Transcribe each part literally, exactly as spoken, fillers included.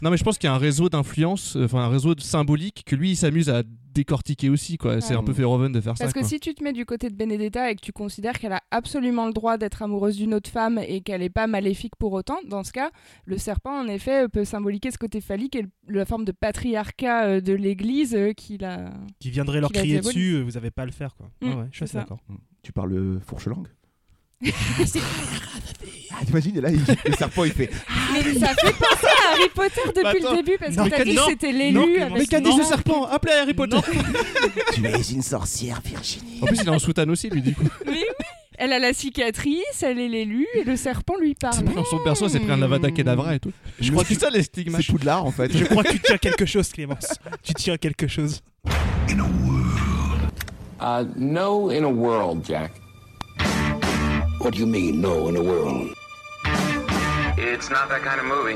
Non, mais je pense qu'il y a un réseau d'influence, enfin un réseau symbolique que lui, il s'amuse à décortiquer aussi, quoi. Ouais. C'est un peu Verhoeven de faire Parce ça. Parce que quoi. si tu te mets du côté de Benedetta et que tu considères qu'elle a absolument le droit d'être amoureuse d'une autre femme et qu'elle n'est pas maléfique pour autant, dans ce cas, le serpent, en effet, peut symboliquer ce côté phallique et la forme de patriarcat de l'Église qui l'a. Qui viendrait leur crier dessus, vous n'avez pas à le faire, quoi. Mmh, ah ouais, je suis assez d'accord. Tu parles fourche-langue? Ah, t'imagines, là, il, le serpent, il fait. Mais ça fait penser à Harry Potter depuis bah, le début, parce non, que t'as dit que c'était l'élu. Non, mais qu'a dit ce serpent? Appelez Harry Potter. Tu es une sorcière, Virginie. En plus, il est en soutane aussi, lui, du coup. Mais oui. Elle a la cicatrice, elle est l'élu, et le serpent lui parle. Dans son perso, c'est pris un Avada Kedavra et tout. Je, je crois que ça, les stigmates. C'est Poudlard, en fait. Je crois que tu tiens quelque chose, Clémence. Tu tiens quelque chose. In a world. Uh, no, in a world, Jack. What do you mean, no, in a world? It's not that kind of movie.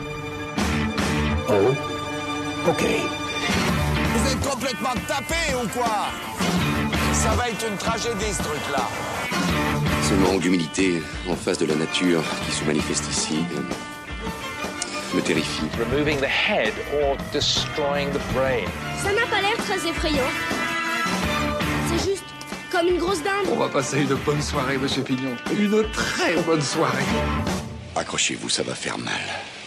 Oh? Okay. Vous êtes complètement tapés ou quoi? Ça va être une tragédie, ce truc-là. Ce manque d'humilité en face de la nature qui se manifeste ici me terrifie. Removing the head or destroying the brain. Ça n'a pas l'air très effrayant. C'est juste comme une grosse dinde. On va passer une bonne soirée, monsieur Pignon. Une très bonne soirée. Accrochez-vous, ça va faire mal.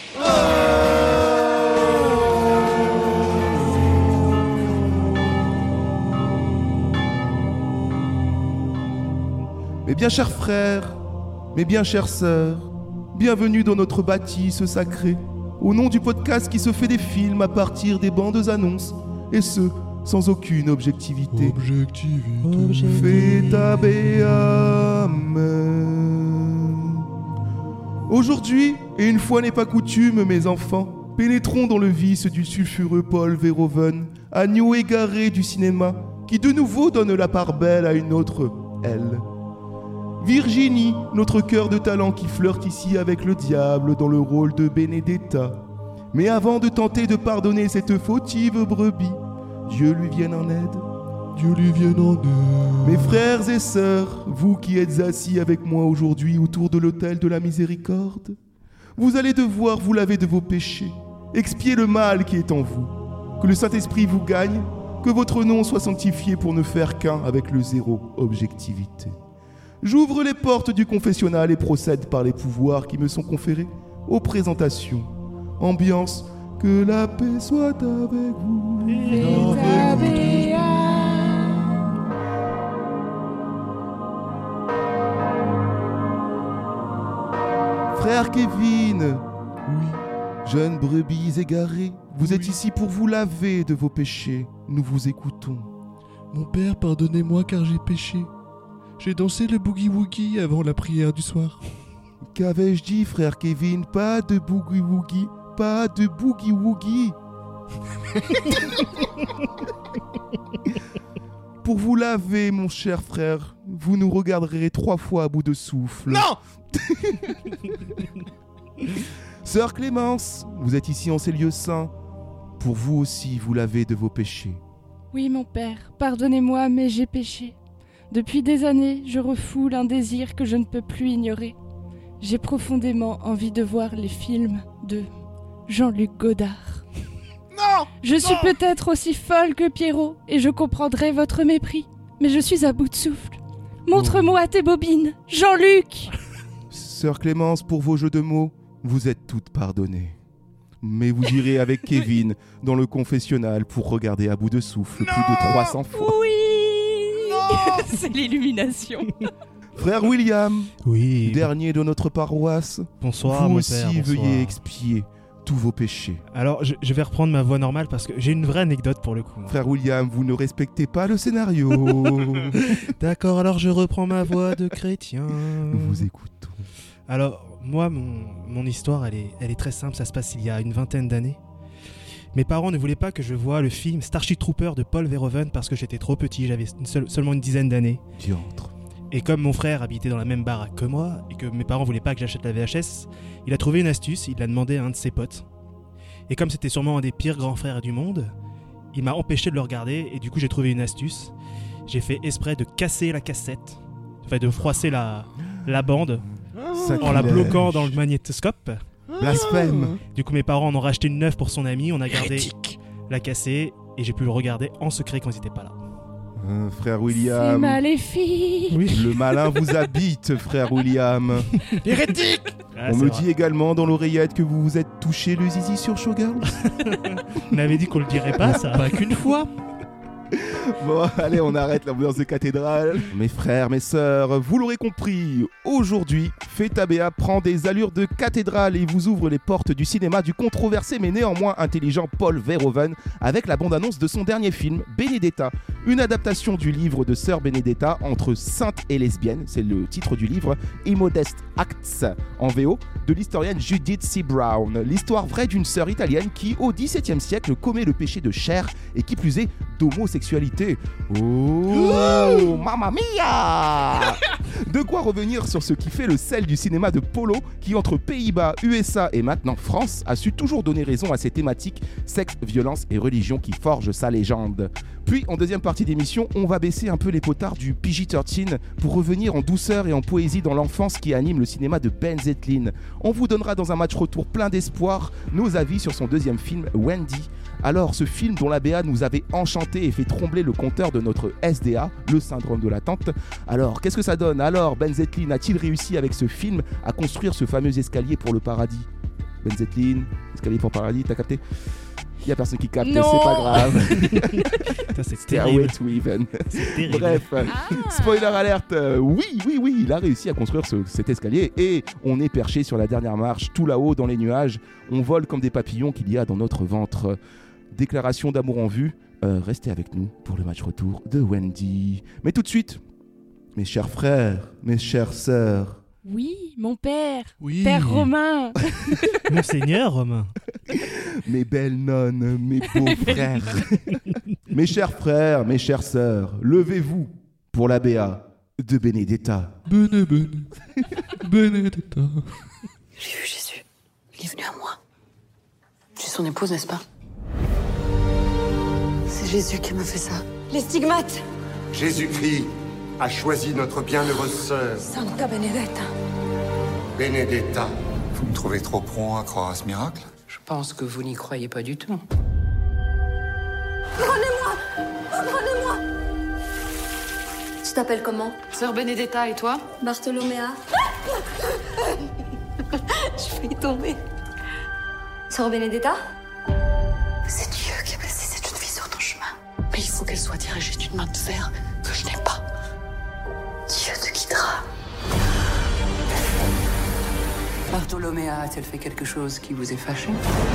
Mes bien chers frères, mes bien chères sœurs, bienvenue dans notre bâtisse sacrée, au nom du podcast qui se fait des films à partir des bandes annonces, et ce, sans aucune objectivité. Objectivité. Feta beam. Aujourd'hui, et une fois n'est pas coutume, mes enfants, pénétrons dans le vice du sulfureux Paul Verhoeven, agneau égaré du cinéma, qui de nouveau donne la part belle à une autre elle. Virginie, notre cœur de talent qui flirte ici avec le diable dans le rôle de Benedetta. Mais avant de tenter de pardonner cette fautive brebis, Dieu lui vienne en aide. Dieu lui vienne en aide. Mes frères et sœurs, vous qui êtes assis avec moi aujourd'hui autour de l'autel de la miséricorde, vous allez devoir vous laver de vos péchés, expier le mal qui est en vous, que le Saint-Esprit vous gagne, que votre nom soit sanctifié pour ne faire qu'un avec le zéro objectivité. J'ouvre les portes du confessionnal et procède par les pouvoirs qui me sont conférés aux présentations. Ambiance, que la paix soit avec vous. Frère Kevin. Oui. Jeune brebis égarée, vous oui. êtes ici pour vous laver de vos péchés. Nous vous écoutons. Mon père, pardonnez-moi car j'ai péché. J'ai dansé le boogie-woogie avant la prière du soir. Qu'avais-je dit, frère Kevin? Pas de boogie-woogie, pas de boogie-woogie. Pour vous laver, mon cher frère, vous nous regarderez trois fois à bout de souffle. Non. Sœur Clémence, vous êtes ici en ces lieux saints. Pour vous aussi vous laver de vos péchés. Oui, mon père, pardonnez-moi, mais j'ai péché. Depuis des années, je refoule un désir que je ne peux plus ignorer. J'ai profondément envie de voir les films de Jean-Luc Godard. Non! Je non. suis peut-être aussi folle que Pierrot, et je comprendrai votre mépris, mais je suis à bout de souffle. Montre-moi oh. tes bobines, Jean-Luc! Sœur Clémence, pour vos jeux de mots, vous êtes toutes pardonnées. Mais vous irez avec Kevin dans le confessionnal pour regarder à bout de souffle non. plus de trois cents fois. Oui! C'est l'illumination. Frère William, oui. dernier de notre paroisse, bonsoir, vous mon aussi père, bonsoir. Veuillez expier tous vos péchés. Alors, je, je vais reprendre ma voix normale parce que j'ai une vraie anecdote pour le coup. Frère William, vous ne respectez pas le scénario. D'accord, alors je reprends ma voix de chrétien. Nous vous écoutons. Alors, moi, mon, mon histoire, elle est, elle est très simple. Ça se passe il y a une vingtaine d'années. Mes parents ne voulaient pas que je voie le film Starship Troopers de Paul Verhoeven parce que j'étais trop petit, j'avais une seule, seulement une dizaine d'années. Diantre. Et comme mon frère habitait dans la même baraque que moi, et que mes parents voulaient pas que j'achète la V H S, il a trouvé une astuce, il l'a demandé à un de ses potes. Et comme c'était sûrement un des pires grands frères du monde, il m'a empêché de le regarder, et du coup j'ai trouvé une astuce. J'ai fait exprès de casser la cassette, enfin de froisser la, la bande, Sacrilège. En la bloquant dans le magnétoscope. Blasphème. Du coup, mes parents en ont racheté une neuve pour son ami. On a gardé Hérétique. la cassée et j'ai pu le regarder en secret quand ils n'étaient pas là. Euh, frère C'est William. maléfique. Oui. Le malin vous habite, frère William. Hérétique. Ah, On c'est me vrai. dit également dans l'oreillette que vous vous êtes touché le zizi sur Showgirls. On avait dit qu'on le dirait pas, ça. Pas qu'une fois. Bon, allez, on arrête l'ambiance de cathédrale. Mes frères, mes sœurs, vous l'aurez compris, aujourd'hui, Feta B A prend des allures de cathédrale et vous ouvre les portes du cinéma du controversé mais néanmoins intelligent Paul Verhoeven avec la bande-annonce de son dernier film, Benedetta, une adaptation du livre de Sœur Benedetta entre sainte et lesbienne, c'est le titre du livre, Immodest Acts en V O, de l'historienne Judith C. Brown. L'histoire vraie d'une sœur italienne qui, au dix-septième siècle, commet le péché de chair et qui plus est d'homosexualité. Oh, mamma mia! De quoi revenir sur ce qui fait le sel du cinéma de Polo, qui entre Pays-Bas, U S A et maintenant France, a su toujours donner raison à ces thématiques sexe, violence et religion qui forgent sa légende. Puis, en deuxième partie d'émission, on va baisser un peu les potards du P G treize pour revenir en douceur et en poésie dans l'enfance qui anime le cinéma de Ben Zetlin. On vous donnera dans un match retour plein d'espoir nos avis sur son deuxième film, Wendy. Alors, ce film dont la B A nous avait enchanté et fait trembler le compteur de notre S D A, le syndrome de l'attente. Alors, qu'est-ce que ça donne? Alors, Ben Zetlin a-t-il réussi avec ce film à construire ce fameux escalier pour le paradis? Ben Zetlin, escalier pour le paradis, t'as capté? Il y a personne qui capte, c'est Non. pas grave. Putain, c'est Stairway terrible. to Heaven. C'est terrible. Bref, Ah. spoiler alerte, euh, oui, oui, oui, il a réussi à construire ce- cet escalier et on est perché sur la dernière marche, tout là-haut dans les nuages. On vole comme des papillons qu'il y a dans notre ventre. Déclaration d'amour en vue, euh, restez avec nous pour le match retour de Wendy. Mais tout de suite, mes chers frères, mes chères sœurs, Oui, mon père. Oui. Père Romain. Monseigneur Romain. mes belles nonnes, mes beaux frères, mes chers frères, mes chères sœurs, levez-vous pour la B A de Benedetta. Bene, bene. Benedetta. J'ai vu Jésus. Il est venu à moi. Je suis son épouse, n'est-ce pas? C'est Jésus qui m'a fait ça. Les stigmates. Jésus-Christ a choisi notre bienheureuse sœur, Santa Benedetta. Benedetta. Vous me trouvez trop prompt à croire à ce miracle? Je pense que vous n'y croyez pas du tout. Prenez-moi. Prenez-moi. Tu t'appelles comment? Sœur Benedetta, et toi? Bartholoméa. Je vais y tomber. Sœur Benedetta. C'est Dieu qui a placé cette jeune fille sur ton chemin. Mais il faut qu'elle soit dirigée d'une main de fer que je n'ai pas. Dieu te guidera. Bartholoméa a-t-elle fait quelque chose qui vous ait fâché?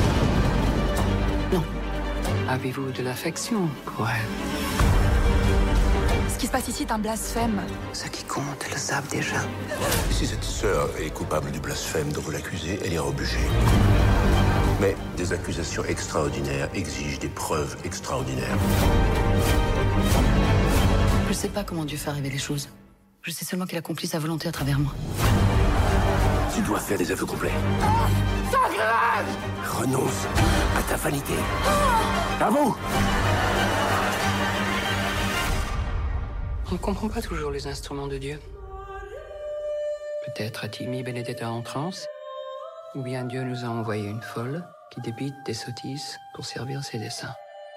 Non. Avez-vous de l'affection pour elle? Ce qui se passe ici est un blasphème. Ceux qui comptent le savent déjà. Si cette sœur est coupable du blasphème dont vous l'accusez, elle ira au bûcher. Mais des accusations extraordinaires exigent des preuves extraordinaires. Je sais pas comment Dieu fait arriver les choses. Je sais seulement qu'il accomplit sa volonté à travers moi. Tu dois faire des aveux complets. Renonce à ta vanité. À vous! On ne comprend pas toujours les instruments de Dieu. Peut-être a-t-il mis Benedetta en transe, ou bien Dieu nous a envoyé une folle qui débite des sottises pour servir ses desseins.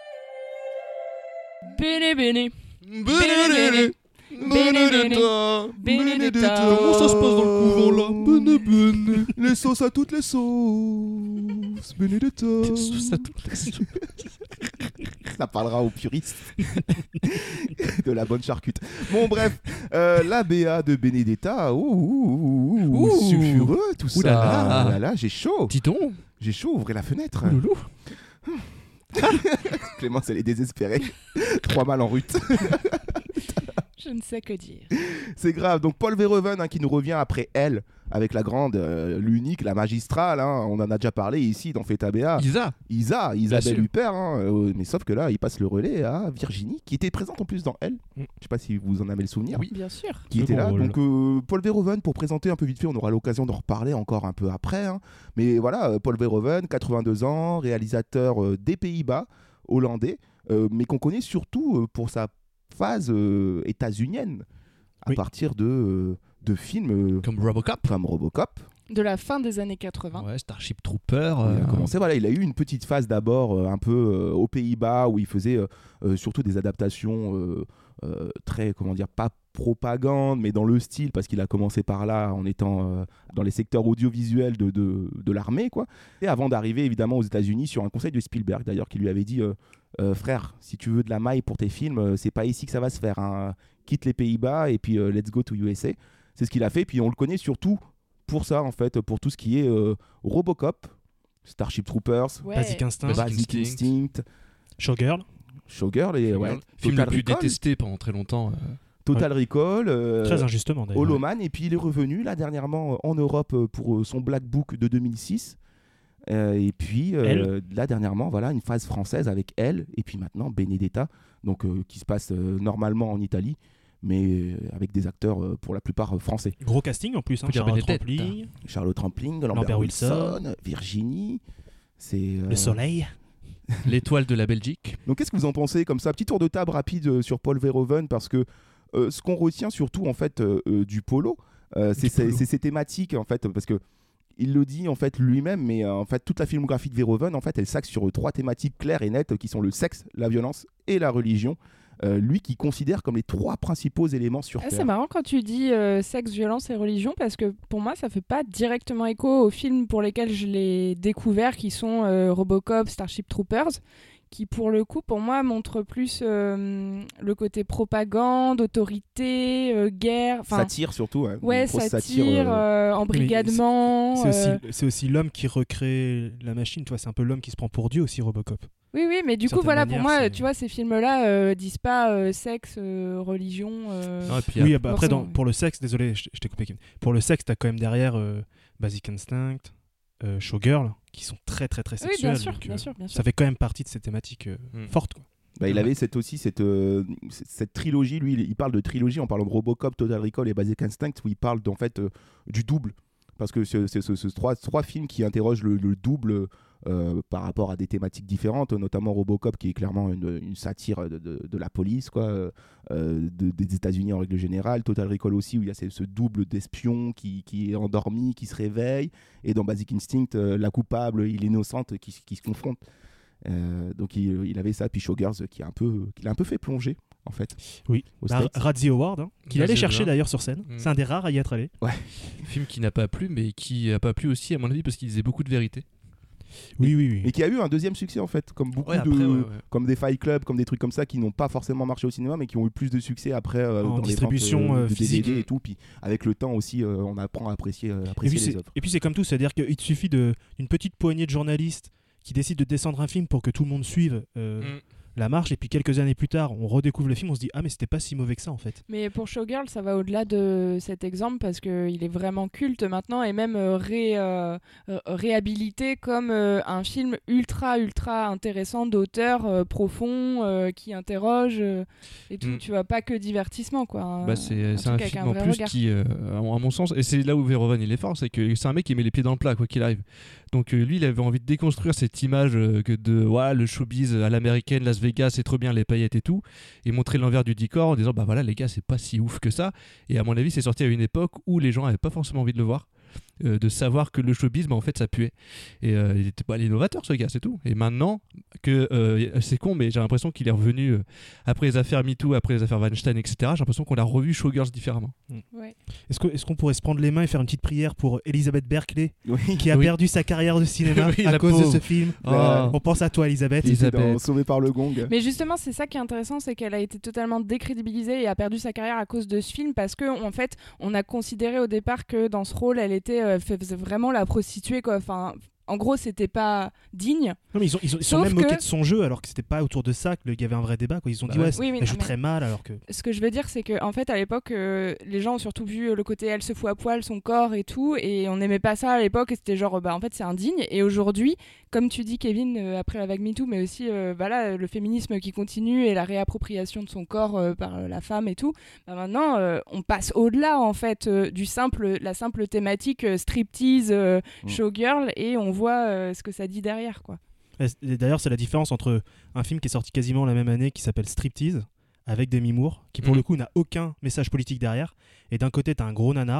Bene, bene. Benedetta. Benedetta. Benedetta. Comment ça se passe dans le couvent là? Bene, bene. Les sauces à toutes les sauces, Benedetta. Ça, toutes les sauces. Ça parlera aux puristes de la bonne charcute. Bon, bref, euh, la B A de Benedetta, ouh, ouh, ouh, Ouh. sulfureux, tout Ouh ça. là là. Oh là là, j'ai chaud. Dis donc. J'ai chaud, ouvrez la fenêtre. Loulou. Clémence, elle est désespérée. Trois mal en rute. Je ne sais que dire. C'est grave. Donc, Paul Verhoeven hein, qui nous revient après elle, avec la grande, euh, l'unique, la magistrale. Hein, on en a déjà parlé ici dans Feta B A. Isa. Isa, Isabelle sûr. Huppert. Hein, euh, mais sauf que là, il passe le relais à Virginie, qui était présente en plus dans Elle. Mm. Je sais pas si vous en avez le souvenir. Oui. Bien sûr. Qui Le était là. gros rôle. Donc, euh, Paul Verhoeven, pour présenter un peu vite fait, on aura l'occasion d'en reparler encore un peu après. Hein. Mais voilà, euh, Paul Verhoeven, quatre-vingt-deux ans, réalisateur euh, des Pays-Bas, hollandais, euh, mais qu'on connaît surtout euh, pour sa phase euh, états-unienne, à Oui. partir de, euh, de films euh, Comme Robocop. comme Robocop, de la fin des années quatre-vingts. Ouais, Starship Trooper. Il a euh, commencé, voilà, il a eu une petite phase d'abord euh, un peu euh, aux Pays-Bas où il faisait euh, euh, surtout des adaptations euh, euh, très, comment dire, pas propagande, mais dans le style, parce qu'il a commencé par là en étant euh, dans les secteurs audiovisuels de, de, de l'armée, quoi. Et avant d'arriver évidemment aux États-Unis sur un conseil de Spielberg, d'ailleurs, qui lui avait dit euh, euh, frère, si tu veux de la maille pour tes films, euh, c'est pas ici que ça va se faire. Hein. Quitte les Pays-Bas et puis euh, let's go to U S A. C'est ce qu'il a fait. Puis on le connaît surtout pour ça, en fait, pour tout ce qui est euh, Robocop, Starship Troopers, Ouais. Basic Instinct, Basic Instinct, Showgirl. Showgirl et ouais, Film le Total plus Recall. détesté pendant très longtemps. euh. Total Recall, euh, Très injustement d'ailleurs. Holoman, et puis il est revenu là dernièrement en Europe euh, pour euh, son Black Book de deux mille six. Euh, et puis euh, Elle. là dernièrement, voilà, une phase française avec Elle, et puis maintenant Benedetta, donc euh, qui se passe euh, normalement en Italie, mais euh, avec des acteurs euh, pour la plupart euh, français. Gros casting en plus, hein. Faut dire Charlotte Benedetta. Rampling, Charlotte Rampling, Lambert, Lambert Wilson, Wilson, Virginie. C'est euh, Le Soleil. L'étoile de la Belgique. Donc qu'est-ce que vous en pensez comme ça? Petit tour de table rapide euh, sur Paul Verhoeven, parce que euh, ce qu'on retient surtout en fait euh, euh, du polo, euh, c'est c'est- c'est ces thématiques en fait, parce que il le dit en fait lui-même, mais euh, en fait toute la filmographie de Verhoeven en fait elle s'axe sur euh, trois thématiques claires et nettes qui sont le sexe, la violence et la religion. Euh, lui qui considère comme les trois principaux éléments sur Ah, Terre. c'est marrant quand tu dis euh, sexe, violence et religion, parce que pour moi, ça fait pas directement écho aux films pour lesquels je l'ai découvert, qui sont euh, Robocop, Starship Troopers, qui pour le coup, pour moi, montrent plus euh, le côté propagande, autorité, euh, guerre. enfin, Satire surtout. Hein, Ouais, une grosse satire, satire, euh, euh, embrigadement. C'est aussi, euh, c'est aussi l'homme qui recrée la machine, tu vois, c'est un peu l'homme qui se prend pour Dieu aussi, Robocop. Oui, oui, mais du coup, certaine voilà, manière, pour moi, c'est- tu vois, ces films-là euh, disent pas euh, sexe, euh, religion. euh, Non, et puis, Oui, euh, bah, après, dans- forcément, pour le sexe, désolé, je, je t'ai coupé, Kevin. Pour le sexe, t'as quand même derrière euh, Basic Instinct, euh, Showgirl, qui sont très très très Oui, sexuels. bien sûr, donc, bien euh, sûr, bien sûr. Ça fait quand même partie de ces thématiques euh, Mm. fortes, quoi. Bah, il Ouais. avait cette, aussi cette, euh, c- cette trilogie, lui, il, il parle de trilogie en parlant de Robocop, Total Recall et Basic Instinct, où il parle en fait euh, du double. Parce que c'est ce, ce- ce trois, trois films qui interrogent le, le double euh, par rapport à des thématiques différentes, notamment Robocop qui est clairement une, une satire de, de- de la police, quoi, euh, de- des États-Unis en règle générale. Total Recall aussi, où il y a ce, ce double d'espion qui, qui est endormi, qui se réveille. Et dans Basic Instinct, euh, la coupable et l'innocente qui, qui se confrontent. Euh, donc il, il avait ça, puis Showgirls qui a un peu, qui l'a un peu fait plonger en fait. Oui, Aux bah, States. Razzie Award, hein, qu'il Razzie allait chercher Award. d'ailleurs sur scène. Mm. C'est un des rares à y être allé. film qui n'a pas plu, mais qui n'a pas plu aussi, à mon avis, parce qu'il disait beaucoup de vérité. Oui, oui, oui. Et qui a eu un deuxième succès en fait, comme beaucoup Ouais, après, de, ouais, ouais. comme des Fight Club, comme des trucs comme ça qui n'ont pas forcément marché au cinéma, mais qui ont eu plus de succès après euh, En dans distribution, les ventes, euh, de physique. D V D et tout. Puis avec le temps aussi, euh, on apprend à apprécier, euh, Et apprécier puis, les c'est, œuvres. et puis c'est comme tout, c'est-à-dire qu'il te suffit de, d'une petite poignée de journalistes qui décident de descendre un film pour que tout le monde suive euh, Mm. la marche, et puis quelques années plus tard, on redécouvre le film, on se dit ah mais c'était pas si mauvais que ça en fait. Mais pour Showgirl, ça va au-delà de cet exemple parce qu'il est vraiment culte maintenant et même euh, ré, euh, euh, réhabilité comme euh, un film ultra, ultra intéressant d'auteur euh, profond euh, qui interroge euh, et tout. Mm. Tu vois, pas que divertissement, quoi. Un- Bah, c'est c'est un truc avec film en vrai plus regard. qui, euh, à mon à mon sens, et c'est là où Verhoeven il est fort, c'est que c'est un mec qui met les pieds dans le plat quoi qu'il arrive. Donc euh, lui il avait envie de déconstruire cette image euh, que de ouais, le showbiz à l'américaine, Las Vegas c'est trop bien, les paillettes et tout, et montrer l'envers du décor en disant bah voilà les gars c'est pas si ouf que ça. Et à mon avis c'est sorti à une époque où les gens avaient pas forcément envie de le voir. Euh, de savoir que le showbiz bah, en fait ça puait et euh, il était pas l'innovateur ce gars c'est tout. Et maintenant que euh, c'est con mais j'ai l'impression qu'il est revenu euh, après les affaires MeToo, après les affaires Weinstein etc, j'ai l'impression qu'on a revu Showgirls différemment. Ouais. Est-ce, que, est-ce qu'on pourrait se prendre les mains et faire une petite prière pour Elisabeth Berkley Oui. qui a Oui. perdu sa carrière de cinéma Oui, à la cause pauvre. de ce film? Oh. On pense à toi Elisabeth. C'était Elisabeth. dans Sauvé par le Gong. Mais justement, c'est ça qui est intéressant, c'est qu'elle a été totalement décrédibilisée et a perdu sa carrière à cause de ce film parce que en fait, on a considéré au départ que dans ce rôle, elle était euh, faisait vraiment la prostituée, quoi. Enfin, en gros, c'était pas digne. Non, mais ils ont, ils ont, ils sont Sauf même que- moqués de son jeu alors que c'était pas autour de ça qu'il y avait un vrai débat, quoi. Ils ont Bah dit ouais. ouais, Oui, mais elle non, joue mais- très mal alors que. Ce que je veux dire, c'est que en fait, à l'époque, euh, les gens ont surtout vu le côté elle se fout à poil, son corps et tout, et on n'aimait pas ça à l'époque. Et c'était genre, bah en fait, c'est indigne. Et aujourd'hui, comme tu dis, Kevin, euh, après la vague MeToo, mais aussi, euh, bah là, le féminisme qui continue et la réappropriation de son corps euh, par euh, la femme et tout. Bah maintenant, euh, on passe au-delà en fait euh, du simple, la simple thématique euh, striptease, euh, Mm. showgirl, et on voit euh, ce que ça dit derrière, quoi. Et d'ailleurs, c'est la différence entre un film qui est sorti quasiment la même année qui s'appelle Striptease avec Demi Moore, qui pour Mhm. le coup n'a aucun message politique derrière, et d'un côté t'as un gros nanar,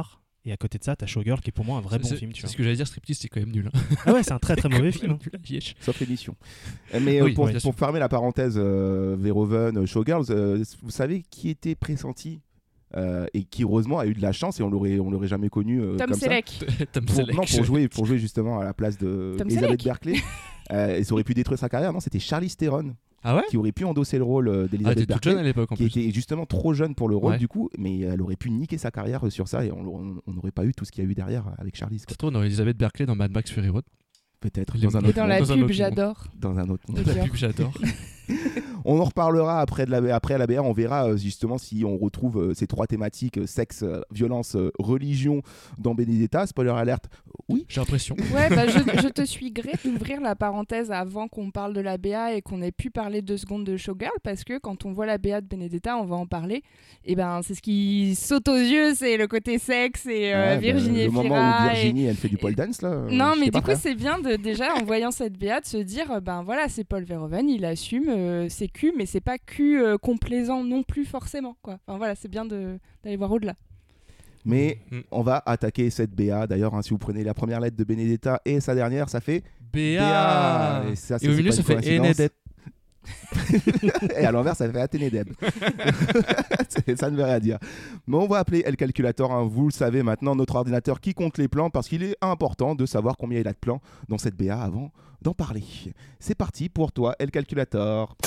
Et à côté de ça, t'as Showgirl qui est pour moi un vrai bon c'est, film. Tu c'est vois. ce que j'allais dire, Striptease, c'est quand même nul. Hein. Ah ouais, c'est un très très mauvais film. Hein. Sauf l'émission. Mais Oui, euh, pour, oui, bien pour sûr. fermer la parenthèse, euh, Verhoeven, euh, Showgirls, euh, vous savez qui était pressenti euh, et qui heureusement a eu de la chance et on l'aurait, on l'aurait jamais connu euh, Tom comme Selleck. ça. Tom Pour, Selleck. non, pour jouer, pour jouer justement à la place de Tom Elizabeth Selleck. Berkley. euh, et ça aurait pu détruire sa carrière. Non, c'était Charlize Theron. Ah ouais Qui aurait pu endosser le rôle euh, Ah, elle d'Elizabeth était toute Berkley, jeune à l'époque en qui plus. était justement trop jeune pour le rôle Ouais. du coup, mais elle aurait pu niquer sa carrière sur ça et on on n'aurait pas eu tout ce qu'il y a eu derrière avec Charlize. C'est trop, on aurait Elizabeth Berkley dans Mad Max Fury Road. Peut-être Les- dans un Et autre dans monde. la Dans un pub, autre j'adore. Dans un autre monde. De La cœur. pub, j'adore. On en reparlera après, de la, après à la B R, on verra euh, justement si on retrouve euh, ces trois thématiques, euh, sexe, euh, violence, euh, religion dans Benedetta. Spoiler alerte, oui. J'ai l'impression. Ouais, bah, je, je te suis gré d'ouvrir la parenthèse avant qu'on parle de la B A et qu'on ait pu parler deux secondes de Showgirl, parce que quand on voit la B A de Benedetta, on va en parler. Et ben, c'est ce qui saute aux yeux, c'est le côté sexe et euh, Ouais, bah, Virginie le moment Efira où et- Virginie elle fait du pole dance là. euh, Non, je mais sais pas, du coup, frère. c'est bien de déjà, en voyant cette B A, de se dire, euh, ben voilà, c'est Paul Verhoeven, il assume, euh, c'est cul, mais c'est pas cul euh, complaisant non plus forcément, quoi. Enfin voilà, c'est bien de, d'aller voir au-delà. Mais Mm. on va attaquer cette B A. D'ailleurs, hein, si vous prenez la première lettre de Benedetta et sa dernière, ça fait B A. A. Et, ça, Et au c'est milieu, pas ça une fait coïncidence. Enedette. Et à l'envers, ça fait Athénédeb. C'est- ça ne veut rien dire. Mais on va appeler El Calculator. Hein. Vous le savez maintenant, notre ordinateur qui compte les plans parce qu'il est important de savoir combien il a de plans dans cette B A avant d'en parler. C'est parti pour toi, El Calculator.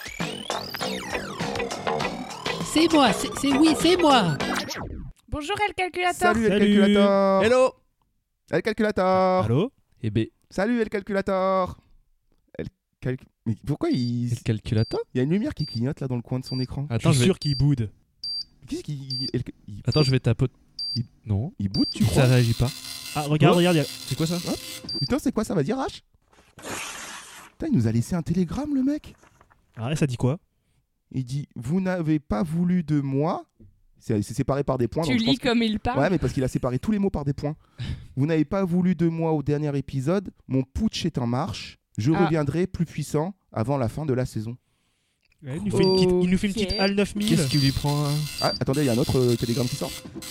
C'est moi, c'est c'est- oui, c'est moi. Bonjour, El Calculator. Salut, El Salut. Calculator. Hello. El Calculator. Allô Et B. Salut, El Calculator. El Cal- Mais pourquoi il... Le calculateur. il y a une lumière qui clignote là dans le coin de son écran? Je Attends, suis je vais... sûr qu'il boude. Qu'est-ce qu'il... El- il... Attends, je vais tapoter. Il- Non. il boot, tu Ça crois? réagit pas. Ah, regarde, Oh. regarde. y a- C'est quoi ça? Putain, c'est quoi ça va dire, H? Putain, il nous a laissé un télégramme, le mec. Ah, et ça dit quoi? Il dit « Vous n'avez pas voulu de moi ». C'est c'est séparé par des points. Tu donc je lis pense que- comme il parle. Ouais, mais parce qu'il a séparé tous les mots par des points. Vous n'avez pas voulu de moi au dernier épisode. Mon putsch est en marche. Je Ah. reviendrai plus puissant avant la fin de la saison. Ouais, il, nous fait une petite, il nous fait une Ok. petite H A L neuf mille. Qu'est-ce qui lui prend un... Ah, attendez, il y a un autre euh, télégramme qui sort.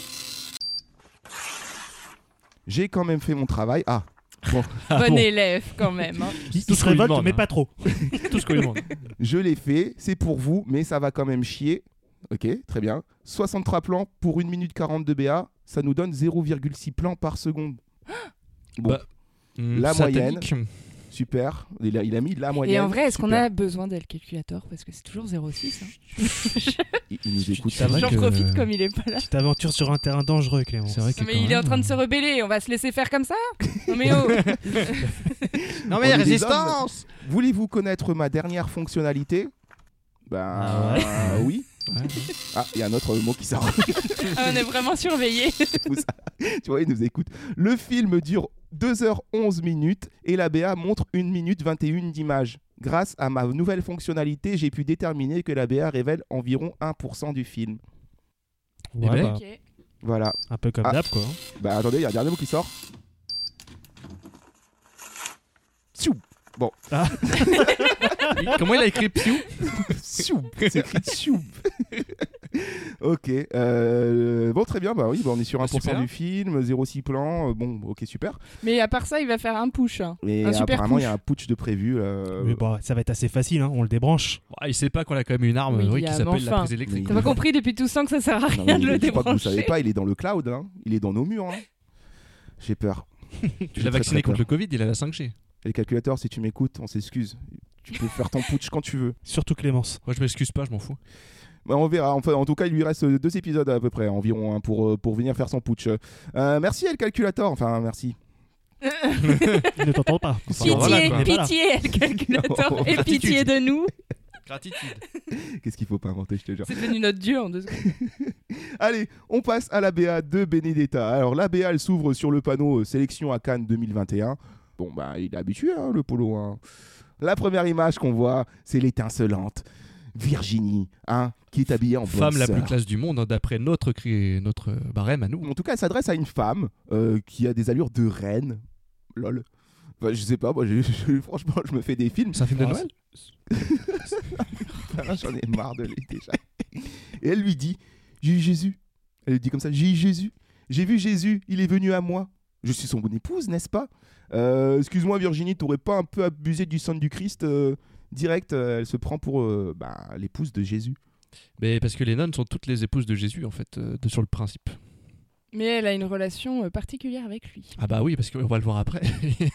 J'ai quand même fait mon travail. Ah, bon, Ah, Bon bon. élève quand même. hein. Il, Tout il ce se qu'on lui révolte, demande, mais hein. pas trop. Tout ce qu'on lui demande. je l'ai fait. C'est pour vous, mais ça va quand même chier. Ok, très bien. soixante-trois plans pour une minute quarante de B A. Ça nous donne zéro virgule six plans par seconde. Bon, Bah, Hum, La satanique. super. Il a, il a mis la moyenne. Et en vrai, est-ce qu'on Super. a besoin d'El Calculator? Parce que c'est toujours zéro virgule six. Hein. Il, il nous écoute. C'est vrai J'en que- profite comme il est pas là. Tu t'aventures sur un terrain dangereux, Clément. C'est vrai que Mais quand il est même, en train de se rebeller, on va se laisser faire comme ça? Non mais oh. Non On est des hommes. Voulez-vous connaître ma dernière fonctionnalité? Ben Ah oui. Ouais. Ah, il y a un autre mot qui sort. Ah, on est vraiment surveillés. Tu vois, il nous écoute. Le film dure deux heures onze minutes et la B A montre une minute vingt et une d'images. Grâce à ma nouvelle fonctionnalité, j'ai pu déterminer que la B A révèle environ un pour cent du film. Ouais, ben. bah, Ok. Voilà. un peu comme Ah. d'hab, quoi. Bah attendez, il y a un dernier mot qui sort. Psiou. Bon. Ah. Comment il a écrit Piou? Psiou. C'est écrit psiou. Ok. euh, Bon, très bien. Bah oui, bah, on est sur un pour cent Super. du film, zéro virgule six plans. euh, Bon, ok, super. Mais à part ça, il va faire un push. hein. Et Un super apparemment, il y a push. un putsch de prévu. euh, Mais bon, ça va être assez facile, hein, on le débranche. Ah, il sait pas qu'on a quand même une arme Oui, oui, qui mais s'appelle la enfin. prise électrique. T'as pas compris depuis tout ce temps que ça sert à Non, rien mais de le je crois que vous débrancher. savez pas, il est dans le cloud. Hein. Il est dans nos murs. Hein. J'ai peur. Tu l'as vacciné contre le Covid, il a la cinq G. Et le calculateur, si tu m'écoutes, on s'excuse. Tu peux faire ton putsch quand tu veux. Surtout Clémence. Moi, je m'excuse pas, je m'en fous. Bah, on verra. Enfin, en tout cas, il lui reste deux épisodes à peu près environ hein, pour, euh, pour venir faire son putsch. Euh, merci, El Calculator. Enfin, merci. Il ne t'entend pas. Enfin, Pitié, voilà, quoi. Il est pas là. pitié, El Calculator. Non, Et gratitude. pitié de nous. Gratitude. Qu'est-ce qu'il faut pas inventer, je te jure. C'est devenu notre dieu en deux secondes. Allez, on passe à la B A de Benedetta. Alors, la B A, elle s'ouvre sur le panneau euh, Sélection à Cannes deux mille vingt et un. Bon, bah, il est habitué, hein, le polo. Hein. La première image qu'on voit, c'est l'étincelante Virginie, hein, qui est habillée en bonne Femme la sœur. plus classe du monde, hein, d'après notre, cri- notre barème à nous. En tout cas, elle s'adresse à une femme euh, qui a des allures de reine. Lol. Enfin, je sais pas, moi, je- je- franchement, je me fais des films. C'est un film de Ah, Noël Ah, j'en ai marre de lui déjà. Et elle lui dit, j'ai eu Jésus. Elle lui dit comme ça, j'ai eu Jésus. J'ai vu Jésus, il est venu à moi. Je suis son épouse, n'est-ce pas ? euh, Excuse-moi Virginie, t'aurais pas un peu abusé du sang du Christ euh, direct, euh, elle se prend pour euh, bah, l'épouse de Jésus. Mais parce que les nonnes sont toutes les épouses de Jésus, en fait, euh, de, sur le principe. Mais elle a une relation euh, particulière avec lui. Ah bah oui, parce qu'on va le voir après.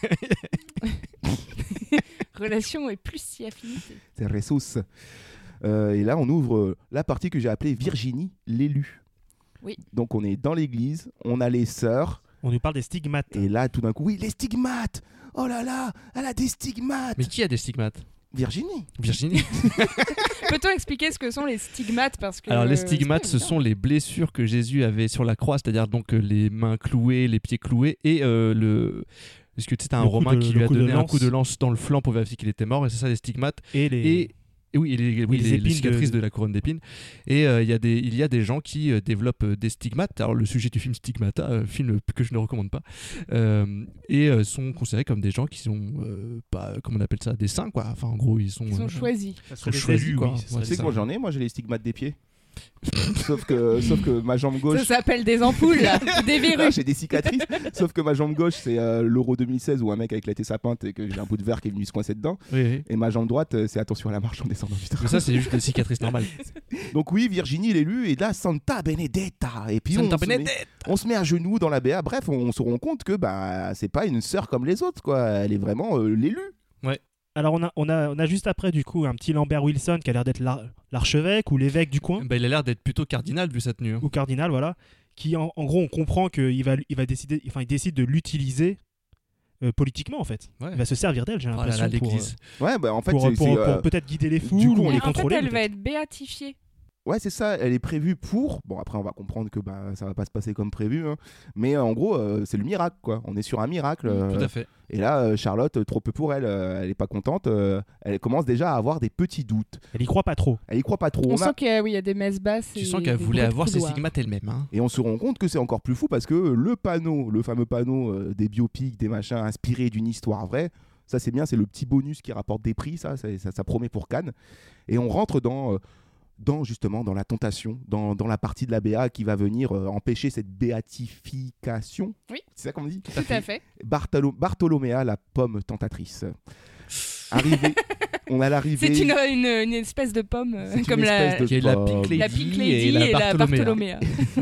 Relation et plus si affinité. C'est ressource. Euh, et là, on ouvre la partie que j'ai appelée Virginie, l'élu. Oui. Donc, on est dans l'église, on a les sœurs. On nous parle des stigmates. Et là, tout d'un coup, oui, les stigmates. Oh là là, elle a des stigmates. Mais qui a des stigmates ? Virginie. Virginie. Peut-on expliquer ce que sont les stigmates parce que, Alors les euh, stigmates, ce sont les blessures que Jésus avait sur la croix, c'est-à-dire donc euh, les mains clouées, les pieds cloués et euh, le... Parce que c'était un Le coup Romain de- qui le lui a coup de donné un lance. coup de lance dans le flanc pour vérifier qu'il était mort, et c'est ça les stigmates. Et les... Et, et oui, et les, oui, les les, les épines cicatrices de- de... la couronne d'épines. Et euh, il y a des, il y a des gens qui euh, développent euh, des stigmates. Alors le sujet du film Stigmata, euh, film que je ne recommande pas, euh, et euh, sont considérés comme des gens qui sont euh, pas, comment on appelle ça, des saints quoi. Enfin en gros ils sont, Ils sont euh, choisis. Ça sont serait des choisis élus, quoi. oui, c'est Ouais, Tu sais c'est que moi ça. j'en ai, moi j'ai les stigmates des pieds. sauf, que, sauf que ma jambe gauche. Ça s'appelle des ampoules, là, des Ah, verrues. j'ai des cicatrices. Sauf que ma jambe gauche, c'est euh, l'Euro deux mille seize où un mec a éclaté sa pinte et que j'ai un bout de verre qui est venu se coincer dedans. Oui, oui. Et ma jambe droite, euh, c'est attention à la marche en descendant du train. Mais ça c'est juste des cicatrices normales. Donc oui, Virginie l'élu et là Santa Benedetta. Et puis Santa on, se met, Benedetta. on se met à genoux dans la B A. Bref, on, on se rend compte que bah c'est pas une sœur comme les autres quoi. Elle est vraiment euh, l'élu. Ouais. Alors on a, on, a, on a juste après du coup un petit Lambert Wilson qui a l'air d'être l'ar- l'archevêque ou l'évêque du coin, Bah, il a l'air d'être plutôt cardinal vu sa tenue. hein. ou cardinal, voilà, qui en, en gros on comprend qu'il va, il va décider, enfin il décide de l'utiliser euh, politiquement en fait. Ouais. Il va se servir d'elle, j'ai Oh là l'impression, là, pour, l'église. Ouais, bah en fait pour, c'est, pour, c'est, pour euh, peut-être guider les foules du coup, ou on les En fait, contrôler. elle va peut-être. être béatifiée. Ouais, c'est ça, elle est prévue pour. Bon, après, on va comprendre que bah, ça va pas se passer comme prévu. Hein. Mais euh, en gros, euh, c'est le miracle, quoi. On est sur un miracle. euh, Tout à fait. Et là, euh, Charlotte, trop peu pour elle. euh, elle est pas contente. euh, elle commence déjà à avoir des petits doutes. Elle y croit pas trop. Elle y croit pas trop. On On a- sent qu'il y a, oui, il y a des messes basses. Tu et sens qu'elle des voulait bruits de avoir ses couloir. stigmates elle-même. Hein. Et on se rend compte que c'est encore plus fou parce que le panneau, le fameux panneau euh, des biopics, des machins inspirés d'une histoire vraie, ça c'est bien, c'est le petit bonus qui rapporte des prix, ça, ça, ça, ça promet pour Cannes. Et on rentre dans, euh, dans justement dans la tentation, dans, dans la partie de la B A qui va venir euh, empêcher cette béatification. Oui. C'est ça qu'on dit. Tout à fait. Bartholo- Bartholoméa, la pomme tentatrice. Arrivé, on a l'arrivée. C'est une, une, une espèce de pomme, euh, C'est une comme la, espèce de Qui est la pomme. Pink Lady, la Pink Lady et et la la Bartholoméa. Bartholoméa.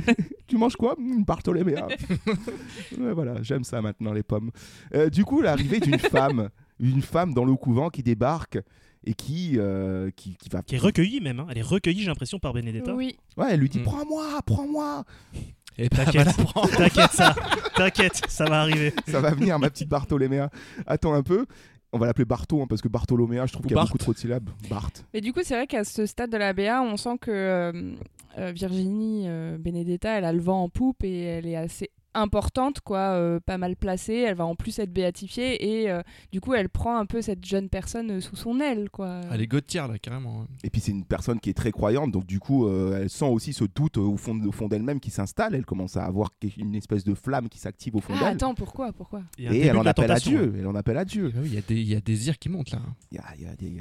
Tu manges quoi? Une Bartholoméa. Ouais, voilà, j'aime ça maintenant, les pommes. Euh, du coup, l'arrivée d'une femme, une femme dans le couvent qui débarque et qui, euh, qui, qui va. Qui est recueillie même, hein. Elle est recueillie, j'ai l'impression, par Benedetta. Oui. Ouais, elle lui dit Mm. prends-moi, prends-moi. Et bah, T'inquiète, voilà, prends. t'inquiète, ça, t'inquiète, ça va arriver. Ça va venir, ma petite Bartholoméa. Attends un peu. On va l'appeler Bartho hein, parce que Bartholoméa, je trouve Ou qu'il y a Bart. beaucoup trop de syllabes. Bart. Mais du coup, c'est vrai qu'à ce stade de la B A, on sent que euh, euh, Virginie euh, Benedetta, elle a le vent en poupe et elle est assez importante, quoi, euh, pas mal placée. Elle va en plus être béatifiée et euh, du coup, elle prend un peu cette jeune personne euh, sous son aile, quoi. Elle est Gauthier là, carrément. hein. Et puis c'est une personne qui est très croyante, donc du coup, euh, elle sent aussi ce doute euh, au fond, au fond d'elle-même qui s'installe. Elle commence à avoir une espèce de flamme qui s'active au fond Ah, d'elle. attends, pourquoi, pourquoi Il y a un Et début elle de en la appelle à tentation, Dieu. Elle en appelle à Dieu. Ah oui, Il y, a des- il y a des dires qui montent là. Il y a, il y a des...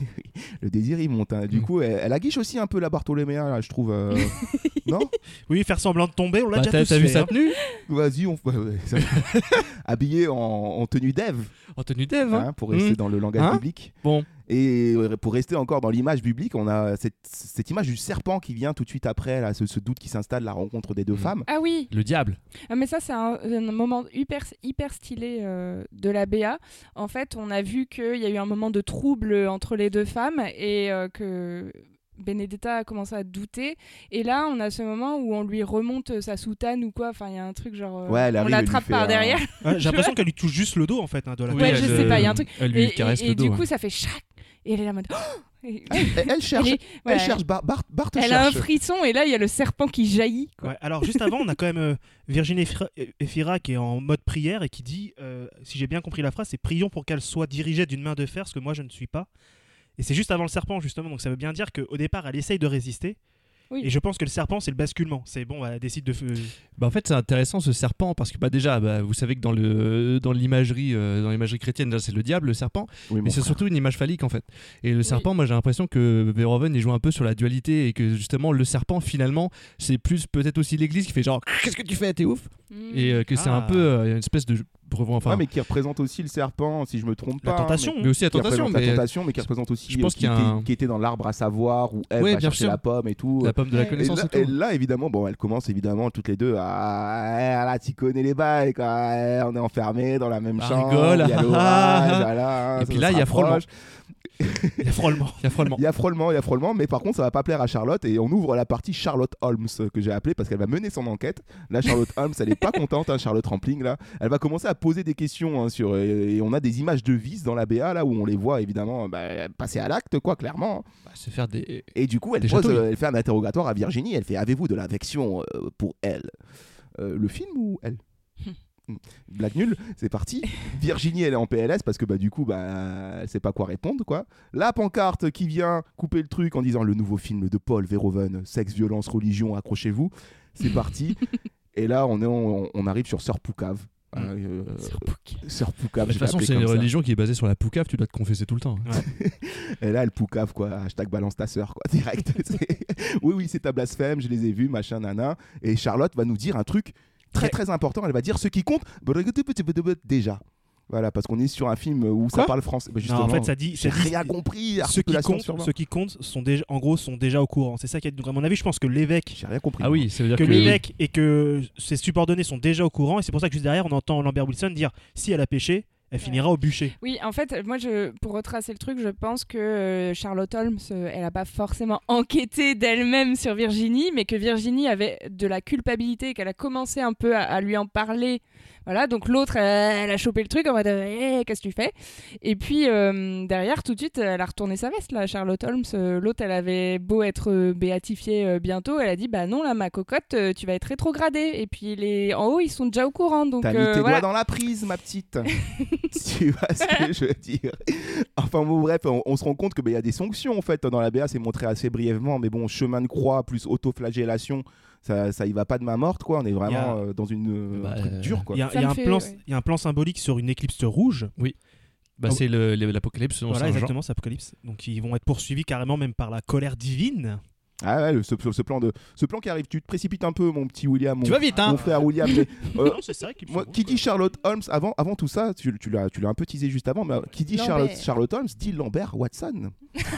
Le désir, il monte. hein. Du Mm. coup, elle, elle aguiche aussi un peu la Bartholoméa, là, je trouve. euh, Non Oui, faire semblant de tomber, on l'a Bah, déjà t'as tous t'as vu fait, sa hein. tenue Vas-y, on... ouais, ouais, ça- habillée en, en tenue d'Ève, En tenue d'Ève. Hein. hein, pour rester Mm. dans le langage Hein biblique. Bon. Et euh, pour rester encore dans l'image biblique, on a cette, cette image du serpent qui vient tout de suite après, là, ce, ce doute qui s'installe, la rencontre des deux Mm. femmes. Ah oui, Le diable. ah, mais ça c'est un, un moment hyper, hyper stylé euh, de la B A. En fait, on a vu qu'il y a eu un moment de trouble entre les deux femmes et euh, que Benedetta a commencé à douter. Et là, on a ce moment où on lui remonte sa soutane ou quoi. Enfin, il y a un truc genre... euh, Ouais, elle on arrive, elle lui l'attrape fait par un- derrière. Ouais, j'ai l'impression qu'elle lui touche juste le dos en fait, hein, de la Oui, ouais, tête. je elle, sais pas, il y a euh, un truc. Elle lui Et, caresse et- le et dos. du hein. coup, ça fait chac. Et elle est là en mode... Et- Elle, elle- elle cherche, Elle est- elle ouais. cherche, Bar- Bart, Bart Elle a un cherche. frisson et là, il y a le serpent qui jaillit. Quoi. Ouais, alors juste avant, on a quand même euh, Virginie Efira, Efira qui est en mode prière et qui dit, euh, si j'ai bien compris la phrase, c'est prions pour qu'elle soit dirigée d'une main de fer, ce que moi je ne suis pas. Et c'est juste avant le serpent justement, donc ça veut bien dire qu'au départ elle essaye de résister. Oui. Et je pense que le serpent, c'est le basculement. C'est bon, elle décide de. Bah en fait, c'est intéressant ce serpent parce que bah déjà, bah, vous savez que dans le dans l'imagerie, euh, dans l'imagerie chrétienne, déjà, c'est le diable, le serpent, Oui, mais c'est frère. surtout une image phallique en fait. Et le serpent, moi, j'ai l'impression que Verhoeven il joue un peu sur la dualité et que justement le serpent, finalement, c'est plus peut-être aussi l'Église qui fait genre qu'est-ce que tu fais, t'es ouf, Mmh. et euh, que c'est Ah. un peu euh, une espèce de enfin, ouais, mais qui représente aussi le serpent, si je me trompe La pas. tentation. hein, mais aussi la qui tentation, représente mais la tentation, mais qui représente aussi je pense euh, qu'il y a qui, un- était, qui était dans l'arbre à savoir où Ève Ouais, va bien chercher sûr. la pomme et tout. la pomme de la Ouais. Et connaissance là, et et tout. là, évidemment, bon, elles commencent évidemment toutes les deux à. Ah, là, tu connais les bails, quoi. Eh, on est enfermés dans la même Ah, chambre. rigole. Il y a l'orage, voilà, Et ça puis là, se il y a rapproche. Il y a frôlement. Il y a frôlement. Il y a frôlement, il y a frôlement, mais par contre, ça va pas plaire à Charlotte et on ouvre la partie Charlotte Holmes que j'ai appelée parce qu'elle va mener son enquête. Là, Charlotte Holmes, elle est pas contente, hein, Charlotte Rampling, là. Elle va commencer à poser des questions hein, sur et on a des images de vis dans la B A là où on les voit évidemment bah, passer à l'acte, quoi, clairement. Bah, c'est faire des. Et du coup, elle Des pose, chatouilles. euh, elle fait un interrogatoire à Virginie. Elle fait avez-vous de l'affection euh, pour elle Euh, Le film ou elle Blague nulle, c'est parti. Virginie, elle est en P L S parce que bah du coup, bah elle sait pas quoi répondre quoi. La pancarte qui vient couper le truc en disant le nouveau film de Paul Verhoeven, sexe, violence, religion, accrochez-vous. C'est parti. Et là, on est, on, on arrive sur Sœur Poucave. Mm. Euh, Sœur Poucave. Sœur De Poucave. toute je l'ai façon, appelée c'est une comme ça. religion qui est basée sur la poucave, tu dois te confesser tout le temps. Et là, elle poucave, quoi. Hashtag balance ta sœur, quoi. Direct. C'est- oui, oui, c'est ta blasphème, je les ai vus, machin, nana. Et Charlotte va nous dire un truc très, très important. Elle va dire ce qui compte déjà. Voilà, parce qu'on est sur un film où ça Quoi parle français. Bah, Non, justement, en fait, ça dit. j'ai ça dit- rien compris. Ceux qui articulation comptent, sur vingt. ceux qui comptent sont déjà, en gros, sont déjà au courant. C'est ça qui est. Donc, à mon avis, je pense que l'évêque, J'ai rien compris. Ah oui, ça veut dire que que. l'évêque et que ses subordonnés sont déjà au courant, et c'est pour ça que juste derrière, on entend Lambert Wilson dire si elle a péché, elle finira au bûcher. Oui, en fait, moi, je, pour retracer le truc, je pense que euh, Charlotte Holmes, euh, elle n'a pas forcément enquêté d'elle-même sur Virginie, mais que Virginie avait de la culpabilité et qu'elle a commencé un peu à, à lui en parler. Voilà, donc l'autre, elle, elle a chopé le truc en mode hey, qu'est-ce que tu fais? Et puis euh, derrière, tout de suite, elle a retourné sa veste, là, Charlotte Holmes. Euh, l'autre, elle avait beau être euh, béatifiée euh, bientôt, elle a dit bah non, là, ma cocotte, euh, tu vas être rétrogradée. Et puis les en haut, ils sont déjà au courant. Donc T'as mis euh, tes voilà. doigts dans la prise, ma petite. Tu vois ce que je veux dire. Enfin bon, bref, on, on se rend compte qu'il y a des sanctions en fait dans la B A, c'est montré assez brièvement, mais bon, chemin de croix plus autoflagellation, ça, ça y va pas de main morte quoi. On est vraiment Il y a- euh, dans une euh, Bah, un truc euh, dur quoi. Il y a, Ça il y a me un fait, plan, ouais. il y a un plan symbolique sur une éclipse rouge. Bah, c'est le- le- l'apocalypse selon Voilà, Saint Jean. exactement, c'est Apocalypse. Donc, ils vont être poursuivis carrément même par la colère divine. Ah ouais, le- ce, ce plan de ce plan qui arrive, tu te précipites un peu, mon petit William. Mon, Tu vas vite, hein mon frère William. mais, euh, Non, c'est ça qui me moi, fait qui bon, dit Sherlock Holmes avant, avant tout ça, tu, tu l'as, tu l'as un peu teasé juste avant, mais euh, qui dit Lambert. Charlotte, Charlotte Holmes dit Lambert Watson.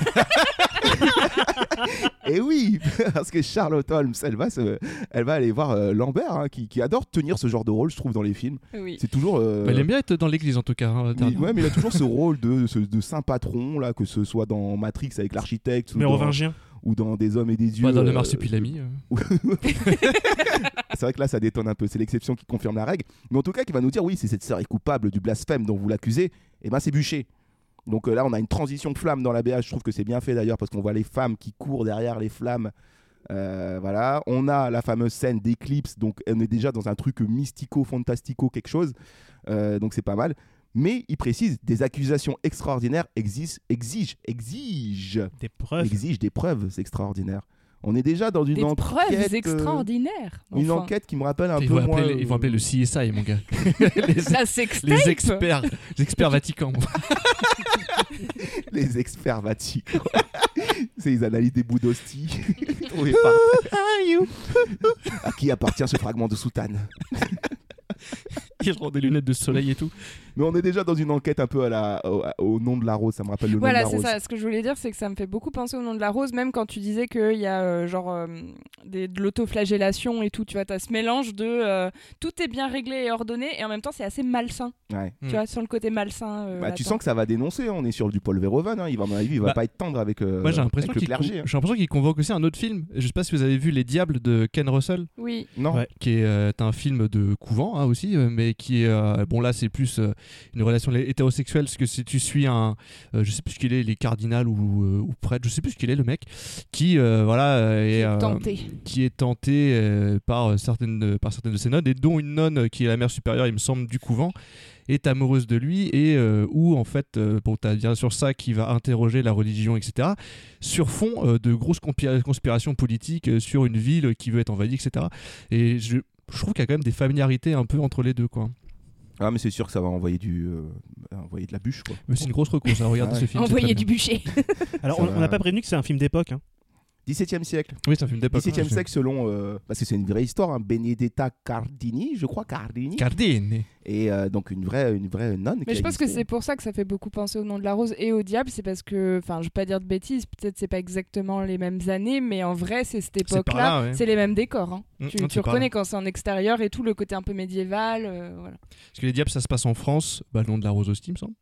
Et oui, parce que Charlotte Holmes, elle va, se, elle va aller voir euh, Lambert, hein, qui, qui adore tenir ce genre de rôle, je trouve, dans les films. Oui. C'est toujours. euh, Bah, il aime bien être dans l'église en tout cas. hein, mais, dernièrement. ouais, mais il a toujours ce rôle de, ce- de saint patron, là, que ce soit dans Matrix avec l'architecte ou dans, Mérovingien. ou dans Des hommes et des dieux. Bah, dans le euh, marsupilami. euh. C'est vrai que là, ça détonne un peu. C'est l'exception qui confirme la règle. Mais en tout cas, qui va nous dire oui, si cette sœur est coupable du blasphème dont vous l'accusez, et ben c'est bûché. Donc euh, là, on a une transition de flamme dans la B H. Je trouve que c'est bien fait d'ailleurs parce qu'on voit les femmes qui courent derrière les flammes. Euh, voilà. On a la fameuse scène d'éclipse. Donc on est déjà dans un truc mystico, fantastico, quelque chose. Euh, donc c'est pas mal. Mais il précise des accusations extraordinaires exigent, exigent, exigent, Des preuves. exigent des preuves. C'est extraordinaire. On est déjà dans une Des enquête. preuves euh, extraordinaires. Une enfin. enquête qui me rappelle un Ils peu vont, moins. appeler, les- ils vont appeler le C S I, mon gars. les, La sextape. les experts, les experts Vatican. Les experts Vatican. C'est ils analysent des bouts d'hostie. trouvés par- À qui appartient ce fragment de soutane? Ils auront des lunettes de soleil et tout. Mais on est déjà dans une enquête un peu à la, au, au nom de la rose. Ça me rappelle le Voilà, nom de c'est la rose. ça. Ce que je voulais dire, c'est que ça me fait beaucoup penser au nom de la rose, même quand tu disais qu'il y a euh, genre euh, des, de l'autoflagellation et tout. Tu vois, tu as ce mélange de euh, tout est bien réglé et ordonné, et en même temps, c'est assez malsain. Ouais. Tu vois, sur le côté malsain. euh, Bah, tu là-dedans. sens que ça va dénoncer. hein. On est sur du Paul Verhoeven. Hein. Il va, à mon avis, il va Bah, pas être tendre avec, euh, Moi j'ai l'impression avec le qu'il con- clergé. hein. j'ai l'impression qu'il convoque aussi un autre film. Je sais pas si vous avez vu Les Diables de Ken Russell, Oui. Non. Ouais. qui est euh, un film de couvent hein, aussi, euh, mais qui est euh, bon là c'est plus euh, une relation hétérosexuelle parce que si tu suis un, euh, je sais plus ce qu'il est, les cardinals ou, euh, ou prêtre, je sais plus ce qu'il est le mec, qui euh, voilà euh, est, Qui est euh, tenté. qui est tenté euh, par certaines par certaines de ses nonnes et dont une nonne qui est la mère supérieure il me semble du couvent. est amoureuse de lui et euh, où en fait, euh, bon, t'as bien sûr ça qui va interroger la religion, et cetera. Sur fond euh, de grosses compira- conspirations politiques euh, sur une ville qui veut être envahie, et cetera. Et je, je trouve qu'il y a quand même des familiarités un peu entre les deux, quoi. Ah mais c'est sûr que ça va envoyer du euh, envoyer de la bûche quoi. Mais c'est une grosse recours, ça. Regardez Ah ce ouais. film. c'est Envoyer très du bien. bûcher. Alors, Ça on va. n'a pas prévenu que c'est un film d'époque. Hein. dix-septième siècle. Oui, c'est un film d'époque. dix-septième ouais, siècle selon euh, parce que c'est une vraie histoire hein, Benedetta Cardini, je crois Cardini. Cardini. Et euh, donc une vraie une vraie nonne. Mais qui je a pense que existé. c'est pour ça que ça fait beaucoup penser au nom de la rose et au diable, c'est parce que, enfin, je vais pas dire de bêtises, peut-être c'est pas exactement les mêmes années, mais en vrai c'est cette C'est par époque-là, là, ouais. c'est les mêmes décors. Hein. Mmh, tu non, tu c'est par reconnais là. quand c'est en extérieur et tout, le côté un peu médiéval, euh, voilà. Parce que les diables, ça se passe en France. Bah, le nom de la rose aussi, il me semble.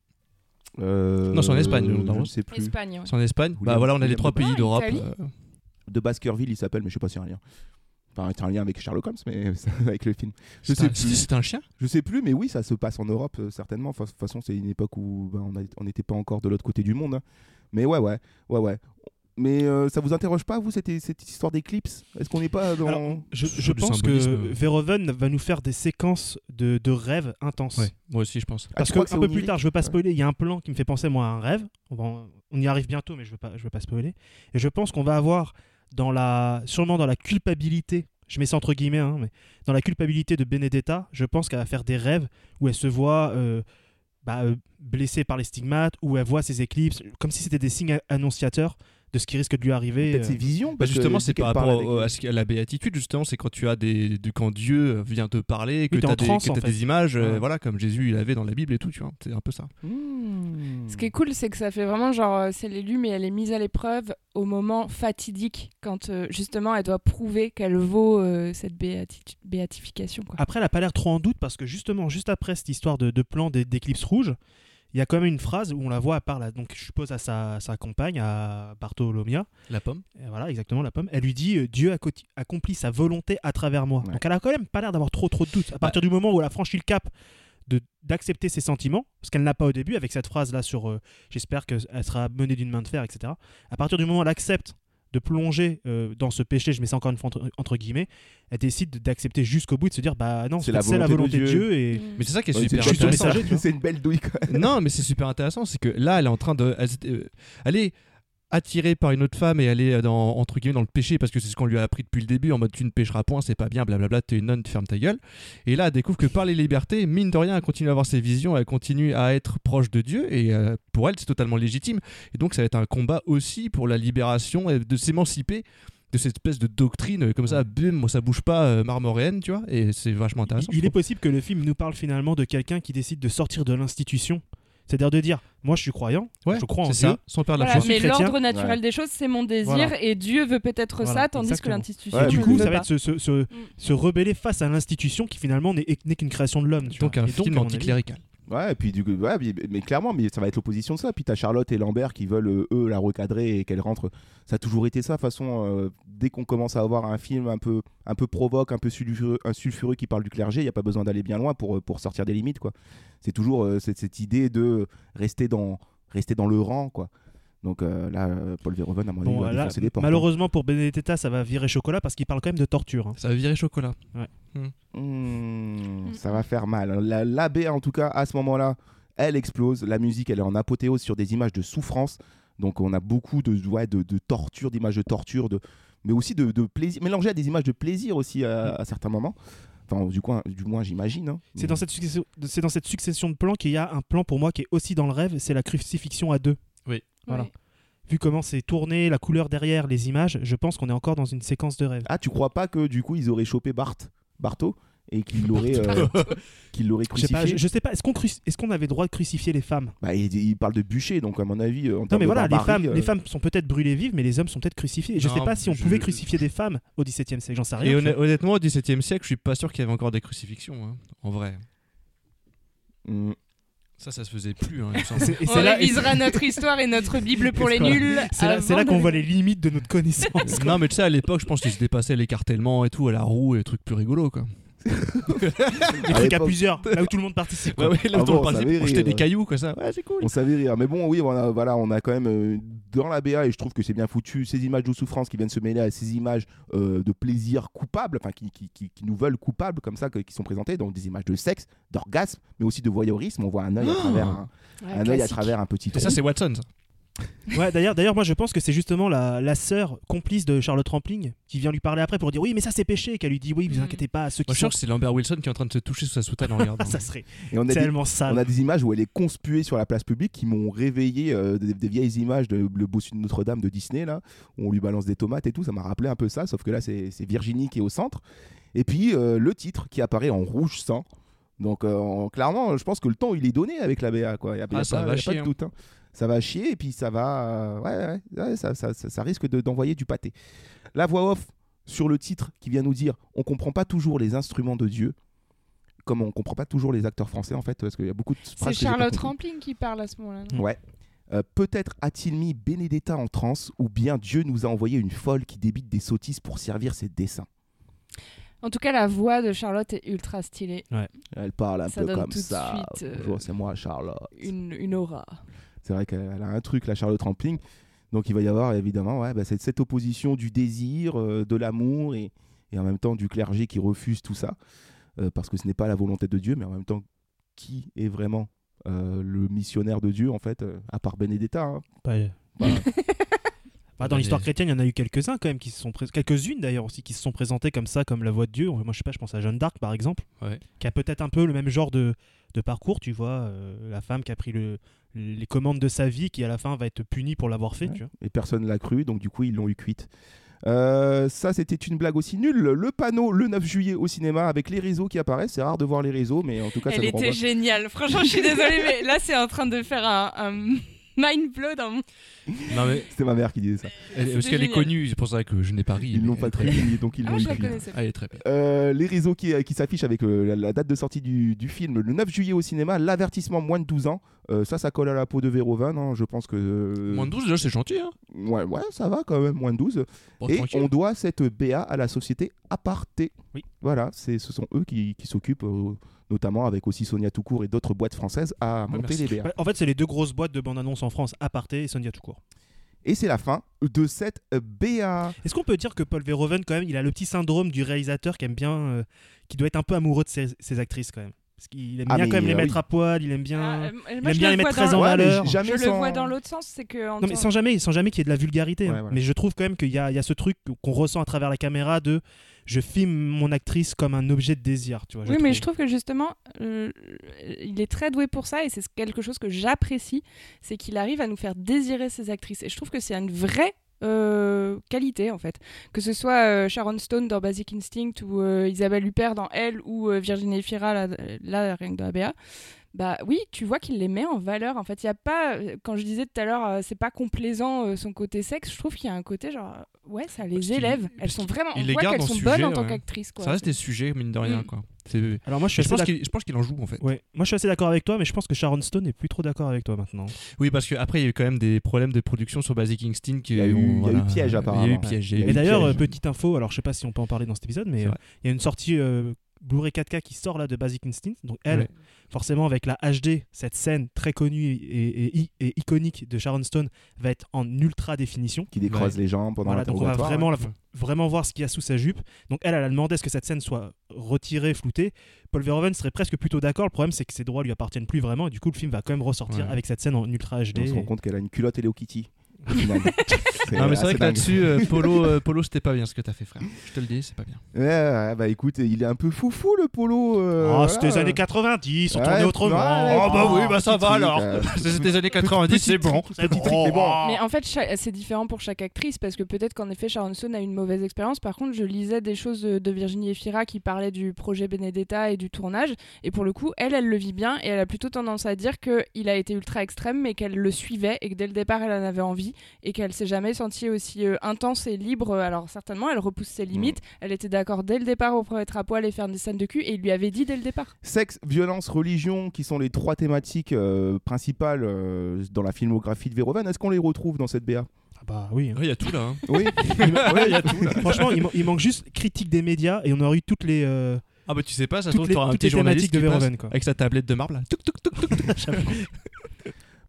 Euh, Non, c'est en Espagne, le nom de la je rose. sais plus. Espagne. Ouais. C'est en Espagne. William- Bah voilà, on a les William trois de- pays Ah, d'Europe. Italie. euh, De Baskerville, il s'appelle mais je sais pas si c'est un lien. Enfin, c'est un lien avec Sherlock Holmes mais avec le film. Je C'est sais un, plus. c'est un chien. Je sais plus mais oui, ça se passe en Europe euh, certainement. Enfin, de toute façon, c'est une époque où ben, on a- on n'était pas encore de l'autre côté du monde. hein. Mais ouais ouais, ouais ouais. Mais euh, ça vous interroge pas, vous, cette, cette histoire d'éclipse? Est-ce qu'on n'est pas dans... Alors, je, Sur je du pense que symbolisme. Verhoeven va nous faire des séquences de, de rêves intenses. Ouais, moi aussi, je pense. Ah, Parce tu crois que que un c'est peu plus onirique tard, je veux pas Ouais. spoiler, il y a un plan qui me fait penser moi à un rêve. On, va- on y arrive bientôt, mais je veux pas, je veux pas spoiler. Et je pense qu'on va avoir dans la, sûrement dans la culpabilité. Je mets ça entre guillemets, hein, mais dans la culpabilité de Benedetta, je pense qu'elle va faire des rêves où elle se voit euh, bah, euh, blessée par les stigmates, où elle voit ses éclipses, comme si c'était des signes annonciateurs de ce qui risque de lui arriver. Peut-être euh. ses visions Bah parce que justement, dès c'est qu'elle par parle rapport avec- au- à, ce qu'est la béatitude, justement, c'est quand tu as des, du- quand Dieu vient te parler, que Oui, t'es tu en as, des, transe, que en t'as fait. des images, euh, Ouais. voilà, comme Jésus il avait dans la Bible et tout, tu vois, c'est un peu ça. Mmh. Ce qui est cool, c'est que ça fait vraiment genre, euh, c'est l'élu, mais elle est mise à l'épreuve au moment fatidique, quand euh, justement elle doit prouver qu'elle vaut euh, cette béati- béatification. Quoi. Après, elle n'a pas l'air trop en doute parce que justement, juste après cette histoire de, de plan d'é- d'éclipse rouge, il y a quand même une phrase où on la voit, à part, donc je suppose à sa, sa compagne, à Bartolomia. La pomme. Et voilà, exactement, la pomme. Elle lui dit euh, Dieu acco- accomplit sa volonté à travers moi. Ouais. Donc elle a quand même pas l'air d'avoir trop trop de doutes. À partir du moment où elle a franchi le cap de d'accepter ses sentiments, ce qu'elle n'a pas au début, avec cette phrase là sur euh, j'espère qu'elle sera menée d'une main de fer, et cetera. À partir du moment où elle accepte de plonger euh, dans ce péché, je mets ça encore une fois entre, entre guillemets, elle décide de- d'accepter jusqu'au bout et de se dire bah non, C'est c'est la la volonté volonté de de Dieu. Dieu et Mais c'est ça qui est Ouais, super c'est juste le intéressant. messager, tu vois. c'est une belle douille quand même. Non, mais c'est super intéressant, c'est que là, elle est en train de, elle, s'était, euh, elle est attirée par une autre femme et elle est dans, entre guillemets dans le péché parce que c'est ce qu'on lui a appris depuis le début en mode tu ne pécheras point, c'est pas bien, blablabla, t'es une nonne, tu fermes ta gueule. Et là, elle découvre que par les libertés, mine de rien, elle continue à avoir ses visions, elle continue à être proche de Dieu et euh, pour elle, c'est totalement légitime. Et donc, ça va être un combat aussi pour la libération et de s'émanciper de cette espèce de doctrine euh, comme ça, bim, moi ça bouge pas, euh, marmoréenne, tu vois, et c'est vachement intéressant. il, il est possible que le film nous parle finalement de quelqu'un qui décide de sortir de l'institution. C'est-à-dire de dire, moi je suis croyant, Ouais, je crois en c'est Dieu. ça, sans perdre la Voilà, foi. mais chrétien. l'ordre naturel Ouais. des choses, c'est mon désir, Voilà. et Dieu veut peut-être Voilà, ça, tandis exactement. que l'institution Ouais, Et du ne coup, veut ça va pas. être se, se, se, se rebeller face à l'institution qui finalement n'est, n'est qu'une création de l'homme. tu Donc vois. un Et film à mon avis- anticlérical. Ouais, et puis du coup, ouais, mais, mais clairement, mais ça va être l'opposition de ça. Puis t'as Charlotte et Lambert qui veulent euh, eux la recadrer et qu'elle rentre. Ça a toujours été ça. De toute façon, euh, dès qu'on commence à avoir un film un peu, un peu provoque, un peu sulfureux, un sulfureux qui parle du clergé, il y a pas besoin d'aller bien loin pour pour sortir des limites, quoi. C'est toujours euh, cette, cette idée de rester dans, rester dans le rang, quoi. Donc euh, là, euh, Paul Verhoeven, à mon avis, Bon, va là, défoncer des portes. malheureusement pour Benedetta, ça va virer chocolat parce qu'il parle quand même de torture. hein. Ça va virer chocolat. Mmh, ça va faire mal. La, l'abbé, en tout cas, à ce moment-là, elle explose. La musique, elle est en apothéose sur des images de souffrance. Donc, on a beaucoup de, ouais, de, de torture, d'images de torture, de, mais aussi de, de plaisir, mélangé à des images de plaisir aussi à, à certains moments. Enfin, du, coup, du moins, j'imagine. hein. C'est dans, cette succession, c'est dans cette succession de plans qu'il y a un plan pour moi qui est aussi dans le rêve, c'est la crucifixion à deux. Oui. Voilà. Oui. Vu comment c'est tourné, la couleur derrière, les images, je pense qu'on est encore dans une séquence de rêve. Ah, tu crois pas que du coup, ils auraient chopé Bart, Barto et qu'ils l'auraient, euh, qu'ils l'auraient Je sais pas, crucifié? je, je sais pas, est-ce qu'on, cru- est-ce qu'on avait le droit de crucifier les femmes? Bah, il, il parle de bûcher, donc à mon avis, euh, en Non termes mais de voilà, les barbarie, femmes, euh, les femmes sont peut-être brûlées vives, mais les hommes sont peut-être crucifiés. Et je Non, sais pas si on je- pouvait crucifier des femmes au dix-septième siècle, j'en sais rien. Et tu honn- vois. honnêtement, au dix-septième siècle, je suis pas sûr qu'il y avait encore des crucifixions, hein, en vrai. mm. Ça, ça se faisait plus. Hein, il me semble. C'est- et On c'est là- révisera notre histoire et notre Bible pour les Voilà. nuls. C'est là, c'est avant là qu'on de- voit les limites de notre connaissance. Non, mais tu sais, à l'époque, je pense qu'ils se dépassaient l'écartèlement et tout, à la roue et des trucs plus rigolos, quoi. Des À trucs à l'époque- plusieurs, là où tout le monde participe. quoi. Ouais, ouais, là, Ah on bon, parle ça des- avait on jetait rire. des cailloux, quoi, ça. Ouais, c'est cool. On savait rire. Mais bon, oui, voilà, voilà on a quand même euh, dans la B A, et je trouve que c'est bien foutu, ces images de souffrance qui viennent se mêler à ces images euh, de plaisir coupable, enfin qui, qui, qui, qui nous veulent coupables comme ça, que, qui sont présentées, donc des images de sexe, d'orgasme, mais aussi de voyeurisme. On voit un œil à travers un, Ouais, un œil à travers un petit Et trou. ça, c'est Watson. Ça. Ouais, d'ailleurs, d'ailleurs, moi je pense que c'est justement la, la sœur complice de Charlotte Rampling qui vient lui parler après pour dire oui, mais ça c'est péché, et qu'elle lui dit oui, vous inquiétez pas, ceux qui Moi, je suis sont. sûr que c'est Lambert Wilson qui est en train de se toucher sous sa soutane en regardant. Ça serait Et on a tellement des, sale. On a des images où elle est conspuée sur la place publique qui m'ont réveillé euh, des, des vieilles images de Le Bossu de Notre-Dame de Disney, là, où on lui balance des tomates et tout. Ça m'a rappelé un peu ça, sauf que là, c'est, c'est Virginie qui est au centre. Et puis, euh, le titre qui apparaît en rouge sang. Donc, euh, en- clairement, je pense que le temps, il est donné avec la B A. Quoi. Il n'y a, Ah, y a ça pas, va y a chier, pas de doute. Hein. Ça va chier et puis ça va. euh, ouais, ouais, ouais, ça, ça, ça, ça risque de, d'envoyer du pâté. La voix off sur le titre qui vient nous dire on comprend pas toujours les instruments de Dieu, comme on comprend pas toujours les acteurs français en fait, parce qu'il y a beaucoup de phrases. C'est que j'ai pas Charlotte compris. Rampling qui parle à ce moment-là. non Ouais. Euh, peut-être a-t-il mis Benedetta en transe, ou bien Dieu nous a envoyé une folle qui débite des sottises pour servir ses desseins. En tout cas, la voix de Charlotte est ultra stylée. Ouais. Elle parle un Ça peu donne comme tout de ça. suite, euh, Bonjour, c'est moi Charlotte. Une, une aura. C'est vrai qu'elle elle a un truc, la Charlotte Rampling. Donc il va y avoir évidemment ouais, bah, cette, cette opposition du désir, euh, de l'amour et, et en même temps du clergé qui refuse tout ça. Euh, parce que ce n'est pas la volonté de Dieu, mais en même temps, qui est vraiment euh, le missionnaire de Dieu en fait, euh, à part Benedetta hein. Pas- Voilà. Bah, dans l'histoire chrétienne, il y en a eu quelques-uns quand même qui se sont pré- quelques-unes d'ailleurs aussi qui se sont présentées comme ça, comme la voix de Dieu. Moi, je sais pas, je pense à Jeanne d'Arc par exemple, Ouais. qui a peut-être un peu le même genre de, de parcours, tu vois, euh, la femme qui a pris le, les commandes de sa vie, qui à la fin va être punie pour l'avoir fait. Ouais. Tu vois. Et personne l'a cru, donc du coup ils l'ont eu cuite. Euh, ça c'était une blague aussi nulle. Le panneau le neuf juillet au cinéma avec les réseaux qui apparaissent. C'est rare de voir les réseaux, mais en tout cas ça Elle nous était renvoie. géniale. Franchement, je suis désolée, mais là, c'est en train de faire un, un mind blow dans mon... Non, mais C'était ma mère qui disait ça. elle- parce qu'elle est génial. connue, c'est pour ça que je n'ai pas ri. Ils mais l'ont elle pas est très très bien. bien, donc ils Ah, l'ont je la écrit. connaissais pas. Ah, elle est très bien. Euh, les réseaux qui, qui s'affichent avec euh, la, la date de sortie du, du film, le neuf juillet au cinéma, l'avertissement moins de douze ans. Euh, ça, ça colle à la peau de Verhoeven. Hein, je pense que. euh, Moins de douze, déjà, c'est gentil. Hein. Ouais, ouais, ça va quand même, moins de douze. Bon, Et tranquille. on doit cette B A à la société Aparté. Oui. Voilà, c'est, ce sont eux qui, qui s'occupent, euh, notamment avec aussi Sonia Toucourt et d'autres boîtes françaises, à Ouais, monter merci. les B A. Bah, en fait, c'est les deux grosses boîtes de bande-annonce en France, Aparté et Sonia Toucourt. Et c'est la fin de cette B A. Est-ce qu'on peut dire que Paul Verhoeven, quand même, il a le petit syndrome du réalisateur qui aime bien, euh, qui doit être un peu amoureux de ses, ses actrices quand même. Parce qu'il aime Ah, bien mais, quand même les euh, mettre oui. à poil, il aime bien, Ah, euh, il moi, aime je bien le les mettre vois très dans en le- Ouais, mais valeur. jamais Je sans- le vois dans l'autre sens, c'est que... en Non mais tant- sans jamais, sans jamais qu'il y ait de la vulgarité. Ouais, hein. voilà. Mais je trouve quand même qu'il y a, il y a ce truc qu'on ressent à travers la caméra de je filme mon actrice comme un objet de désir. Tu vois, Oui, mais je trouve que justement, euh, il est très doué pour ça et c'est quelque chose que j'apprécie, c'est qu'il arrive à nous faire désirer ses actrices. Et je trouve que c'est une vraie euh, qualité en fait. Que ce soit euh, Sharon Stone dans Basic Instinct ou euh, Isabelle Huppert dans Elle ou euh, Virginie Efira là, là rien que dans la B A. Bah oui, tu vois qu'il les met en valeur. En fait, il y a pas, quand je disais tout à l'heure, euh, c'est pas complaisant euh, son côté sexe. Je trouve qu'il y a un côté genre, ouais, ça les Parce qu'il- élève. Elles parce sont qu'il- vraiment, on il les voit garde qu'elles en sont sujet, bonnes en tant ouais. qu'actrices. quoi. Ça reste des sujets, mine de rien. Mm. Quoi. C'est... Alors moi je suis je assez pense, d'ac- qu'il, je pense qu'il en joue en fait. Ouais. Moi je suis assez d'accord avec toi, mais je pense que Sharon Stone est plus trop d'accord avec toi maintenant. Oui, parce qu'après, il y a eu quand même des problèmes de production sur Basic Instinct. Il y a eu- il y a eu piège, apparemment. Il y a eu piège. il y a Il y a eu Et d'ailleurs, piège. euh, petite info, alors je sais pas si on peut en parler dans cet épisode, mais C'est euh, vrai. il y a une sortie euh, Blu-ray quatre K qui sort là de Basic Instinct. Donc elle, Ouais. forcément avec la H D, cette scène très connue et, et- et iconique de Sharon Stone va être en ultra définition. Qui décroise Ouais. les jambes pendant Voilà, donc on va l'interrogatoire. vraiment, ouais. la- vraiment voir ce qu'il y a sous sa jupe. Donc elle, elle a demandé à ce que cette scène soit retirée, floutée. Paul Verhoeven serait presque plutôt d'accord. Le problème, c'est que ses droits lui appartiennent plus vraiment. Et du coup, le film va quand même ressortir Ouais. avec cette scène en ultra H D. On se rend compte qu'elle a une culotte Hello Kitty. au final. C'est Non, mais c'est assez vrai que dingue. là-dessus, euh, Polo, euh, Polo, c'était pas bien ce que t'as fait, frère. Je te le dis, c'est pas bien. Ouais, ouais, bah écoute, il est un peu foufou le Polo. euh, Oh, voilà. c'était les années quatre-vingt-dix, on Ouais, tournait autrement. ouais, Oh, bah oui, bah ça petit va truc, alors. euh, C'était les années quatre-vingt-dix, c'est bon. C'est petit truc, mais bon. Mais en fait, cha- c'est différent pour chaque actrice parce que peut-être qu'en effet, Sharon Stone a eu une mauvaise expérience. Par contre, je lisais des choses de de Virginie Efira qui parlaient du projet Benedetta et du tournage. Et pour le coup, elle, elle le vit bien et elle a plutôt tendance à dire qu'il a été ultra extrême, mais qu'elle le suivait et que dès le départ, elle en avait envie et qu'elle s'est jamais sentie aussi euh, intense et libre. Alors certainement, elle repousse ses limites. Elle était d'accord dès le départ pour être à poil et faire des scènes de cul et il lui avait dit dès le départ. Sexe, violence, religion, qui sont les trois thématiques euh, principales euh, dans la filmographie de Verhoeven. Est-ce qu'on les retrouve dans cette B A? Ah bah oui. Il y a tout là. hein. Oui. Ouais, il y a tout, là. Franchement, il, man- il manque juste critique des médias et on aurait eu toutes les. euh, Ah bah tu sais pas, ça se Toutes trouve, les- t'auras un toutes petit les journaliste thématiques de qui passe Verhoeven, quoi. avec sa tablette de marbre là. Touc, touc, touc, touc, touc.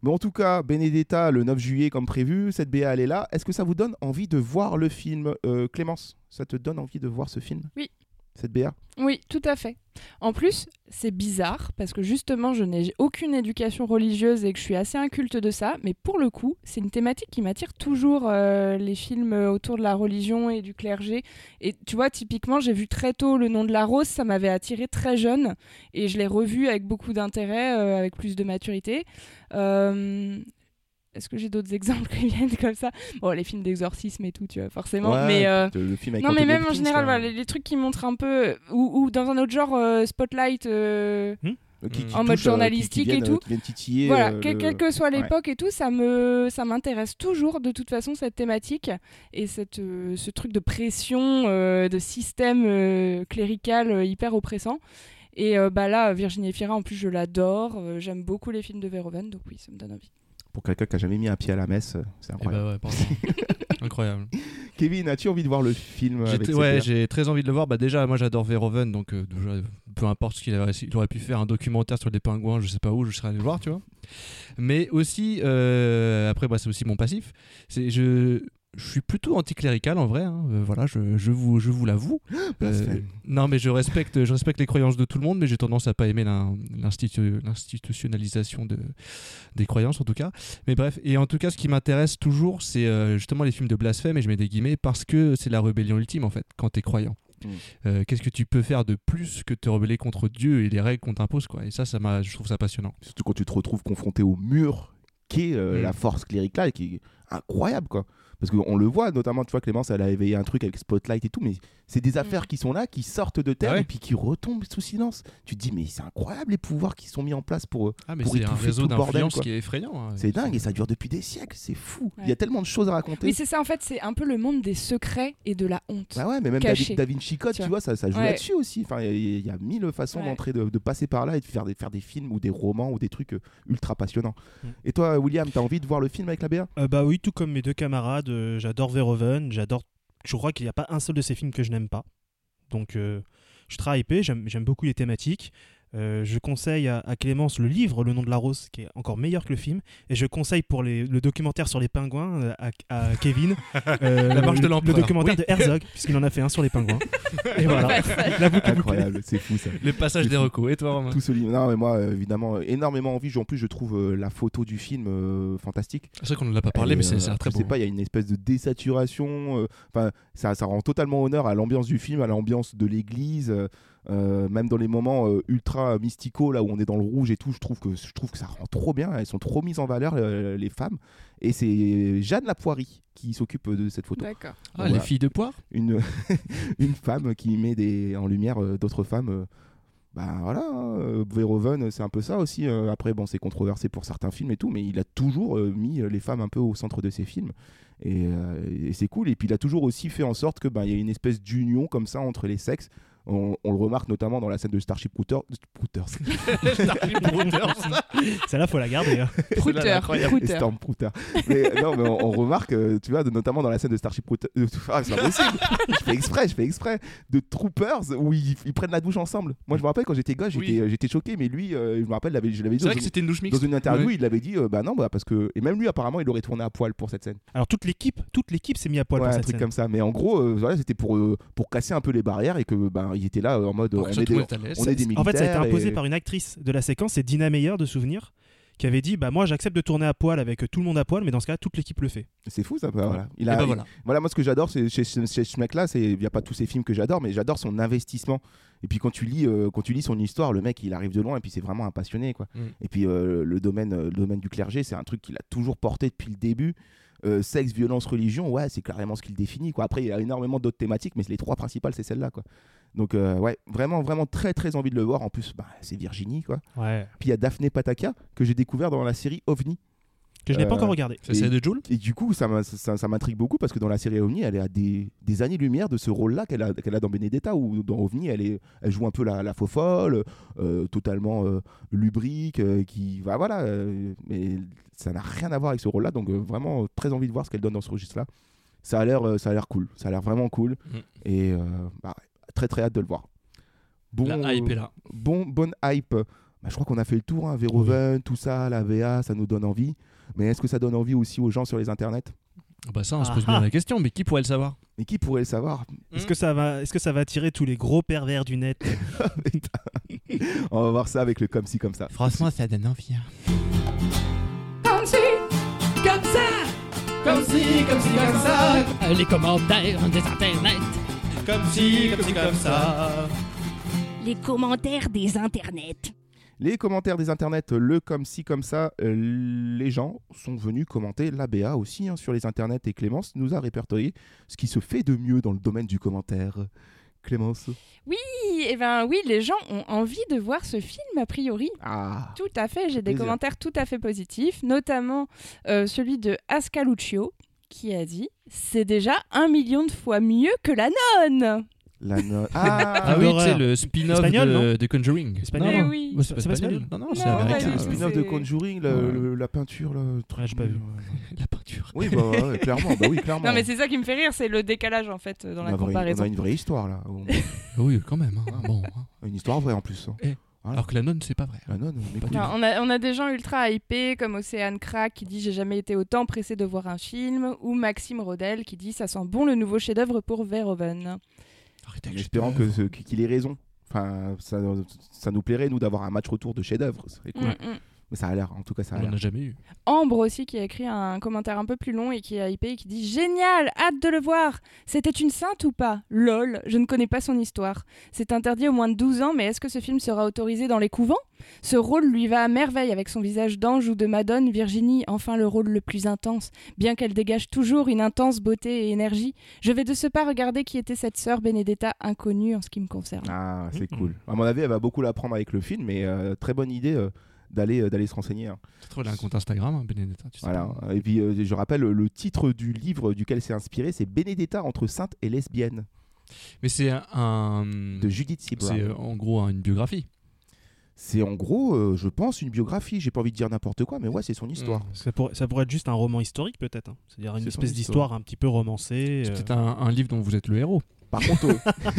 Mais en tout cas, Benedetta, le neuf juillet, comme prévu, cette B A, elle est là. Est-ce que ça vous donne envie de voir le film euh, Clémence, ça te donne envie de voir ce film ? Oui. Cette B A ? Oui, tout à fait. En plus, c'est bizarre parce que justement, je n'ai aucune éducation religieuse et que je suis assez inculte de ça, mais pour le coup, c'est une thématique qui m'attire toujours, euh, les films autour de la religion et du clergé. Et tu vois, typiquement, j'ai vu très tôt Le nom de la rose, ça m'avait attiré très jeune et je l'ai revu avec beaucoup d'intérêt, euh, avec plus de maturité. Euh... Est-ce que j'ai d'autres exemples qui viennent comme ça ? Bon, les films d'exorcisme et tout, tu vois, forcément. Ouais, mais euh... le film avec non, mais Anthony même en Hopkins, général, là. voilà, les, les trucs qui montrent un peu, ou, ou dans un autre genre, euh, Spotlight, euh... hmm qui, qui en mode touche, euh, journalistique qui, qui viennent, et tout. Qui viennent titiller. Voilà, euh, que, le... quelle que soit l'époque ouais. et tout, ça me, ça m'intéresse toujours de toute façon cette thématique et cette, euh, ce truc de pression, euh, de système euh, clérical euh, hyper oppressant. Et euh, bah là, Virginie Efira, en plus, je l'adore. Euh, j'aime beaucoup les films de Verhoeven, donc oui, ça me donne envie. Pour quelqu'un qui a jamais mis un pied à la messe, c'est incroyable. Eh bah ouais, incroyable. Kevin, as-tu envie de voir le film avec j'ai, Ouais, j'ai très envie de le voir. Bah déjà, moi j'adore Verhoeven, donc euh, déjà, peu importe ce qu'il avait, il aurait pu faire un documentaire sur des pingouins, je sais pas où, je serais allé le voir, tu vois. Mais aussi, euh, après, bah, c'est aussi mon passif. C'est je. Je suis plutôt anticlérical en vrai, hein. euh, voilà, je, je, vous, je vous l'avoue. Euh, non, mais je respecte, je respecte les croyances de tout le monde, mais j'ai tendance à pas aimer l'in, l'institu, l'institutionnalisation de, des croyances en tout cas. Mais bref, et en tout cas, ce qui m'intéresse toujours, c'est euh, justement les films de blasphème, et je mets des guillemets, parce que c'est la rébellion ultime en fait, quand t'es croyant. Mmh. Euh, qu'est-ce que tu peux faire de plus que te rebeller contre Dieu et les règles qu'on t'impose, quoi. Et ça, ça m'a, je trouve ça passionnant. Surtout quand tu te retrouves confronté au mur qu'est euh, mmh. la force cléricale, qui est incroyable, quoi. Parce qu'on le voit, notamment, tu vois, Clémence, elle a éveillé un truc avec Spotlight et tout, mais c'est des affaires mmh. qui sont là, qui sortent de terre ah ouais. et puis qui retombent sous silence. Tu te dis, mais c'est incroyable les pouvoirs qui sont mis en place pour, ah, mais pour c'est étouffer un réseau tout le bordel, d'influence quoi. Qui est effrayant. Hein. C'est dingue et ça dure depuis des siècles, c'est fou. Il ouais. y a tellement de choses à raconter. Oui, c'est ça, en fait, c'est un peu le monde des secrets et de la honte. Bah ouais, mais même cachée. Da Vinci Code, tu vois, ça, ça joue ouais. là-dessus aussi. Enfin, il y, y a mille façons ouais. d'entrer, de, de passer par là et de faire des, faire des films ou des romans ou des trucs euh, ultra passionnants. Mmh. Et toi, William, t'as envie de voir le film avec la B A ? euh, Bah oui, tout comme mes deux camarades, euh, j'adore Verhoeven, j'adore. Je crois qu'il n'y a pas un seul de ces films que je n'aime pas. Donc, euh, je suis très hypé, j'aime, j'aime beaucoup les thématiques. Euh, je conseille à, à Clémence le livre Le nom de la rose, qui est encore meilleur que le film. Et je conseille pour les, le documentaire sur les pingouins à, à Kevin euh, La marche de le, l'empereur. le documentaire oui. de Herzog, puisqu'il en a fait un sur les pingouins. Et voilà. Incroyable, c'est fou ça. Le passage c'est des fou. recos. Et toi, Romain ? Tout ce livre. Non, mais moi, évidemment, énormément envie. En plus, je trouve euh, la photo du film euh, fantastique. C'est vrai qu'on ne l'a pas parlé, et, mais c'est, c'est euh, très beau. Je sais pas, il y a une espèce de désaturation. Enfin, euh, ça, ça rend totalement honneur à l'ambiance du film, à l'ambiance de l'église. Euh, Euh, même dans les moments euh, ultra mysticaux là où on est dans le rouge et tout, je trouve que je trouve que ça rend trop bien. Elles sont trop mises en valeur euh, les femmes. Et c'est Jeanne Lapoirie qui s'occupe de cette photo. D'accord. Ah, voilà. Les filles de poire. Une une femme qui met des en lumière euh, d'autres femmes. Euh, bah voilà, hein, Verhoeven, c'est un peu ça aussi. Euh, après, bon, c'est controversé pour certains films et tout, mais il a toujours euh, mis les femmes un peu au centre de ses films. Et, euh, et c'est cool. Et puis il a toujours aussi fait en sorte que bah, y a une espèce d'union comme ça entre les sexes. On, on le remarque notamment dans la scène de Starship Troopers. Starship Troopers. Celle-là, faut la garder. Hein. Prouter. Storm Prouter. Mais, non, mais on, on remarque, tu vois, de, notamment dans la scène de Starship Troopers. Ah, c'est pas possible. je fais exprès, je fais exprès. De Troopers où ils, ils prennent la douche ensemble. Moi, je me rappelle quand j'étais gosse, j'étais, oui. j'étais choqué, mais lui, euh, je me rappelle, je l'avais dit. C'est vrai que c'était une douche mixte. Dans une interview, ouais. il l'avait dit, euh, bah non, bah parce que. Et même lui, apparemment, il aurait tourné à poil pour cette scène. Alors, toute l'équipe, toute l'équipe s'est mis à poil ouais, pour cette un truc scène. comme ça. Mais en gros, euh, voilà, c'était pour, euh, pour casser un peu les barrières et que bah, il était là euh, en mode. On est, des, on est des militaires. En fait, ça a été imposé et... par une actrice de la séquence, c'est Dina Meyer de Souvenir, qui avait dit bah moi j'accepte de tourner à poil avec tout le monde à poil, mais dans ce cas toute l'équipe le fait. C'est fou ça. Bah, voilà. Il a, bah, il, voilà. voilà moi ce que j'adore c'est chez, chez, chez ce mec-là, c'est il y a pas tous ces films que j'adore, mais j'adore son investissement. Et puis quand tu lis euh, quand tu lis son histoire, le mec il arrive de loin et puis c'est vraiment un passionné quoi. Mm. Et puis euh, le domaine le domaine du clergé, c'est un truc qu'il a toujours porté depuis le début. Euh, sexe, violence, religion, ouais, c'est carrément ce qu'il définit quoi. Après il y a énormément d'autres thématiques, mais les trois principales c'est celle-là quoi. Donc euh, ouais, vraiment vraiment très très envie de le voir. En plus bah, c'est Virginie quoi. Ouais. Puis il y a Daphné Pataka que j'ai découvert dans la série OVNI. Que je n'ai euh, pas encore regardé. C'est celle de Jules. Et du coup, ça, ça, ça m'intrigue beaucoup parce que dans la série OVNI, elle est à des, des années-lumière de ce rôle-là qu'elle a, qu'elle a dans Benedetta, où dans OVNI, elle, est, elle joue un peu la, la faux folle, euh, totalement euh, lubrique, euh, qui va, voilà. Euh, mais ça n'a rien à voir avec ce rôle-là, donc euh, vraiment euh, très envie de voir ce qu'elle donne dans ce registre-là. Ça a l'air, euh, ça a l'air cool, ça a l'air vraiment cool, mm. et euh, bah, très très hâte de le voir. Bon, la hype est là. Bon, bonne hype. Bah, je crois qu'on a fait le tour, hein. Verhoeven, oui. tout ça, la V A, ça nous donne envie. Mais est-ce que ça donne envie aussi aux gens sur les internets ? Bah ça, on se pose ah bien ah. la question, mais qui pourrait le savoir ? Mais qui pourrait le savoir ? Est-ce que ça va, est-ce que ça va attirer tous les gros pervers du net ? On va voir ça avec le comme ci comme ça. Franchement, ça donne envie. Hein. Comme ci, comme ça, comme ci, comme ci, comme ça. Euh, les commentaires des internets. Comme ci, comme ci, comme ça. Les commentaires des internets. Les commentaires des internets, le comme ci comme ça, euh, les gens sont venus commenter l'A B A aussi hein, sur les internets et Clémence nous a répertorié ce qui se fait de mieux dans le domaine du commentaire. Clémence ? Oui, et eh ben oui, les gens ont envie de voir ce film a priori. Ah, tout à fait, j'ai des plaisir. commentaires tout à fait positifs, notamment euh, celui de Ascaluccio qui a dit « C'est déjà un million de fois mieux que la nonne !» La no... Ah, ah oui, c'est le spin-off espagnol, de, de Conjuring. Espagnol, non, oui. Ouais, c'est, pas c'est pas espagnol. espagnol. Non, non, c'est non, américain. C'est le spin-off de Conjuring, la, ouais. le, la peinture. Là, ouais, j'ai pas vu. La peinture. Oui, bah, ouais, clairement. Bah, oui, clairement. Non, mais c'est ça qui me fait rire, c'est le décalage en fait dans on la a comparaison. On a une vraie histoire là. Oui, quand même. Hein. Bon, hein. Une histoire vraie en plus. Hein. Et voilà. Alors que la nonne, c'est pas vrai. La nonne, mais non, on, a, on a des gens ultra hypés comme Océane Crack qui dit « J'ai jamais été autant pressé de voir un film » ou Maxime Rodel qui dit « Ça sent bon le nouveau chef-d'œuvre pour Verhoeven ». En espérant que ce, qu'il ait raison. Enfin, ça, ça nous plairait, nous, d'avoir un match retour de chef-d'œuvre. C'est cool. Mm, mm. Mais ça a l'air, en tout cas, ça a On l'air. n'en a jamais eu. Ambre aussi qui a écrit un commentaire un peu plus long et qui a hypé et qui dit « Génial, hâte de le voir. C'était une sainte ou pas ? Lol, je ne connais pas son histoire. C'est interdit aux moins de douze ans, mais est-ce que ce film sera autorisé dans les couvents ? Ce rôle lui va à merveille avec son visage d'ange ou de Madone, Virginie, enfin le rôle le plus intense, bien qu'elle dégage toujours une intense beauté et énergie. Je vais de ce pas regarder qui était cette sœur Benedetta inconnue en ce qui me concerne. » Ah, c'est mmh. cool. À mon avis, elle va beaucoup l'apprendre avec le film, mais euh, très bonne idée euh, d'aller, euh, d'aller se renseigner. Hein. Tu trouves, elle a un compte Instagram, hein, Benedetta, tu sais. Voilà. Et puis, euh, je rappelle, le titre du livre duquel c'est inspiré, c'est Benedetta entre sainte et lesbienne. Mais c'est un... De Judith Seabrook. C'est euh, en gros une biographie. C'est en gros, euh, je pense, une biographie. J'ai pas envie de dire n'importe quoi, mais ouais, c'est son histoire. Mmh. Ça, pourrait, ça pourrait être juste un roman historique, peut-être. Hein. C'est-à-dire une c'est espèce d'histoire un petit peu romancée. C'est euh... peut-être un, un livre dont vous êtes le héros. Par contre,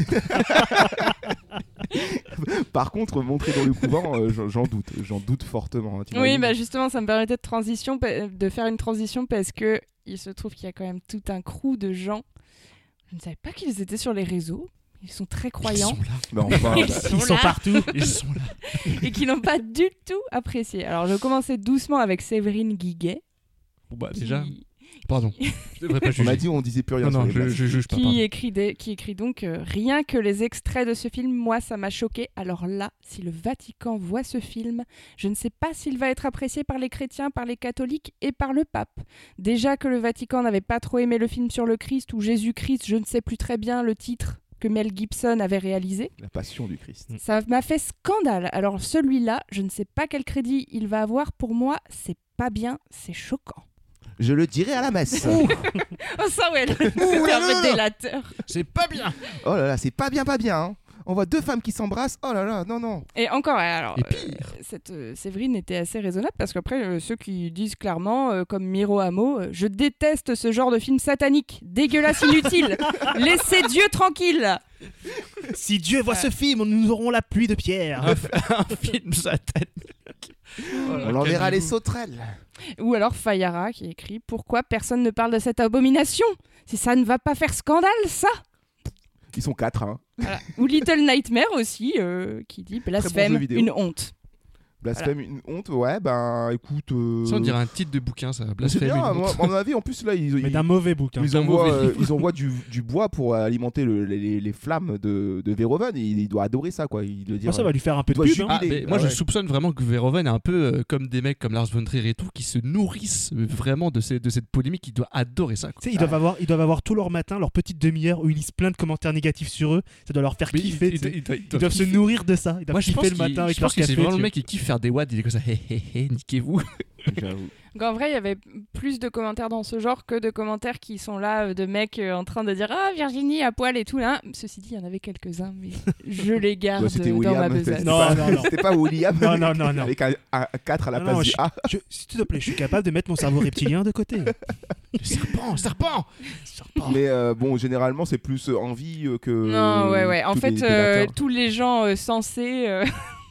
Par contre, montrer dans le couvent, euh, j'en doute, j'en doute fortement. Hein, oui, bah justement, ça me permettait de transition, de faire une transition parce que il se trouve qu'il y a quand même tout un crew de gens. Je ne savais pas qu'ils étaient sur les réseaux. Ils sont très croyants. Ils sont là. Bah enfin, ils, ils sont, sont là. partout. Ils sont là. Et qui n'ont pas du tout apprécié. Alors, je commençais doucement avec Séverine Guiguet. Bon bah qui... déjà. Pardon. Pas on a dit on disait plus rien. Non, non, sur les je, je juge pas. Qui écrit, des, qui écrit donc euh, rien que les extraits de ce film, moi ça m'a choqué. Alors là, si le Vatican voit ce film, je ne sais pas s'il va être apprécié par les chrétiens, par les catholiques et par le pape. Déjà que le Vatican n'avait pas trop aimé le film sur le Christ ou Jésus-Christ, je ne sais plus très bien le titre que Mel Gibson avait réalisé. La Passion du Christ. Ça m'a fait scandale. Alors celui-là, je ne sais pas quel crédit il va avoir. Pour moi, c'est pas bien, c'est choquant. Je le dirai à la messe. Oh ça ouais, le terme délateur. C'est pas bien. Oh là là, c'est pas bien, pas bien. Hein. On voit deux femmes qui s'embrassent. Oh là là, non, non. Et encore, alors, Et pire. Euh, cette euh, Séverine était assez raisonnable parce qu'après, euh, ceux qui disent clairement, euh, comme Miro Hamo, euh, je déteste ce genre de film satanique, dégueulasse, inutile. Laissez Dieu tranquille. Si Dieu voit euh... ce film, nous aurons la pluie de pierre. Un, un film satanique. Voilà, on enverra les sauterelles. Ou alors Fayara qui écrit « Pourquoi personne ne parle de cette abomination ? Si ça ne va pas faire scandale, ça ?» Ils sont quatre. Hein. Voilà. Ou Little Nightmare aussi, euh, qui dit « Blasphème, bon une honte ». Blasphème, voilà. Une honte, ouais, ben écoute. Euh... Ça, on dirait un titre de bouquin, ça. Blasphème, bien, une honte. À mon avis, en plus, là, ils. Mais ils, d'un mauvais bouquin. Ils envoient, euh, ils envoient du, du bois pour alimenter le, les, les flammes de, de Verhoeven. Il, il doit adorer ça, quoi. Il doit dire, moi, ça va lui faire un peu de pub. Hein. Ah, mais moi, ah, je ouais. soupçonne vraiment que Verhoeven est un peu euh, comme des mecs comme Lars von Trier et tout, qui se nourrissent vraiment de, ces, de cette polémique. Il doit adorer ça. Tu sais, ils, ah. doivent avoir, ils doivent avoir tout leur matin, leur petite demi-heure où ils lisent plein de commentaires négatifs sur eux. Ça doit leur faire mais kiffer. Ils, ils, ils, ils, doivent, ils doivent se nourrir de ça. Ils doivent moi, kiffer le matin avec leur café. C'est vraiment le mec qui kiffe faire des wads. Il est comme ça. Hé hé hé, niquez-vous. Donc en vrai, il y avait plus de commentaires dans ce genre que de commentaires qui sont là, de mecs euh, en train de dire « Ah, Virginie à poil et tout là ». Ceci dit, il y en avait quelques-uns, mais je les garde ouais, dans William, ma besace. Non, pas, non, non. C'était pas William non, non, non, non. avec un, un quatre à la non, place non, du je, A. Je, s'il te plaît, je suis capable de mettre mon cerveau reptilien de côté. Le serpent, serpent, serpent. Mais euh, bon, généralement, c'est plus envie euh, que... Non, ouais, ouais. En fait, euh, tous les gens euh, censés... Euh...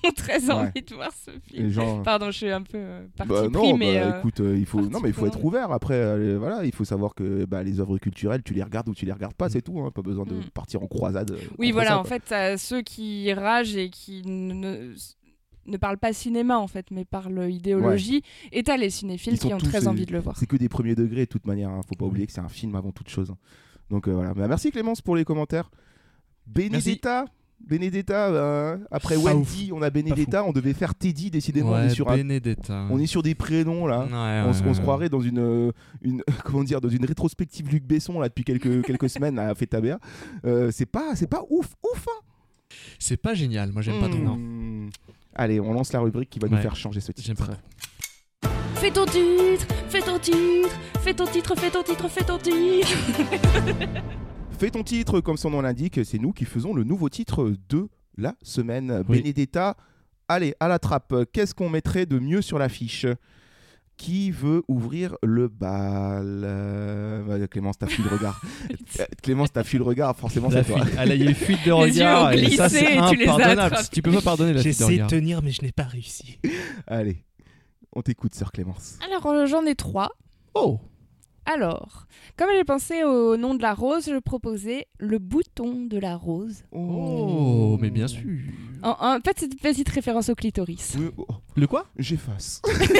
très envie ouais. de voir ce film. Gens... Pardon, je suis un peu euh, partie bah, pris, non, mais bah, euh, écoute, euh, il faut non mais il faut être ouvert. Après, euh, voilà, il faut savoir que bah, les œuvres culturelles, tu les regardes ou tu les regardes pas, c'est tout. Hein, pas besoin de mm. partir en croisade. Euh, oui, voilà. ça, en fait, t'as ceux qui ragent et qui ne ne parlent pas cinéma en fait, mais parlent idéologie. Ouais. Et t'as les cinéphiles qui ont tous, très envie de le voir. C'est que des premiers degrés de toute manière. Hein. Faut pas oublier que c'est un film avant toute chose. Donc euh, voilà. Bah, merci Clémence pour les commentaires. Benedetta. Merci. Benedetta, euh, après Wendy, on a Benedetta, on devait faire Teddy, décidément. Ouais, on, est sur Benedetta. Un, on est sur des prénoms là. Ouais, on, ouais, on ouais. se croirait dans une, une, comment dire, dans une rétrospective Luc Besson là depuis quelques, quelques semaines à Feta-Béa. Euh, c'est pas, c'est pas ouf, ouf. Hein. C'est pas génial, moi j'aime mmh. pas trop. Allez, on lance la rubrique qui va ouais. nous faire changer ce titre. J'aime pas. Fais ton titre, fais ton titre, fais ton titre, fais ton titre, fais ton titre. Fais ton titre, comme son nom l'indique, c'est nous qui faisons le nouveau titre de la semaine. Oui. Benedetta, allez, à la trappe. Qu'est-ce qu'on mettrait de mieux sur l'affiche ? Qui veut ouvrir le bal ? euh, Clémence, t'as fui le regard. Clémence, t'as fui le regard, forcément c'est toi. Elle a eu une fuite de regard et ça c'est impardonnable. Tu peux pas pardonner la fuite de regard. J'essaie de tenir mais je n'ai pas réussi. Allez, on t'écoute, sœur Clémence. Alors euh, j'en ai trois. Oh. Alors, comme j'ai pensé au nom de la rose, je proposais le bouton de la rose. Oh, mais bien sûr. En, en fait, c'est une petite référence au clitoris. Oui, oh. Le quoi ? J'efface.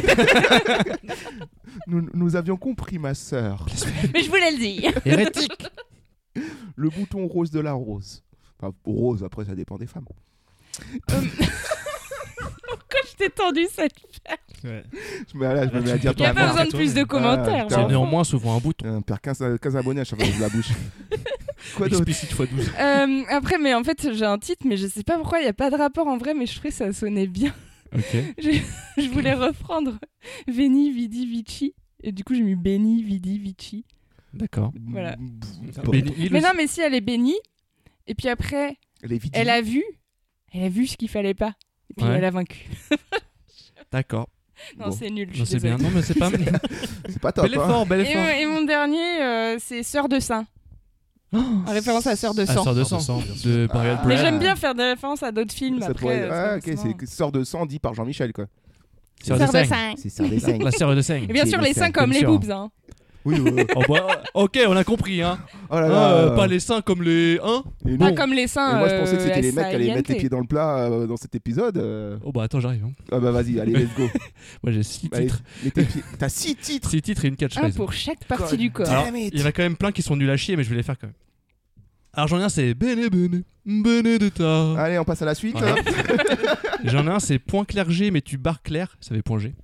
nous, nous avions compris, ma sœur. Mais je voulais le dire. Hérétique. Le bouton rose de la rose. Enfin, rose, après, ça dépend des femmes. Euh... Pourquoi je t'ai tendu cette perche ? Ouais. Je me, là, je me mets à dire. Il n'y a pas besoin de plus de commentaires. Ah, c'est néanmoins souvent un bouton. On perd quinze, quinze abonnés à chaque fois que je la bouche. Quoi d'autre ? Explicite fois douze. Euh, après, mais en fait, j'ai un titre, mais je sais pas pourquoi, il n'y a pas de rapport en vrai, mais je trouvais que ça sonnait bien. Ok. je, je voulais reprendre Veni, Vidi, Vici. Et du coup, j'ai mis Beni, Vidi, Vici. D'accord. Voilà. Bon. Béni, mais non, mais si elle est bénie, et puis après, elle, elle a vu, elle a vu ce qu'il fallait pas. Et puis ouais. elle a vaincu. D'accord. Non, bon. c'est nul. Non, c'est bien. Non, mais c'est pas. c'est pas top. Bel effort, hein. bel effort. Et, et mon dernier, euh, c'est Sœur de Saint. Oh, en référence à Sœur de Sang. Ah, Sœur de Sang. De Pariel Mais j'aime bien faire des références à d'autres films. Ça après, pourrait... euh, ah, ok, c'est Sœur de Sang dit par Jean-Michel, quoi. Sœur de Sang. C'est Sœur de Sang. La Sœur de Sang. Et bien sûr, les seins comme les boobs, hein. Oui, oui, oui. Oh, bah, ok, on a compris, hein. Oh là là, ah, euh, euh... pas les seins comme les hein. Et pas non. comme les seins. Et moi, je pensais que c'était euh, les mecs qui allaient mettre les pieds dans le plat euh, dans cet épisode. Euh... Oh bah attends, j'arrive. Hein. Ah bah vas-y, allez, let's go. Moi j'ai six allez, titres. Pieds... T'as six titres. Six titres et une catchphrase. Un pour chaque partie God du corps. Alors, il y en a quand même plein qui sont nuls à chier, mais je vais les faire quand même. Alors j'en ai un, c'est Bene Bene Benedetta. Allez, on passe à la suite. Voilà. J'en ai un, c'est Point Clergé, mais tu barres clair, ça fait point G.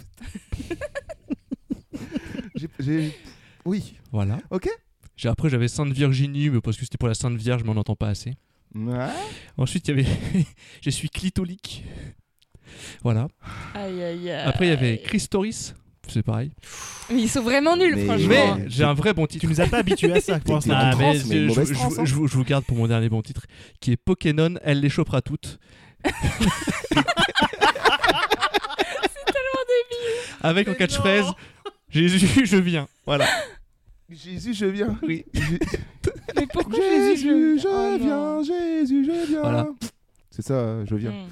j'ai, j'ai... Oui. Voilà. Ok. J'ai, après, j'avais Sainte Virginie, mais parce que c'était pour la Sainte Vierge, je m'en entends pas assez. Ouais. Ensuite, il y avait Je suis clitolique. Voilà. Aïe, aïe, aïe. Après, il y avait Christoris. C'est pareil. Mais ils sont vraiment nuls, mais franchement. Mais j'ai un vrai bon titre. Tu nous as pas habitués à ça. Pour ah, mais je, je, je, je, je, je vous garde pour mon dernier bon titre, qui est Pokémon, elle les chopera toutes. C'est tellement débile. Avec en catchphrase, Jésus, je viens. Voilà. Jésus, je viens. Oui. Mais pourquoi Jésus, Jésus, je oh, viens. non. Jésus, je viens. Voilà. C'est ça, je viens. Mm.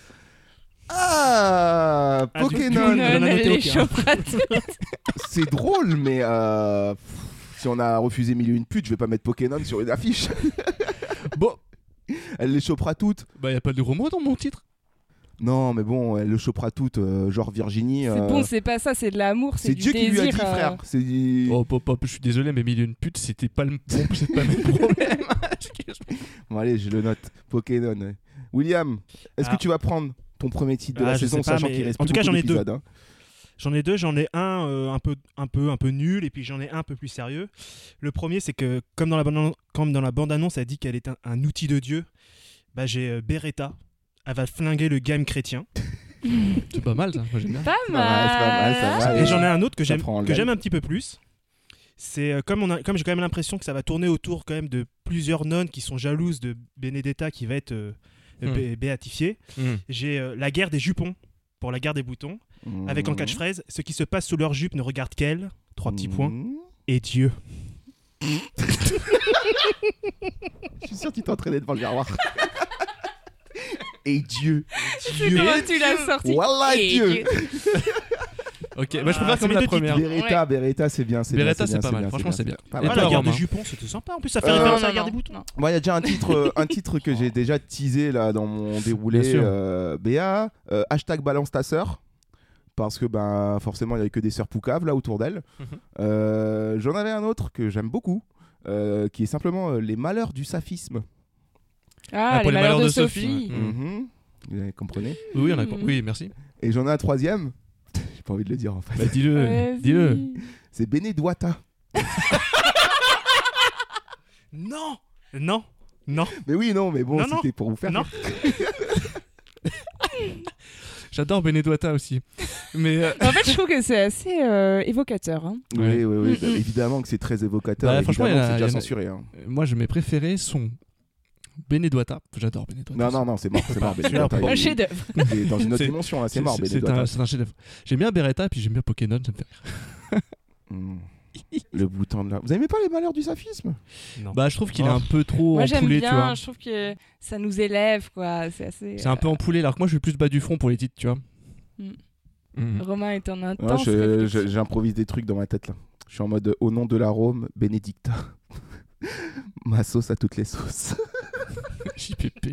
Ah, ah Pokémon. Du C'est drôle, mais euh, si on a refusé mille et une putes, je vais pas mettre Pokémon sur une affiche. Bon. Elle les chopera toutes. Bah, y a pas de remords dans mon titre. Non, mais bon, elle le chopera toutes, euh, genre Virginie. C'est euh... bon, c'est pas ça, c'est de l'amour, c'est, c'est du Dieu désir. qui lui a dit, euh... frère. C'est dit... Oh, pop, pop, je suis désolé, mais mille et une putes, c'était pas le, bon, c'est pas le même problème. Bon, allez, je le note. Pokémon. William, est-ce ah. que tu vas prendre ton premier titre de ah, la je saison, sais pas, sachant qu'il reste en plus tout cas, j'en ai deux. Hein. J'en ai deux, j'en ai un euh, un peu un peu un peu nul et puis j'en ai un un peu plus sérieux. Le premier, c'est que comme dans la bande comme dans la bande annonce, elle dit qu'elle est un, un outil de Dieu. Bah j'ai euh, Beretta, elle va flinguer le game chrétien. C'est pas mal ça, moi j'aime bien. Pas mal. Ouais, c'est pas mal, ça va. Et j'en ai un autre que ça j'aime que j'aime un petit peu plus. C'est euh, comme on a comme j'ai quand même l'impression que ça va tourner autour quand même de plusieurs nonnes qui sont jalouses de Benedetta qui va être euh, mm. bé- béatifiée. Mm. J'ai euh, la guerre des jupons pour la guerre des boutons mm. avec en catchphrase ce qui se passe sous leur jupe ne regarde qu'elle, trois petits mm. points, et Dieu. Je suis sûr que tu t'es entraîné devant le miroir. Et Dieu. C'est comment tu l'as sorti. Wallah Et Dieu. Dieu. Ok, moi je préfère Ah, comme c'est la les deux première. Beretta, Beretta, c'est bien. C'est Beretta, bien, c'est bien, pas mal. bien, Franchement, c'est bien. Pas Et mal. toi, la guerre Romain. des jupons, c'était sympa. En plus, ça fait Euh, référence non, à la guerre non, des boutons. non. Bon, il y a déjà un titre, euh, un titre que j'ai déjà teasé là dans mon déroulé Bien sûr. euh, B A. euh, hashtag balance ta sœur. Parce que ben forcément il n'y avait que des sœurs poucaves là autour d'elle. Mhm. Euh, J'en avais un autre que j'aime beaucoup, euh, qui est simplement euh, les malheurs du saphisme. Ah, Ah, les pour malheurs de Sophie. ouais. Mhm. Vous comprenez. Oui, on a Mhm. compris. Oui, merci. Et j'en ai un troisième. J'ai pas envie de le dire en fait. Bah, dis-le. Vas-y. Dis-le. C'est Benedouata. Non Non Non Mais oui, non, mais bon, Non, non. c'était pour vous faire. Non. J'adore Benedouata aussi. Mais euh, En fait, je trouve que c'est assez euh, évocateur. Hein. Oui, Ouais. oui, oui. Mm, bah, mm. évidemment que c'est très évocateur. Bah, évidemment franchement, il y que en a- c'est il y déjà en a- censuré. Hein. moi, je mes préférés sont Benedouata. J'adore Benedouata. Non, non, non, c'est mort, c'est mort. Celui-là, Benedouata, on peut Un il- chef-d'œuvre. il est dans une autre C'est- dimension, là, c'est C'est- mort. c'est- C'est Benedouata. un, c'est un chef-d'œuvre. J'aime bien Beretta, puis j'aime bien Pokémon, ça me fait rire. Mm. Le bouton de la. Vous aimez pas les malheurs du saphisme? Non. Bah, je trouve qu'il Oh. est un peu trop Moi, j'aime empoulé, tu vois. bien. Je trouve que ça nous élève, quoi. C'est assez. C'est un peu empoulé, alors que moi, je suis plus bas du front pour les titres, tu vois. Mm. Mhm. Romain est en Ouais, intense. je- réflexion. je- J'improvise des trucs dans ma tête là. Je suis en mode euh, au nom de la Rome, Benedicta. Ma sauce à toutes les sauces. J P P.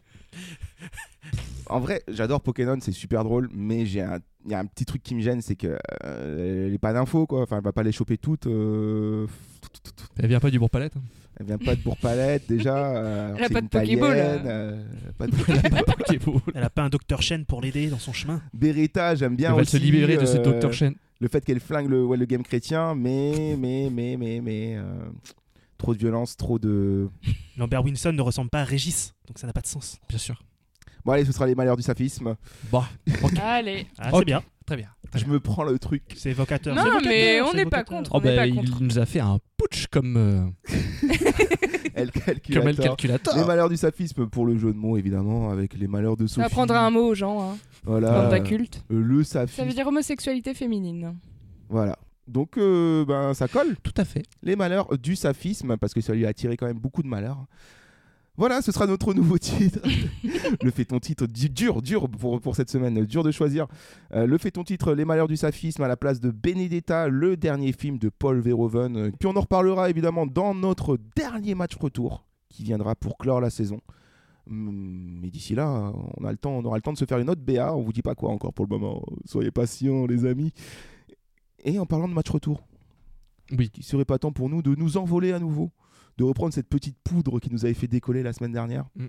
En vrai, j'adore Pokémon, c'est super drôle, mais j'ai un, il y a un petit truc qui me gêne, c'est que euh, elle est pas d'infos quoi. Enfin, elle va pas les choper toutes. euh, Elle vient pas du Bourg-Palette. hein. Elle vient pas de Bourg-Palette déjà. euh, Elle a c'est pas une de Pokéball, Italienne, euh. euh, pas de Pokéball. Pokéball. Elle a pas un docteur Chen pour l'aider dans son chemin. Beretta, j'aime bien Elle va aussi. se libérer de ce euh, docteur Chen. Le fait qu'elle flingue le, ouais, le game chrétien, mais, mais, mais, mais, mais. euh, trop de violence, trop de. Lambert Winson ne ressemble pas à Régis, donc ça n'a pas de sens. Bien sûr. Bon, allez, ce sera les malheurs du saphisme. Bah, Allez. Ah, Ok. c'est bien. très bien. Je me prends le truc. C'est évocateur. Non, c'est évocateur, mais on c'est n'est pas évocateur. contre. Oh On n'est bah, pas il contre. nous a fait un putsch comme, euh, Elle calculator. comme elle calculator. Les malheurs du saphisme pour le jeu de mots, évidemment, avec les malheurs de Sophie. Ça apprendra un mot aux gens. Hein. Voilà. Bande d'incultes. Euh, le Ça veut saphisme. dire homosexualité féminine. Voilà. Donc, euh, ben, ça colle. Tout à fait. Les malheurs du saphisme, parce que ça lui a attiré quand même beaucoup de malheurs. Voilà, ce sera notre nouveau titre. Le fait-on titre du- dur, dur pour, pour cette semaine, dur de choisir. Euh, le fait-on titre Les malheurs du saphisme à la place de Benedetta, le dernier film de Paul Verhoeven. Euh, Puis on en reparlera évidemment dans notre dernier match retour qui viendra pour clore la saison. Hum, Mais d'ici là, on, a le temps, on aura le temps de se faire une autre B A. On vous dit pas quoi encore pour le moment. Soyez patients, les amis. Et en parlant de match retour, oui, il serait pas temps pour nous de nous envoler à nouveau, de reprendre cette petite poudre qui nous avait fait décoller la semaine dernière. Mm.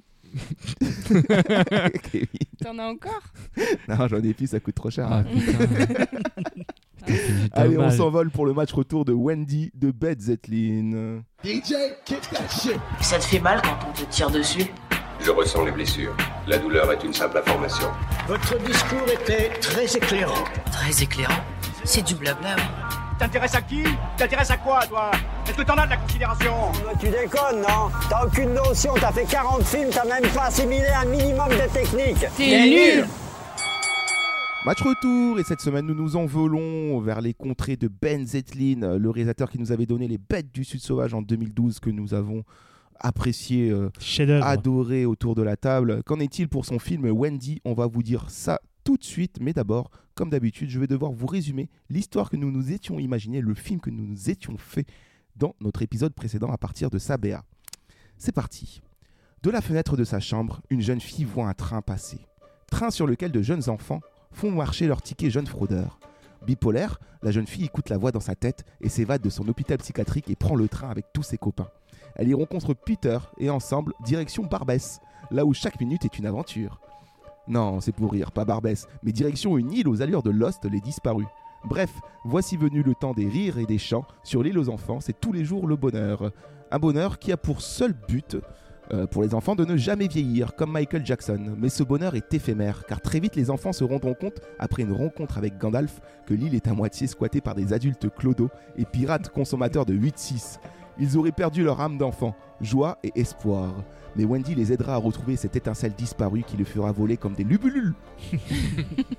Kevin. T'en as encore? Non, j'en ai plus, ça coûte trop cher. Ah, putain. Allez, on Dommage. s'envole pour le match retour de Wendy de Beth Zetlin. D J, kick that shit. Ça te fait mal quand on te tire dessus? Je ressens les blessures. La douleur est une simple information. Votre discours était très éclairant. Très éclairant. C'est du blabla, oui. T'intéresses à qui? T'intéresses à quoi, toi? Est-ce que t'en as de la considération? Tu déconnes, non? T'as aucune notion, t'as fait quarante films, t'as même pas assimilé un minimum de technique. T'es nul. Match retour, et cette semaine nous nous envolons vers les contrées de Ben Zetlin, le réalisateur qui nous avait donné Les Bêtes du Sud Sauvage en deux mille douze, que nous avons apprécié, euh, Chef-d'œuvre. adoré autour de la table. Qu'en est-il pour son film Wendy? On va vous dire ça tout de suite, mais d'abord, comme d'habitude, je vais devoir vous résumer l'histoire que nous nous étions imaginée, le film que nous nous étions fait dans notre épisode précédent à partir de sa B A. C'est parti. De la fenêtre de sa chambre, une jeune fille voit un train passer. Train sur lequel de jeunes enfants font marcher leur ticket jeunes fraudeurs. Bipolaire, la jeune fille écoute la voix dans sa tête et s'évade de son hôpital psychiatrique et prend le train avec tous ses copains. Elle y rencontre Peter et ensemble, direction Barbès, là où chaque minute est une aventure. Non, c'est pour rire, pas Barbès, mais direction une île aux allures de Lost, les disparus. Bref, voici venu le temps des rires et des chants. Sur l'île aux enfants, c'est tous les jours le bonheur. Un bonheur qui a pour seul but, euh, pour les enfants, de ne jamais vieillir, comme Michael Jackson. Mais ce bonheur est éphémère, car très vite les enfants se rendront compte, après une rencontre avec Gandalf, que l'île est à moitié squattée par des adultes clodos et pirates consommateurs de huit six. Ils auraient perdu leur âme d'enfant, joie et espoir. Mais Wendy les aidera à retrouver cette étincelle disparue qui les fera voler comme des lubulules.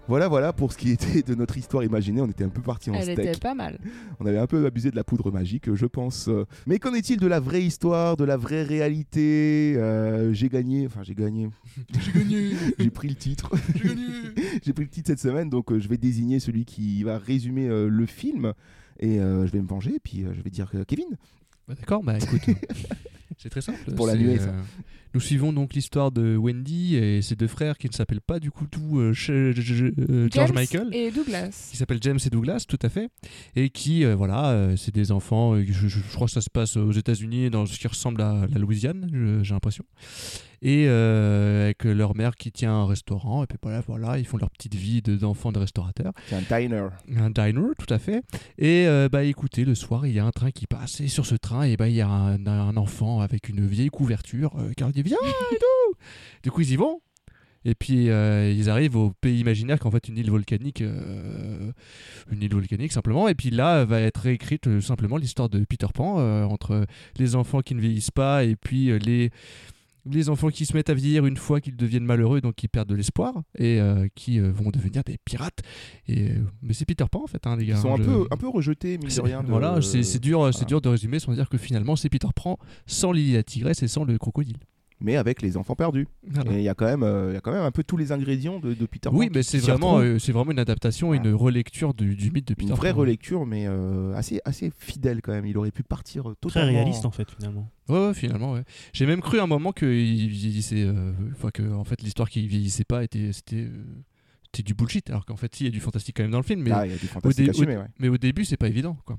Voilà, voilà pour ce qui était de notre histoire imaginée. On était un peu parti en Elle steak. était pas mal. On avait un peu abusé de la poudre magique, je pense. Mais qu'en est-il de la vraie histoire, de la vraie réalité? euh, J'ai gagné, enfin j'ai gagné. J'ai gagné. J'ai pris le titre. J'ai gagné. J'ai pris le titre cette semaine, donc euh, je vais désigner celui qui va résumer euh, le film et euh, je vais me venger. Puis euh, je vais dire euh, Kevin. Bah, d'accord, bah écoute. C'est très simple. Pour la C'est, nuée, ça. euh, Nous suivons donc l'histoire de Wendy et ses deux frères qui ne s'appellent pas du coup tout euh, Ch- euh, George James Michael. et Douglas. Qui s'appellent James et Douglas, tout à fait. Et qui, euh, voilà, euh, c'est des enfants, euh, je, je- je crois que ça se passe aux États-Unis, dans ce qui ressemble à la Louisiane, je- j'ai l'impression. Et euh, avec leur mère qui tient un restaurant, et puis voilà, voilà ils font leur petite vie de- d'enfants de restaurateurs. C'est un diner. Un diner, tout à fait. Et euh, bah écoutez, le soir, il y a un train qui passe, et sur ce train, et bah il y a un, un enfant avec une vieille couverture euh, qui leur dit viens et tout. Du coup, ils y vont. Et puis euh, ils arrivent au pays imaginaire, qu'en fait une île volcanique, euh, une île volcanique simplement. Et puis là va être réécrite euh, simplement l'histoire de Peter Pan euh, entre les enfants qui ne vieillissent pas et puis euh, les les enfants qui se mettent à vieillir une fois qu'ils deviennent malheureux, donc qui perdent de l'espoir et euh, qui euh, vont devenir des pirates. Et euh, mais c'est Peter Pan en fait, hein, les gars. Ils sont un Je- peu, un peu rejetés, mine de c'est- rien. de- Voilà, c'est c'est dur, c'est voilà. dur de résumer sans dire que finalement c'est Peter Pan sans Lily la tigresse et sans le crocodile. Mais avec les enfants perdus. Voilà. Et il y a quand même, euh, il y a quand même un peu tous les ingrédients de, de Peter Pan. Oui, qui- mais qui c'est s'y vraiment, retrouvent. euh, c'est vraiment une adaptation, une relecture du, du mythe de Peter Une vraie Pan. relecture, mais euh, assez, assez fidèle quand même. Il aurait pu partir euh, totalement. Très réaliste en fait finalement. Ouais, ouais, finalement, ouais. J'ai même cru à un moment que il vieillissait, euh, enfin que en fait l'histoire qui vieillissait pas était, c'était, euh, c'était du bullshit. Alors qu'en fait, si, il y a du fantastique quand même dans le film, mais Ah, il y a du au, fantastique dé- assumé, au- ouais. mais au début, c'est pas évident, quoi.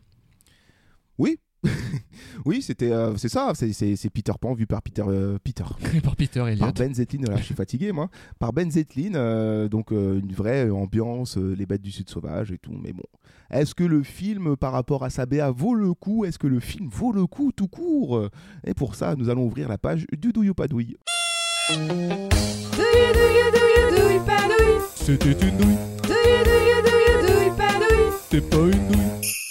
Oui. Oui, c'était, euh, c'est ça, c'est, c'est, c'est Peter Pan vu par Peter, euh, Peter. Par Peter Elliott. Par Ben Zetlin, là, je suis fatigué moi. Par Ben Zetlin, euh, donc euh, une vraie ambiance, euh, les bêtes du sud sauvage et tout. Mais bon, est-ce que le film, par rapport à sa B A, vaut le coup? Est-ce que le film vaut le coup tout court? Et pour ça, nous allons ouvrir la page du Douille ou pas douille. Douille, douille, douille, douille, pas douille. C'était une douille. Douille, douille, douille, douille, pas douille. C'était pas une douille.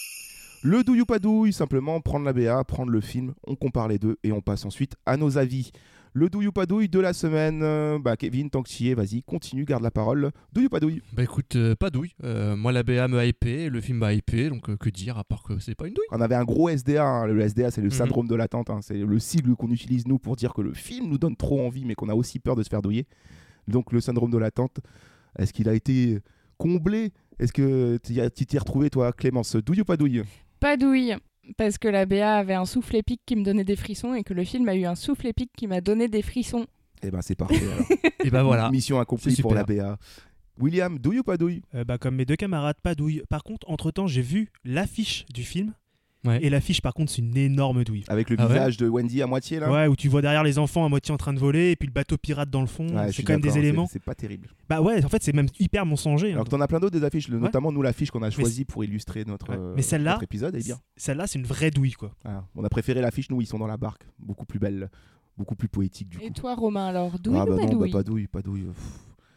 Le douille ou pas douille, simplement prendre la B A, prendre le film, on compare les deux et on passe ensuite à nos avis. Le douille ou pas douille de la semaine, euh, bah Kevin, tant que tu y es, vas-y, continue, garde la parole. Douille ou pas douille? Bah écoute, euh, pas douille. Euh, moi, la B A me hypé, le film m'a hypé, donc euh, que dire à part que c'est pas une douille. On avait un gros S D A, hein. Le S D A c'est le Mhm. syndrome de l'attente, hein. C'est le sigle qu'on utilise nous pour dire que le film nous donne trop envie mais qu'on a aussi peur de se faire douiller. Donc le syndrome de l'attente, est-ce qu'il a été comblé? Est-ce que tu y as- tu t'y es retrouvé toi, Clémence? Douille ou pas douille? Pas douille, parce que la B A avait un souffle épique qui me donnait des frissons et que le film a eu un souffle épique qui m'a donné des frissons. Eh ben c'est parfait alors. Et bah voilà. Mission accomplie C'est pour la super. B A. William, douille ou pas douille? Euh, bah, comme mes deux camarades, pas douille. Par contre, entre-temps, j'ai vu l'affiche du film. Ouais. Et l'affiche, par contre, c'est une énorme douille. Avec le Ah ouais visage de Wendy à moitié là? Ouais, où tu vois derrière les enfants à moitié en train de voler et puis le bateau pirate dans le fond. Ouais, je c'est suis quand même des d'accord, éléments. C'est, c'est pas terrible. Bah ouais, en fait, c'est même hyper mensonger. hein. Alors que t'en as plein d'autres des affiches, le- Ouais. notamment nous l'affiche qu'on a Mais choisie c'est- pour illustrer notre, Ouais. euh, Mais celle-là, notre épisode, elle est bien. Celle-là, c'est une vraie douille, quoi. Ah, on a préféré l'affiche, nous ils sont dans la barque, beaucoup plus belle, beaucoup plus poétique du coup. Et toi, Romain, alors, douille Ah ou bah pas non, bah douille? pas douille, pas douille. Pff.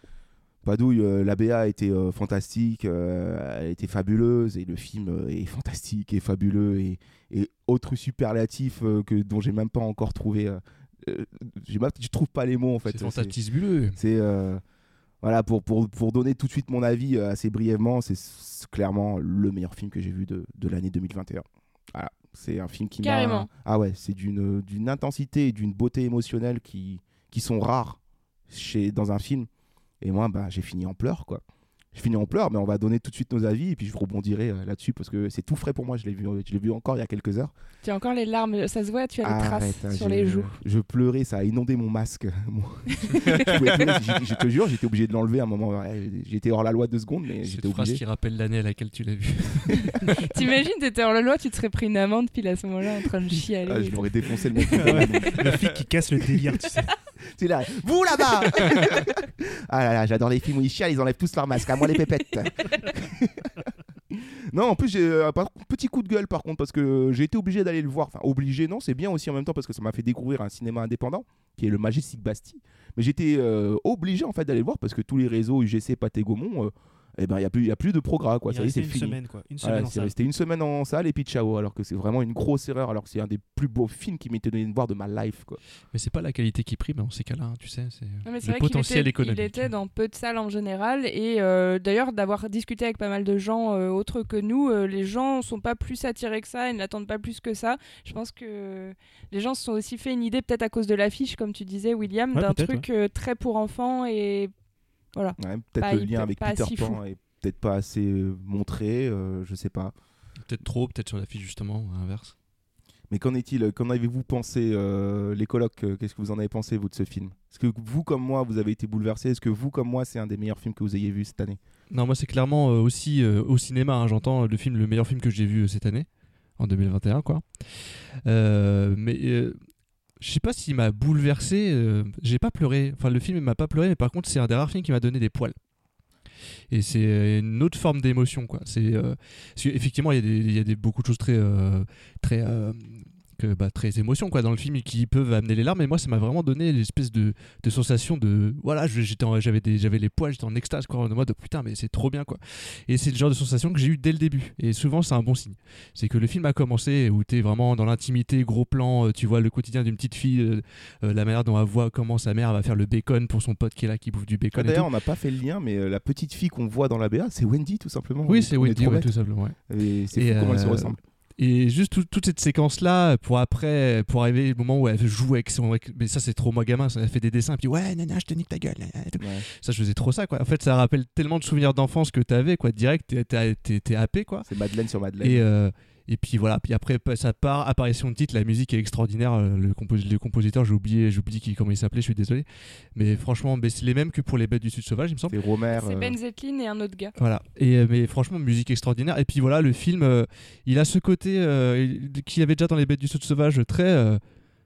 Pas douille, euh, la B A a été euh, fantastique, euh, elle était fabuleuse et le film euh, est fantastique et fabuleux et, et autre superlatif euh, que, dont j'ai même pas encore trouvé. Euh, euh, j'ai même- je trouve pas les mots en fait. C'est fantasmabuleux. C'est euh, voilà pour, pour, pour donner tout de suite mon avis euh, assez brièvement, c'est, c'est clairement le meilleur film que j'ai vu de, de l'année deux mille vingt et un. Voilà, c'est un film qui Carrément. m'a ah ouais, c'est d'une d'une intensité et d'une beauté émotionnelle qui qui sont rares chez dans un film. Et moi, bah, j'ai fini en pleurs, quoi. J'ai fini en pleurs, mais on va donner tout de suite nos avis et puis je rebondirai euh, là-dessus parce que c'est tout frais pour moi. Je l'ai vu, je l'ai vu encore il y a quelques heures. Tu as encore les larmes, ça se voit, tu as les traces Arrête, hein, sur je- les joues. Je pleurais, ça a inondé mon masque. Moi, je, pouvais pleurer, je- je te jure, j'étais obligé de l'enlever à un moment. Ouais, j'étais hors la loi deux secondes, mais j'étais Cette phrase obligé. qui rappelle l'année à laquelle tu l'as vu. T'imagines, t'étais hors la loi, tu te serais pris une amende, puis à ce moment-là, en train de chialer. Ah, je l'aurais défoncé le mec. Ouais, le flic qui casse le délire, tu sais. C'est là, vous là-bas. Ah là là, j'adore les films où ils chialent, ils enlèvent tous leur masque, à moi les pépettes. Non, en plus j'ai euh, un petit coup de gueule par contre parce que j'ai été obligé d'aller le voir. Enfin obligé, non, c'est bien aussi en même temps parce que ça m'a fait découvrir un cinéma indépendant qui est le Majestic Bastille. Mais j'étais euh, obligé en fait d'aller le voir parce que tous les réseaux U G C, Pathé Gaumont, euh, et ben il y a plus il y a plus de progrès quoi. Il Ça y est, c'est une fini. semaine, quoi. Une Voilà, semaine en c'est salle. resté une semaine en salle et puis ciao. Alors que c'est vraiment une grosse erreur. Alors que c'est un des plus beaux films qui m'était donné de voir de ma life quoi. Mais c'est pas la qualité qui prime dans ces cas-là, hein, tu sais. C'est Non, mais c'est le vrai potentiel qu'il était, économique. il était dans peu de salles en général et euh, d'ailleurs d'avoir discuté avec pas mal de gens euh, autres que nous, euh, les gens sont pas plus attirés que ça, ils n'attendent pas plus que ça. Je pense que les gens se sont aussi fait une idée peut-être à cause de l'affiche, comme tu disais William, Ouais, d'un peut-être, truc euh, très pour enfants et voilà. Ouais, peut-être Pas le hyper- lien avec pas Peter si Pan fou. est peut-être pas assez euh, montré. Euh, je sais pas. Peut-être trop, peut-être sur la fiche justement, à l'inverse. Mais qu'en est-il? Qu'en avez-vous pensé, euh, les colocs? euh, Qu'est-ce que vous en avez pensé, vous, de ce film? Est-ce que vous, comme moi, vous avez été bouleversés? Est-ce que vous, comme moi, c'est un des meilleurs films que vous ayez vu cette année? Non, moi c'est clairement euh, aussi euh, au cinéma, hein, j'entends le film, le meilleur film que j'ai vu euh, cette année, en deux mille vingt et un quoi. Euh, mais euh, je sais pas s'il m'a bouleversé, euh, j'ai pas pleuré, enfin le film il m'a pas pleuré, mais par contre c'est un des rares films qui m'a donné des poils. Et c'est une autre forme d'émotion quoi. C'est euh, parce que, effectivement il y a des, il y a des beaucoup de choses très euh, très euh, que, bah, très émotion quoi dans le film qui peuvent amener les larmes, et moi ça m'a vraiment donné l'espèce de, de sensation de voilà, je- j'étais en- j'avais des j'avais les poils, j'étais en extase quoi, en mode putain mais c'est trop bien quoi. Et c'est le genre de sensation que j'ai eu dès le début, et souvent c'est un bon signe. C'est que le film a commencé où t'es vraiment dans l'intimité, gros plan, euh, tu vois le quotidien d'une petite fille, euh, euh, la manière dont elle voit comment sa mère va faire le bacon pour son pote qui est là qui bouffe du Ah, bacon et D'ailleurs, tout. on n'a pas fait le lien, mais euh, la petite fille qu'on voit dans la B A, c'est Wendy, tout simplement. Oui, On est- c'est on est Wendy, trop ouais, bêtes. tout simplement. Ouais. Et c'est Et, fou comment elle se euh, ressemble. Et juste tout- toute cette séquence-là, pour après, pour arriver au moment où elle joue avec son. avec- Mais ça, c'est trop moi gamin, ça, elle fait des dessins, et puis ouais, nana, je te nique ta gueule. nana, et tout. Ouais. Ça, je faisais trop ça, quoi. En fait, ça rappelle tellement de souvenirs d'enfance que t'avais, quoi. Direct, t'es- t'es t'es- t'es happé, quoi. C'est Madeleine sur Madeleine. Et, euh, et puis voilà, puis après, ça part, apparition de titre, la musique est extraordinaire. euh, Le, compos- le compositeur, j'ai oublié, j'ai oublié qui, comment il s'appelait, je suis désolé. Mais franchement, mais c'est les mêmes que pour Les Bêtes du Sud Sauvage, il me semble. C'est Romer. C'est euh, Ben Zetlin et un autre gars. Voilà, et euh, mais franchement musique extraordinaire. Et puis voilà, le film euh, il a ce côté euh, il- qu'il y avait déjà dans Les Bêtes du Sud Sauvage, très euh,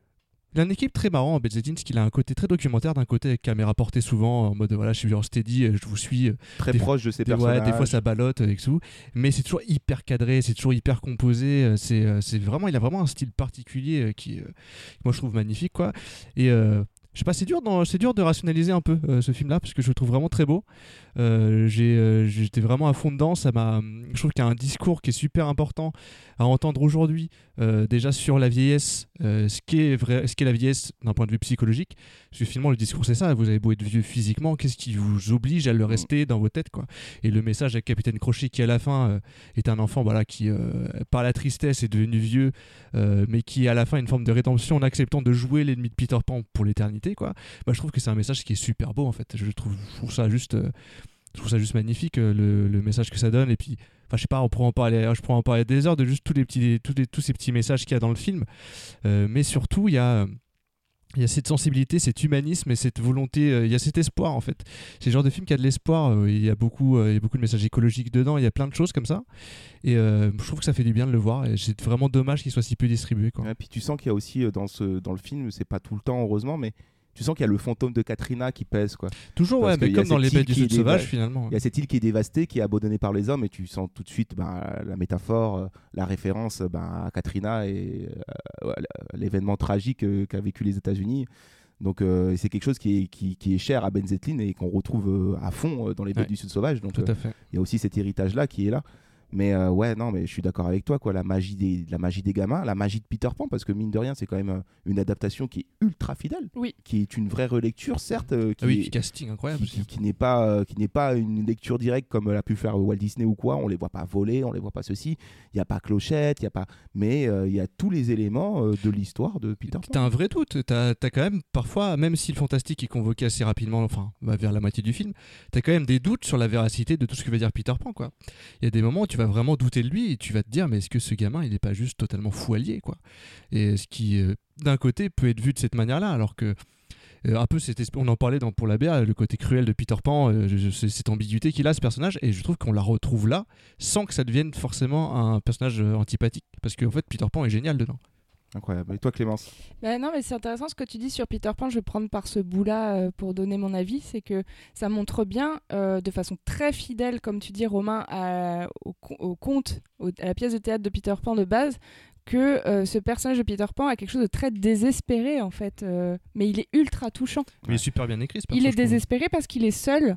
il a une équipe très marrant, Ben Zetlin, parce qu'il a un côté très documentaire, d'un côté avec caméra portée souvent en mode voilà, je suis en steady, euh, je vous suis euh, Très des- proche de ses des, ouais, personnages. des fois ça ballotte avec tout, mais c'est toujours hyper cadré, c'est toujours hyper composé, euh, c'est euh, c'est vraiment, il a vraiment un style particulier euh, qui euh, que moi je trouve magnifique quoi. Et euh, je sais pas, c'est dur, dans- c'est dur de rationaliser un peu euh, ce film-là, parce que je le trouve vraiment très beau. Euh, j'ai, euh, j'étais vraiment à fond dedans. Ça m'a, je trouve qu'il y a un discours qui est super important à entendre aujourd'hui, euh, déjà sur la vieillesse, euh, ce qu'est vrai, ce qu'est la vieillesse d'un point de vue psychologique. Parce que finalement, le discours c'est ça. Vous avez beau être vieux physiquement, qu'est-ce qui vous oblige à le rester dans vos têtes, quoi. Et le message avec Capitaine Crochet qui à la fin euh, est un enfant, voilà, qui euh, par la tristesse est devenu vieux, euh, mais qui à la fin a une forme de rédemption en acceptant de jouer l'ennemi de Peter Pan pour l'éternité, quoi. Bah, je trouve que c'est un message qui est super beau en fait. Je trouve, je trouve ça juste, euh, je trouve ça juste magnifique, euh, le, le message que ça donne. Et puis, enfin, je sais pas, on pourrait en parler, je pourrais en parler des heures de juste tous les petits, tous, les, tous ces petits messages qu'il y a dans le film. Euh, mais surtout, il y a, il y a cette sensibilité, cet humanisme et cette volonté, euh, il y a cet espoir en fait. C'est le genre de film qui a de l'espoir. euh, il y a beaucoup, euh, il y a beaucoup de messages écologiques dedans. Il y a plein de choses comme ça. Et euh, je trouve que ça fait du bien de le voir. Et c'est vraiment dommage qu'il soit si peu distribué, quoi. Et puis tu sens qu'il y a aussi euh, dans, ce, dans le film, c'est pas tout le temps heureusement, mais tu sens qu'il y a le fantôme de Katrina qui pèse, quoi. Toujours, Parce ouais, mais qu'il y a comme dans cette Les île Bêtes du qui est Sud Sauvage, déva- finalement. Il y a cette île qui est dévastée, qui est abandonnée par les hommes, et tu sens tout de suite ben, la métaphore, euh, la référence ben, à Katrina et euh, à l'événement tragique euh, qu'a vécu les États-Unis. Donc euh, c'est quelque chose qui est, qui, qui est cher à Ben Zetlin et qu'on retrouve euh, à fond euh, dans Les Bêtes Ouais, du Sud Sauvage. Donc tout à euh, fait. il y a aussi cet héritage-là qui est là. Mais euh, ouais, non, mais je suis d'accord avec toi, quoi. La magie des, la magie des gamins, la magie de Peter Pan, parce que mine de rien, c'est quand même euh, une adaptation qui est ultra fidèle, oui. qui est une vraie relecture, certes, euh, qui, Ah oui, est- casting incroyable qui, aussi. qui n'est pas, euh, qui n'est pas une lecture directe comme l'a pu faire Walt Disney ou quoi. On les voit pas voler, on les voit pas ceci. Il y a pas Clochette, il y a pas, mais euh, il y a tous les éléments euh, de l'histoire de Peter Pan. T'as un vrai doute, t'as as quand même parfois, même si le fantastique est convoqué assez rapidement, enfin bah, vers la moitié du film, t'as quand même des doutes sur la véracité de tout ce que veut dire Peter Pan, quoi. Il y a des moments où tu vas vraiment douter de lui et tu vas te dire mais est-ce que ce gamin il est pas juste totalement fou allié, quoi. Et ce qui euh, d'un côté peut être vu de cette manière-là, alors que euh, un peu cette esp- on en parlait dans pour la B A, le côté cruel de Peter Pan, euh, je- je- c'est cette ambiguïté qu'il a ce personnage, et je trouve qu'on la retrouve là sans que ça devienne forcément un personnage euh, antipathique, parce qu'en fait Peter Pan est génial dedans. Incroyable. Et toi, Clémence? Bah non, mais c'est intéressant ce que tu dis sur Peter Pan. Je vais prendre par ce bout-là euh, pour donner mon avis. C'est que ça montre bien, euh, de façon très fidèle, comme tu dis, Romain, à, au, co- au conte, au- à la pièce de théâtre de Peter Pan de base, que euh, ce personnage de Peter Pan a quelque chose de très désespéré, en fait. euh, mais il est ultra touchant. Mais il est super bien écrit ce Il perso, est je trouve. désespéré parce qu'il est seul.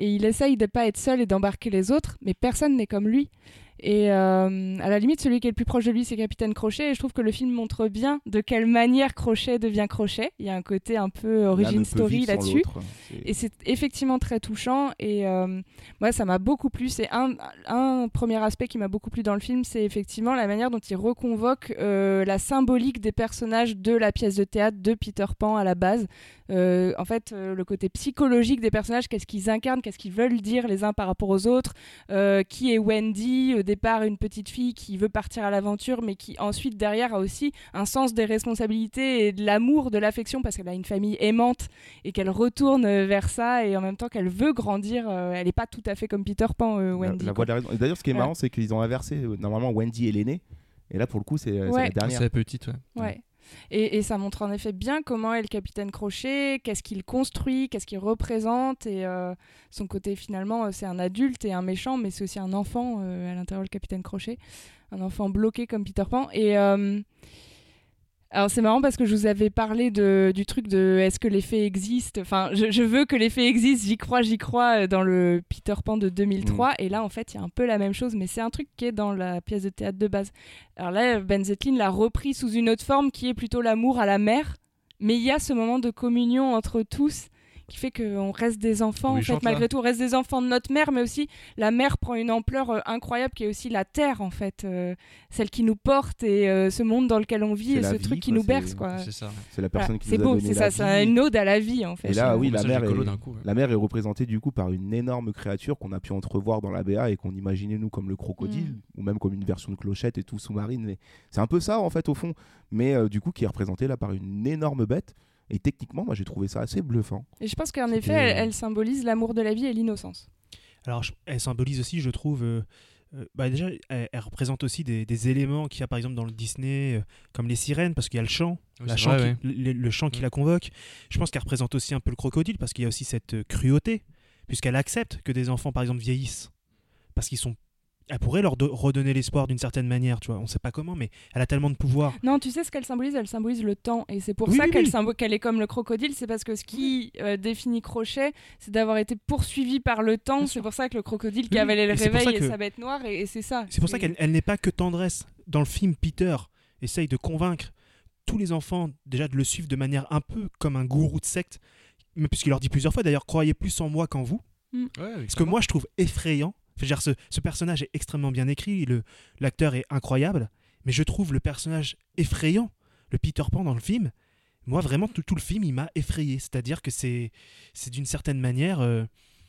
et il essaye de pas être seul et d'embarquer les autres, mais personne n'est comme lui. Et euh, à la limite, celui qui est le plus proche de lui, c'est Capitaine Crochet. Et je trouve que le film montre bien de quelle manière Crochet devient Crochet. Il y a un côté un peu origin story là-dessus. C'est... Et c'est effectivement très touchant. Et euh, moi, ça m'a beaucoup plu. C'est un, un premier aspect qui m'a beaucoup plu dans le film, c'est effectivement la manière dont il reconvoque euh, la symbolique des personnages de la pièce de théâtre de Peter Pan à la base. Euh, en fait, euh, le côté psychologique des personnages, qu'est-ce qu'ils incarnent, qu'est-ce qu'ils veulent dire les uns par rapport aux autres, euh, qui est Wendy, au départ une petite fille qui veut partir à l'aventure, mais qui ensuite derrière a aussi un sens des responsabilités et de l'amour, de l'affection, parce qu'elle a une famille aimante et qu'elle retourne vers ça, et en même temps qu'elle veut grandir, euh, elle n'est pas tout à fait comme Peter Pan, euh, Wendy. La, la voix de la raison. Et d'ailleurs, ce qui est ouais. marrant, c'est qu'ils ont inversé. Normalement, Wendy est l'aînée, et là, pour le coup, c'est, ouais. c'est la dernière. C'est la petite, ouais. Ouais. Et, et ça montre en effet bien comment est le Capitaine Crochet, qu'est-ce qu'il construit, qu'est-ce qu'il représente, et euh, son côté finalement, c'est un adulte et un méchant, mais c'est aussi un enfant euh, à l'intérieur du Capitaine Crochet, un enfant bloqué comme Peter Pan. Et euh, alors c'est marrant parce que je vous avais parlé de, du truc de est-ce que les fées existent, enfin je, je veux que les fées existent, j'y crois, j'y crois dans le Peter Pan de deux mille trois, mmh. et là en fait il y a un peu la même chose, mais c'est un truc qui est dans la pièce de théâtre de base. Alors là Ben Zetlin l'a repris sous une autre forme qui est plutôt l'amour à la mère, mais il y a ce moment de communion entre tous qui fait qu'on reste des enfants, oui, en fait, malgré là. tout, on reste des enfants de notre mère, mais aussi la mère prend une ampleur euh, incroyable qui est aussi la terre, en fait, euh, celle qui nous porte et euh, ce monde dans lequel on vit, c'est et ce vie, truc qui quoi, nous berce, quoi. C'est ça. C'est la personne voilà, qui c'est nous beau, a donné c'est la ça, c'est une ode à la vie, en fait. Et là, oui, la mère, est, coup, ouais. la mère est représentée du coup par une énorme créature qu'on a pu entrevoir dans la B A et qu'on imaginait nous comme le crocodile, mm. ou même comme une version de clochette et tout sous-marine. Mais c'est un peu ça, en fait, au fond, mais euh, du coup, qui est représentée là par une énorme bête. Et techniquement, moi, j'ai trouvé ça assez bluffant. Et je pense qu'en C'était... effet, elle, elle symbolise l'amour de la vie et l'innocence. Alors, je, elle symbolise aussi, je trouve... Euh, euh, bah déjà, elle, elle représente aussi des, des éléments qu'il y a, par exemple, dans le Disney, euh, comme les sirènes, parce qu'il y a le chant, oui, la chant vrai, qui, ouais. le, le chant qui mmh. la convoque. Je pense qu'elle représente aussi un peu le crocodile, parce qu'il y a aussi cette euh, cruauté, puisqu'elle accepte que des enfants, par exemple, vieillissent. Parce qu'ils sont... Elle pourrait leur do- redonner l'espoir d'une certaine manière, tu vois. On sait pas comment, mais elle a tellement de pouvoir. Non, tu sais ce qu'elle symbolise ? Elle symbolise le temps. Et c'est pour oui, ça oui, qu'elle, oui. symbo- qu'elle est comme le crocodile. C'est parce que ce qui euh, définit Crochet, c'est d'avoir été poursuivi par le temps. Bien c'est sûr. Pour ça que le crocodile qui oui, avalait le réveil et que... sa bête noire, et, et c'est ça. C'est pour c'est... ça qu'elle elle n'est pas que tendresse. Dans le film, Peter essaye de convaincre tous les enfants déjà de le suivre de manière un peu comme un gourou de secte. Mais puisqu'il leur dit plusieurs fois, d'ailleurs, croyez plus en moi qu'en vous. Mm. Ouais, ce que moi, je trouve effrayant. Dire, ce, ce personnage est extrêmement bien écrit, le, l'acteur est incroyable, mais je trouve le personnage effrayant, le Peter Pan dans le film. Moi, vraiment, tout, tout le film, il m'a effrayé. C'est-à-dire que c'est, c'est d'une certaine manière euh,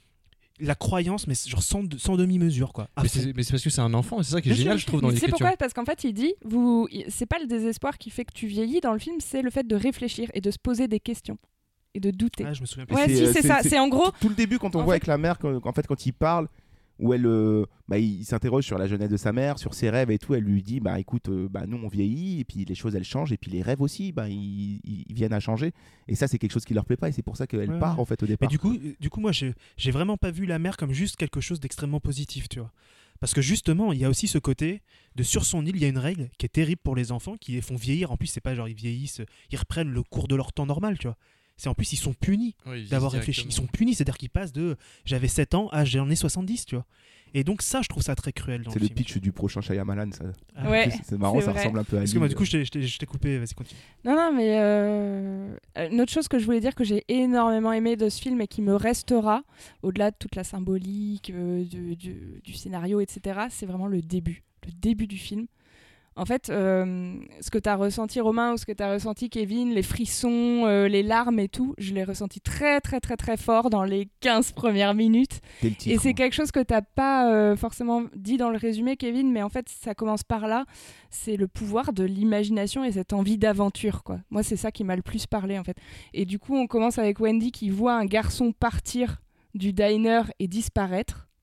la croyance, mais genre sans, sans demi-mesure, quoi. Mais c'est, mais c'est parce que c'est un enfant, et c'est ça qui est génial, je trouve, dans l'écriture. C'est pourquoi ? Parce qu'en fait, il dit, vous, c'est pas le désespoir qui fait que tu vieillis dans le film, c'est le fait de réfléchir et de se poser des questions. Et de douter. Ah, je me souviens plus. Ouais, si, c'est, c'est ça. C'est, c'est en gros. Tout le début, quand on voit fait... avec la mère, quand, en fait, quand il parle. Où elle, euh, bah, il s'interroge sur la jeunesse de sa mère, sur ses rêves et tout. Elle lui dit, bah écoute, euh, bah nous on vieillit et puis les choses elles changent et puis les rêves aussi, bah ils, ils viennent à changer. Et ça c'est quelque chose qui leur plaît pas et c'est pour ça qu'elle ouais, part en fait au départ. Mais du coup, du coup moi j'ai, j'ai vraiment pas vu la mère comme juste quelque chose d'extrêmement positif, tu vois. Parce que justement, il y a aussi ce côté de sur son île, il y a une règle qui est terrible pour les enfants, qui les font vieillir. En plus, c'est pas genre ils vieillissent, ils reprennent le cours de leur temps normal, tu vois. C'est en plus, ils sont punis oui, d'avoir réfléchi. Ils sont punis, c'est-à-dire qu'ils passent de j'avais sept ans à j'en ai soixante-dix, tu vois. Et donc ça, je trouve ça très cruel dans c'est le, le film. C'est le pitch du prochain Shyamalan, ça. Ah, ouais, c'est, c'est marrant, c'est ça vrai. ressemble un peu à. Parce que moi, du coup, je t'ai, je t'ai, je t'ai coupé. Vas-y, continue. Non, non, mais euh... une autre chose que je voulais dire que j'ai énormément aimé de ce film et qui me restera, au-delà de toute la symbolique, euh, du, du, du scénario, et cetera, c'est vraiment le début, le début du film. En fait, euh, ce que tu as ressenti, Romain, ou ce que tu as ressenti, Kevin, les frissons, euh, les larmes et tout, je l'ai ressenti très, très, très, très fort dans les quinze premières minutes. Titre, et c'est quelque chose que tu n'as pas euh, forcément dit dans le résumé, Kevin, mais en fait, ça commence par là. C'est le pouvoir de l'imagination et cette envie d'aventure, quoi. Moi, c'est ça qui m'a le plus parlé, en fait. Et du coup, on commence avec Wendy qui voit un garçon partir du diner et disparaître.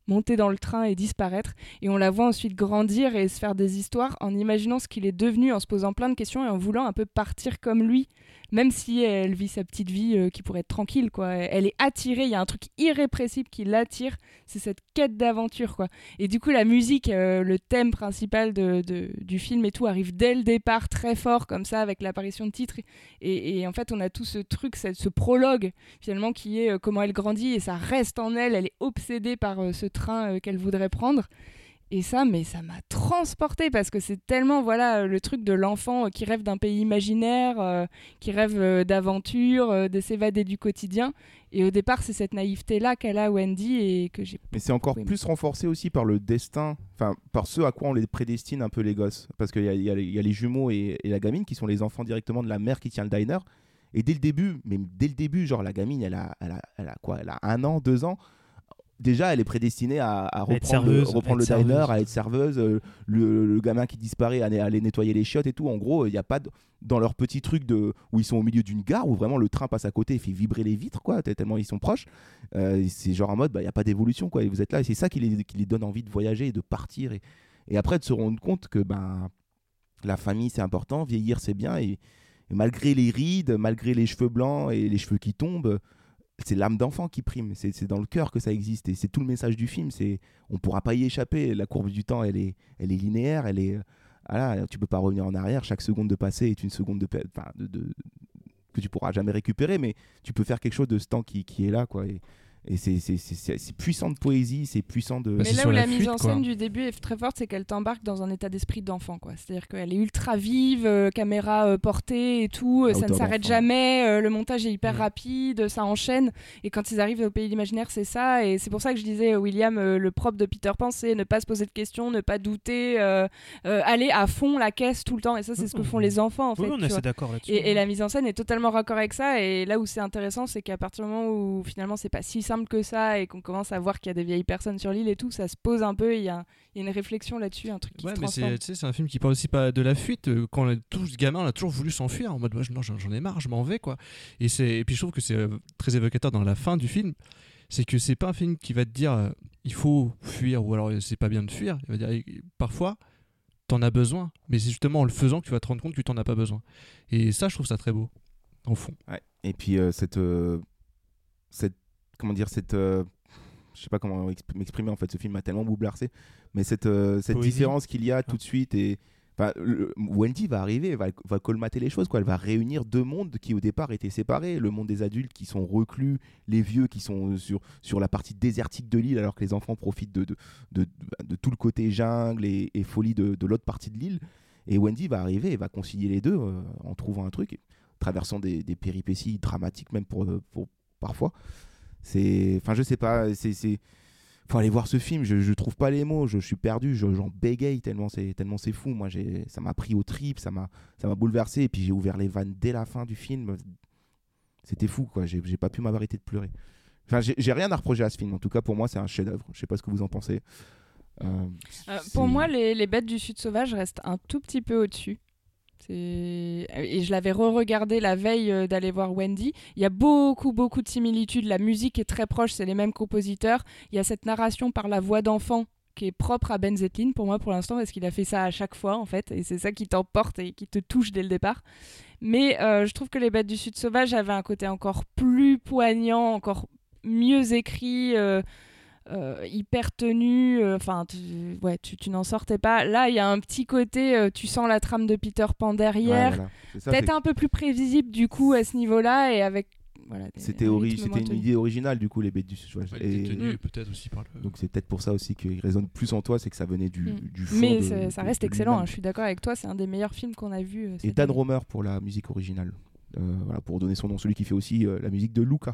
monter dans le train et disparaître. Et on la voit ensuite grandir et se faire des histoires en imaginant ce qu'il est devenu, en se posant plein de questions et en voulant un peu partir comme lui. Même si elle vit sa petite vie euh, qui pourrait être tranquille, quoi. Elle est attirée, il y a un truc irrépressible qui l'attire, c'est cette quête d'aventure, quoi. Et du coup, la musique, euh, le thème principal de, de, du film et tout, arrive dès le départ très fort, comme ça, avec l'apparition de titres. Et, et en fait, on a tout ce truc, ce, ce prologue, finalement, qui est euh, comment elle grandit, et ça reste en elle, elle est obsédée par euh, ce train euh, qu'elle voudrait prendre. Et ça, mais ça m'a transportée parce que c'est tellement, voilà, le truc de l'enfant qui rêve d'un pays imaginaire, euh, qui rêve euh, d'aventure, euh, de s'évader du quotidien. Et au départ, c'est cette naïveté-là qu'elle a, Wendy, et que j'ai... Mais c'est encore oui, plus renforcé aussi par le destin, enfin, par ce à quoi on les prédestine un peu les gosses. Parce qu'il y a, il y a, il y a les jumeaux et, et la gamine qui sont les enfants directement de la mère qui tient le diner. Et dès le début, mais dès le début, genre la gamine, elle a, elle a, elle a quoi ? Elle a un an, deux ans. Déjà, elle est prédestinée à, à reprendre, serveuse, le, reprendre le serveuse. diner, à être serveuse. Euh, le, le gamin qui disparaît, à aller nettoyer les chiottes et tout. En gros, il n'y a pas de, dans leur petit truc de, où ils sont au milieu d'une gare, où vraiment le train passe à côté et fait vibrer les vitres, quoi, tellement ils sont proches. Euh, c'est genre en mode, il bah, n'y a pas d'évolution, quoi. Et vous êtes là, et c'est ça qui les, qui les donne envie de voyager et de partir. Et, et après, de se rendre compte que ben, la famille, c'est important, vieillir, c'est bien. Et, et malgré les rides, malgré les cheveux blancs et les cheveux qui tombent, c'est l'âme d'enfant qui prime, c'est, c'est dans le cœur que ça existe et c'est tout le message du film, c'est, on ne pourra pas y échapper, la courbe du temps elle est, elle est linéaire, elle est, voilà, tu ne peux pas revenir en arrière, chaque seconde de passé est une seconde de, de, de, que tu ne pourras jamais récupérer, mais tu peux faire quelque chose de ce temps qui, qui est là, quoi. Et, et c'est, c'est, c'est, c'est, c'est puissant de poésie, c'est puissant de... Mais là où la, la fuite, mise en scène quoi. Du début est très forte, c'est qu'elle t'embarque dans un état d'esprit d'enfant, quoi. C'est-à-dire qu'elle est ultra vive, euh, caméra euh, portée et tout, euh, ça ne s'arrête d'enfant. Jamais, euh, le montage est hyper mmh. rapide, ça enchaîne, et quand ils arrivent au pays de l'imaginaire, c'est ça, et c'est pour ça que je disais, William, euh, le propre de Peter Pan, c'est ne pas se poser de questions, ne pas douter, euh, euh, aller à fond la caisse tout le temps, et ça c'est mmh. ce que font les enfants, en fait. Oui, on est assez d'accord là-dessus. Et, et la mise en scène est totalement raccord avec ça, et là où c'est intéressant, c'est qu'à partir du moment où finalement c'est pas si simple que ça, et qu'on commence à voir qu'il y a des vieilles personnes sur l'île et tout, ça se pose un peu, il y a, il y a une réflexion là-dessus, un truc qui ouais, se mais transforme. c'est, c'est un film qui parle aussi pas de la fuite. Quand on a tout ce gamin, on a toujours voulu s'enfuir en mode moi, non, j'en ai marre, je m'en vais, quoi. Et, c'est, et puis je trouve que c'est très évocateur dans la fin du film, c'est que c'est pas un film qui va te dire euh, il faut fuir ou alors c'est pas bien de fuir. Il va dire parfois t'en as besoin, mais c'est justement en le faisant que tu vas te rendre compte que t'en as pas besoin. Et ça, je trouve ça très beau, au fond. Ouais. Et puis euh, cette, euh, cette, comment dire, cette euh... je sais pas comment m'exprimer, en fait, ce film m'a tellement bouleversé, mais cette, euh, cette différence qu'il y a tout de suite, et le, Wendy va arriver, va, va colmater les choses, quoi. Elle va réunir deux mondes qui au départ étaient séparés, le monde des adultes qui sont reclus, les vieux qui sont sur, sur la partie désertique de l'île alors que les enfants profitent de, de, de, de, de tout le côté jungle et, et folie de, de l'autre partie de l'île, et Wendy va arriver et va concilier les deux euh, en trouvant un truc, traversant des, des péripéties dramatiques même pour, pour parfois. C'est, enfin, je sais pas, c'est, c'est, faut aller voir ce film. Je, je trouve pas les mots, je, je suis perdu, je, j'en bégaye tellement c'est, tellement c'est fou. Moi, j'ai, ça m'a pris au trip, ça m'a, ça m'a bouleversé. Et puis j'ai ouvert les vannes dès la fin du film. C'était fou, quoi. J'ai, j'ai pas pu m'arrêter de pleurer. Enfin, j'ai, j'ai rien à reprocher à ce film. En tout cas, pour moi, c'est un chef-d'œuvre. Je sais pas ce que vous en pensez. Euh, euh, pour moi, les, les Bêtes du Sud sauvage restent un tout petit peu au-dessus. C'est... Et je l'avais re-regardé la veille d'aller voir Wendy. Il y a beaucoup, beaucoup de similitudes. La musique est très proche, c'est les mêmes compositeurs. Il y a cette narration par la voix d'enfant qui est propre à Ben Zetlin pour moi pour l'instant, parce qu'il a fait ça à chaque fois, en fait. Et c'est ça qui t'emporte et qui te touche dès le départ. Mais euh, je trouve que les Bêtes du Sud sauvage avaient un côté encore plus poignant, encore mieux écrit... Euh... Euh, hyper tenu, enfin euh, ouais, tu, tu n'en sortais pas. Là, il y a un petit côté, euh, tu sens la trame de Peter Pan derrière, ouais, voilà. ça, peut-être c'est... un peu plus prévisible du coup à ce niveau-là, et avec voilà. Des, c'était ori- c'était une tenu. idée originale du coup, les Bêtes du Sud. Ouais, et... tenu, peut-être aussi par le... Donc c'est peut-être pour ça aussi qu'il résonne plus en toi, c'est que ça venait du, mm. du fond. Mais de, ça de, reste de excellent. Hein, je suis d'accord avec toi, c'est un des meilleurs films qu'on a vu. Euh, et Dan année. Romer pour la musique originale. Euh, voilà, pour donner son nom, celui qui fait aussi euh, la musique de Luca.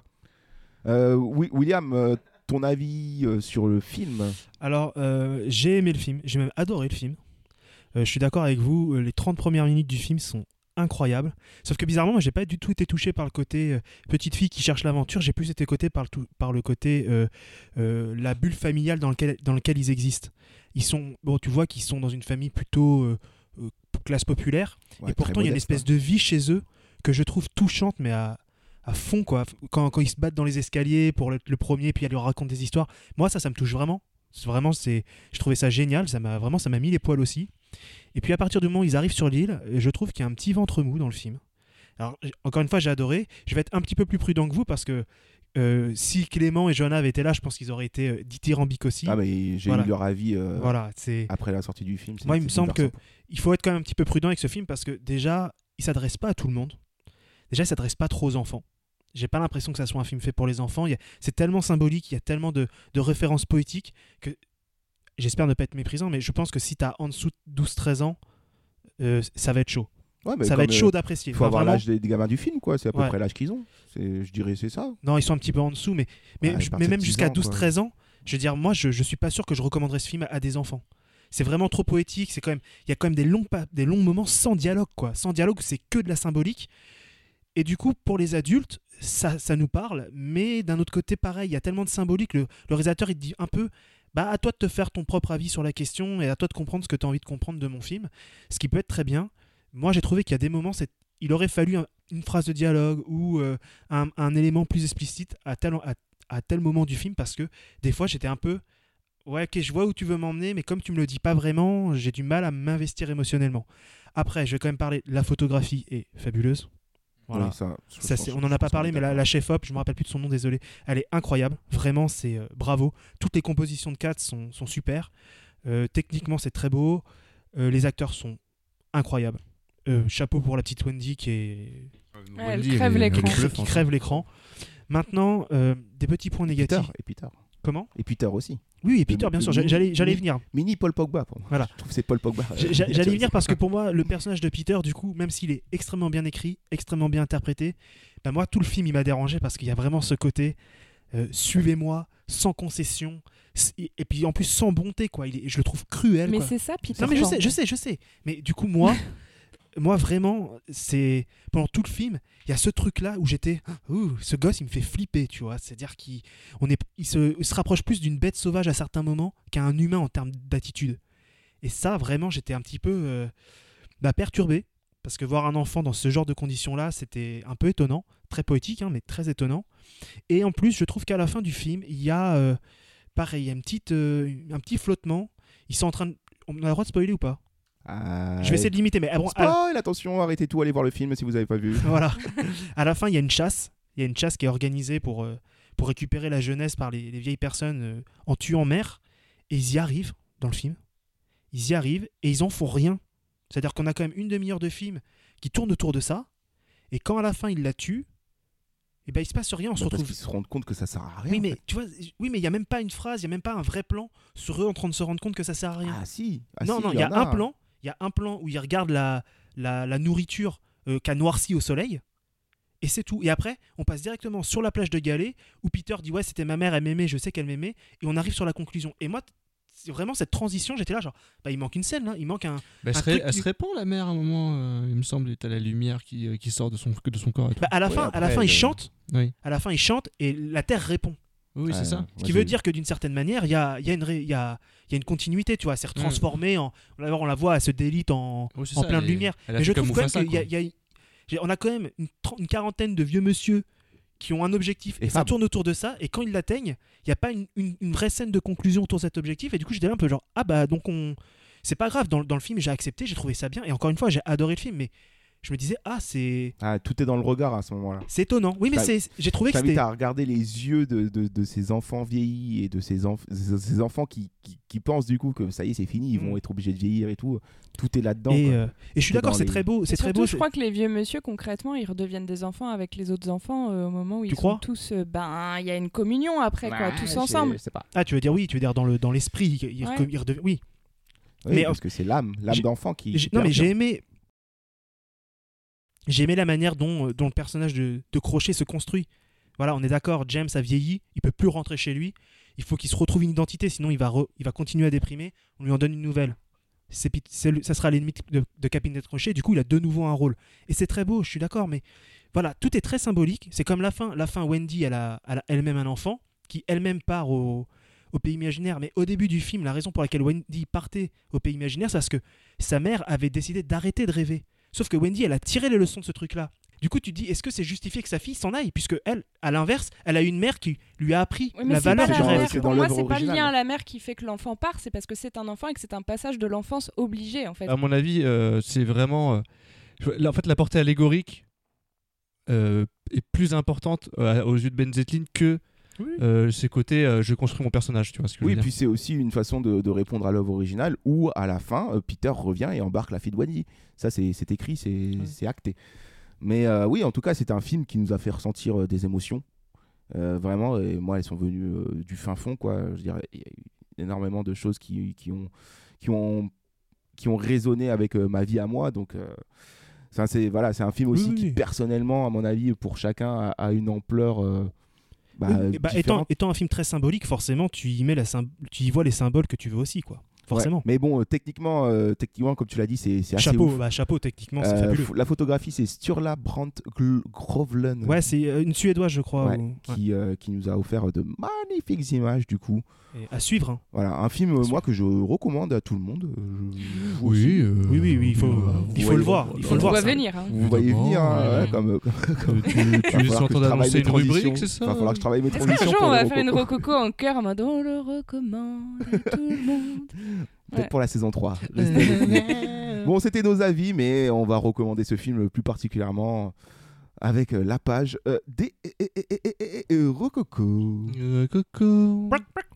Euh, oui, William. Euh, Ton avis euh, sur le film ? Alors, euh, j'ai aimé le film, j'ai même adoré le film. Euh, je suis d'accord avec vous, les trente premières minutes du film sont incroyables. Sauf que bizarrement, moi, j'ai pas du tout été touché par le côté euh, petite fille qui cherche l'aventure. J'ai plus été côté par le, tout, par le côté euh, euh, la bulle familiale dans lequel, dans lequel ils existent. Ils sont, bon, tu vois qu'ils sont dans une famille plutôt euh, euh, classe populaire. Ouais, et pourtant, il y a une espèce hein. de vie chez eux que je trouve touchante, mais à... à fond, quoi. Quand, quand ils se battent dans les escaliers pour le, le premier, puis elle leur raconte des histoires, moi ça ça me touche vraiment. C'est vraiment, c'est, je trouvais ça génial, ça m'a vraiment, ça m'a mis les poils aussi. Et puis à partir du moment où ils arrivent sur l'île, je trouve qu'il y a un petit ventre mou dans le film. Alors encore une fois, j'ai adoré. Je vais être un petit peu plus prudent que vous parce que euh, si Clément et Johanna avaient été là, je pense qu'ils auraient été euh, dithyrambiques aussi. Ah mais j'ai voilà. eu leur avis euh, voilà, c'est... après la sortie du film. Moi, il me semble qu'il faut être quand même un petit peu prudent avec ce film parce que déjà, il s'adresse pas à tout le monde. Déjà, il s'adresse pas trop aux enfants. J'ai pas l'impression que ça soit un film fait pour les enfants. Il y a... C'est tellement symbolique, il y a tellement de, de références poétiques que j'espère ne pas être méprisant, mais je pense que si t'as en dessous de douze treize ans, euh, ça va être chaud. Ouais, ça va être chaud d'apprécier. Il faut enfin, avoir vraiment... l'âge des, des gamins du film, quoi. C'est à peu ouais. près l'âge qu'ils ont. C'est, je dirais c'est ça. Non, ils sont un petit peu en dessous, mais, mais, ouais, je, mais même jusqu'à douze treize ans, je veux dire, moi, je, je suis pas sûr que je recommanderais ce film à, à des enfants. C'est vraiment trop poétique. C'est quand même, il y a quand même des longs, des longs moments sans dialogue, quoi. Sans dialogue, c'est que de la symbolique. Et du coup, pour les adultes, ça, ça nous parle. Mais d'un autre côté, pareil, il y a tellement de symbolique. Le, le réalisateur, il te dit un peu, bah, à toi de te faire ton propre avis sur la question et à toi de comprendre ce que tu as envie de comprendre de mon film. Ce qui peut être très bien. Moi, j'ai trouvé qu'il y a des moments, c'est... il aurait fallu un, une phrase de dialogue ou euh, un, un élément plus explicite à tel, à, à tel moment du film parce que des fois, j'étais un peu... Ouais, ok, je vois où tu veux m'emmener, mais comme tu me le dis pas vraiment, j'ai du mal à m'investir émotionnellement. Après, je vais quand même parler... La photographie est fabuleuse. Voilà. Oui, ça, ça, c'est, on n'en a pas parlé, mais la, la chef-op, je me rappelle plus de son nom, désolé, elle est incroyable. Vraiment, c'est euh, bravo. Toutes les compositions de Katz sont, sont super. Euh, techniquement, c'est très beau. Euh, les acteurs sont incroyables. Euh, chapeau pour la petite Wendy qui est... Ouais, elle crève l'écran. Qui crève, qui crève l'écran. Maintenant, euh, des petits points négatifs. Peter, et Peter. Comment ? Et Peter aussi. Oui, et Peter, bien sûr. Mini, j'allais, j'allais y venir. Mini Paul Pogba, pour moi. Voilà. Je trouve que c'est Paul Pogba. J'allais y venir parce que pour moi, le personnage de Peter, du coup, même s'il est extrêmement bien écrit, extrêmement bien interprété, ben moi, tout le film, il m'a dérangé parce qu'il y a vraiment ce côté euh, suivez-moi, sans concession, et, et puis en plus sans bonté, quoi. Il est, je le trouve cruel. Mais quoi. c'est ça, Peter. Non, mais je sais, je sais, je sais. Mais du coup, moi. Moi, vraiment, c'est pendant tout le film, il y a ce truc-là où j'étais, ouh, ce gosse, il me fait flipper, tu vois. C'est-à-dire qu'il on est, il se, il se rapproche plus d'une bête sauvage à certains moments qu'à un humain en termes d'attitude. Et ça, vraiment, j'étais un petit peu euh, bah, perturbé parce que voir un enfant dans ce genre de conditions-là, c'était un peu étonnant, très poétique, hein, mais très étonnant. Et en plus, je trouve qu'à la fin du film, il y a, euh, pareil, il y a une petite, euh, un petit flottement. Ils sont en train de, on a le droit de spoiler ou pas? Euh, je vais essayer de limiter, mais bon, spoil, la... attention, arrêtez tout, allez voir le film si vous n'avez pas vu. Voilà. À la fin, il y a une chasse. Il y a une chasse qui est organisée pour, euh, pour récupérer la jeunesse par les, les vieilles personnes euh, en tuant mère. Et ils y arrivent dans le film. Ils y arrivent et ils en font rien. C'est-à-dire qu'on a quand même une demi-heure de film qui tourne autour de ça. Et quand à la fin, ils la tuent, et ben il se passe rien. On bah se retrouve. Parce qu'ils se rendent compte que ça sert à rien. Oui, mais en fait. tu vois, oui, mais il y a même pas une phrase, il y a même pas un vrai plan sur eux en train de se rendre compte que ça sert à rien. Ah si. Ah, non, si, non, il y, y a un a. plan. Il y a un plan où il regarde la, la, la nourriture euh, qu'a noirci au soleil, et c'est tout. Et après, on passe directement sur la plage de Galets, où Peter dit « Ouais, c'était ma mère, elle m'aimait, je sais qu'elle m'aimait », et on arrive sur la conclusion. Et moi, c'est vraiment cette transition, j'étais là genre, bah, il manque une scène, là. Il manque un... Bah, un elle, truc se elle qui... se répand, la mère, à un moment, euh, il me semble, t'as la lumière qui, euh, qui sort de son, de son corps. Et tout. Bah, à la ouais, fin, après, à la fin euh... il chante, oui. à la fin, il chante, et la Terre répond. Oui, c'est euh, ça. Ce qui veut dire que d'une certaine manière, il y a, y, a une ré... y, a... y a une continuité, tu vois, c'est retransformé, mmh. en... on la voit, elle se délite en, oui, en ça, plein de elle... lumière. Elle Mais je trouve quand même ça, qu'il y a, y a... on a quand même une, tr... une quarantaine de vieux monsieur qui ont un objectif, et, et ça tourne autour de ça, et quand ils l'atteignent, il n'y a pas une, une, une vraie scène de conclusion autour de cet objectif, et du coup j'étais là un peu genre, ah bah donc on... C'est pas grave, dans, dans le film j'ai accepté, j'ai trouvé ça bien, et encore une fois j'ai adoré le film, mais je me disais, ah, c'est. Ah, tout est dans le regard à ce moment-là. C'est étonnant. Oui, mais c'est, j'ai trouvé que c'était. Je t'invite à regarder les yeux de, de, de ces enfants vieillis et de ces, enf... ces enfants qui, qui, qui pensent du coup que ça y est, c'est fini, ils mm. vont être obligés de vieillir et tout. Tout est là-dedans. Et, euh, et je suis d'accord, c'est les... très beau. C'est surtout, très beau. Je crois que les vieux monsieur, concrètement, ils redeviennent des enfants avec les autres enfants euh, au moment où tu ils crois sont tous. Euh, ben, il y a une communion après, bah, quoi, tous ensemble. Pas. Ah, tu veux dire oui, tu veux dire dans, le, dans l'esprit. Ils, ouais. ils redeviennent. Oui. Oui, mais parce euh, que c'est l'âme, l'âme d'enfant qui. qui non, mais j'ai aimé. J'ai aimé la manière dont, dont le personnage de, de Crochet se construit. Voilà, on est d'accord, James a vieilli, il peut plus rentrer chez lui, il faut qu'il se retrouve une identité, sinon il va, re, il va continuer à déprimer, on lui en donne une nouvelle. C'est, c'est, ça sera l'ennemi de, de Capitaine Crochet, du coup il a de nouveau un rôle. Et c'est très beau, je suis d'accord, mais voilà, tout est très symbolique. C'est comme la fin, la fin Wendy, elle a, elle a elle-même un enfant, qui elle-même part au, au pays imaginaire, mais au début du film, la raison pour laquelle Wendy partait au pays imaginaire, c'est parce que sa mère avait décidé d'arrêter de rêver. Sauf que Wendy, elle a tiré les leçons de ce truc-là. Du coup, tu te dis, est-ce que c'est justifié que sa fille s'en aille? Puisque elle, à l'inverse, elle a une mère qui lui a appris Oui, mais la c'est valeur pas du la rêve. mère. C'est Pour dans moi, l'œuvre c'est pas le originale. lien à la mère qui fait que l'enfant part, c'est parce que c'est un enfant et que c'est un passage de l'enfance obligé, en fait. À mon avis, euh, c'est vraiment. euh, je- là, en fait, la portée allégorique euh, est plus importante euh, aux yeux de Ben Zetlin que Oui. euh, ses côtés euh, je construis mon personnage. Tu vois ce que je Oui, veux dire. puis c'est aussi une façon de, de répondre à l'œuvre originale où, à la fin, euh, Peter revient et embarque la fille de Wendy. Ça, c'est c'est écrit, c'est c'est acté. Mais euh, oui, en tout cas, c'est un film qui nous a fait ressentir euh, des émotions. Euh, vraiment, et moi, elles sont venues euh, du fin fond, quoi. Je dirais, il y a eu énormément de choses qui, qui, ont, qui, ont, qui ont résonné avec euh, ma vie à moi. Donc, euh, ça, c'est voilà, c'est un film aussi Oui, qui, oui. personnellement, à mon avis, pour chacun, a, a une ampleur. Euh, bah, Oui, et bah, étant, différente. étant un film très symbolique, forcément, tu y, mets la sym- tu y vois les symboles que tu veux aussi, quoi. Forcément. Ouais, mais bon, euh, techniquement, euh, techniquement, comme tu l'as dit, c'est c'est assez Chapeau, ouf. bah, chapeau, techniquement, c'est Euh, fabuleux. f- La photographie, c'est Sturla Brandt Gl- Grovlen. Ouais, c'est euh, une Suédoise, je crois. Ouais, ou- qui, euh, qui nous a offert de magnifiques images, du coup. Et à suivre. Hein. Voilà, un film, euh, moi, que je recommande à tout le monde. Euh, je- vous Oui, aussi. euh, Oui, oui, oui, il faut, euh, il vous faut le voyez- voir. Il faut On le le voir. voit ça. venir. Hein. Vous voyez venir, hein, Évidemment. ouais, comme, comme, comme- Euh, tu, tu Va es falloir en que train je travaille d'annoncer mes une rubrique, transitions. c'est ça Va falloir que je travaille mes Est-ce qu'un transitions jour pour on le va faire une rococo. rococo en chœur en mode on le recommande à tout le monde? Peut-être Ouais. pour la saison trois. Bon, c'était nos avis, mais on va recommander ce film plus particulièrement avec euh, la page euh, des eh, eh, eh, eh, eh, eh, eh, rococo. Euh, coco.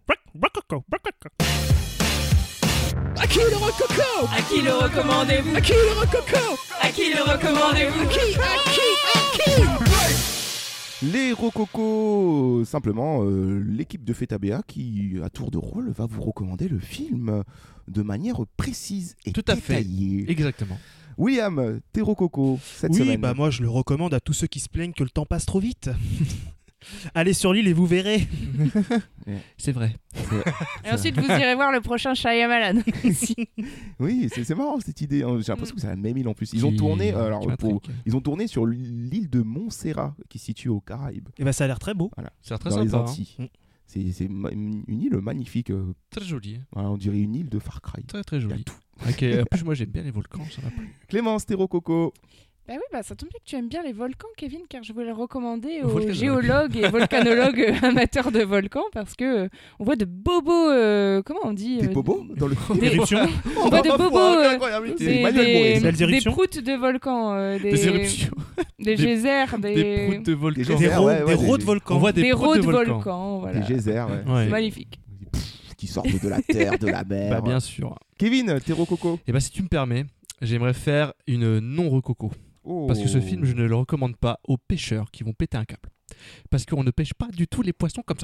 À qui le rococo? À qui le recommandez-vous? À qui le rococo? À qui le recommandez-vous? À qui? À qui? À qui? Les rococos, simplement euh, l'équipe de Feta B A qui, à tour de rôle, va vous recommander le film de manière précise et Tout à fait. détaillée. Exactement. William, tes rococos cette Oui, semaine. bah moi je le recommande à tous ceux qui se plaignent que le temps passe trop vite. Allez sur l'île et vous verrez. C'est vrai. Et ensuite, vous irez voir le prochain Shyamalan. Oui, c'est c'est marrant cette idée. hein. J'ai l'impression que c'est la même île en plus. Ils ont Qui- tourné, euh, alors qui m'intrigue. pour, ils ont tourné sur l'île de Montserrat qui se situe aux Caraïbes. Et bah ça a l'air très beau. Voilà. Ça a l'air très Dans les sympa. hein. Antilles. Mm. C'est c'est ma- une île magnifique. euh, Très joli. voilà, on dirait une île de Far Cry. Très très Il y a joli. tout. Ok, en plus, moi j'aime bien les volcans, ça m'a plu. Clémence, tes rococos. Bah oui, bah ça tombe bien que tu aimes bien les volcans, Kevin, car je voulais le recommander aux Volcanologues. géologues et volcanologues euh, amateurs de volcans, parce que euh, on voit de bobos, euh, comment on dit Des euh, bobos dans le des- Éruption. On voit de bobos, euh, Incroyable, des, c'est Manuel Bourré, des, ça. Belles des éruptions. proutes de volcans, euh, des, Des éruptions. des Des- geysers, des, Des proutes de volcans. Des Des geysers, rôdes ouais, ouais, des rôdes des- volcans. On voit des, des proutes routes de volcans. volcans, voilà. Des geysers, ouais. Ouais. C'est magnifique. Pff, qui sortent de la terre, de la mer. Bah bien sûr. Kevin, tes rococos. Et bah si tu me permets, j'aimerais faire une non-rococo. Oh. Parce que ce film, je ne le recommande pas aux pêcheurs qui vont péter un câble. Parce qu'on ne pêche pas du tout les poissons comme ça.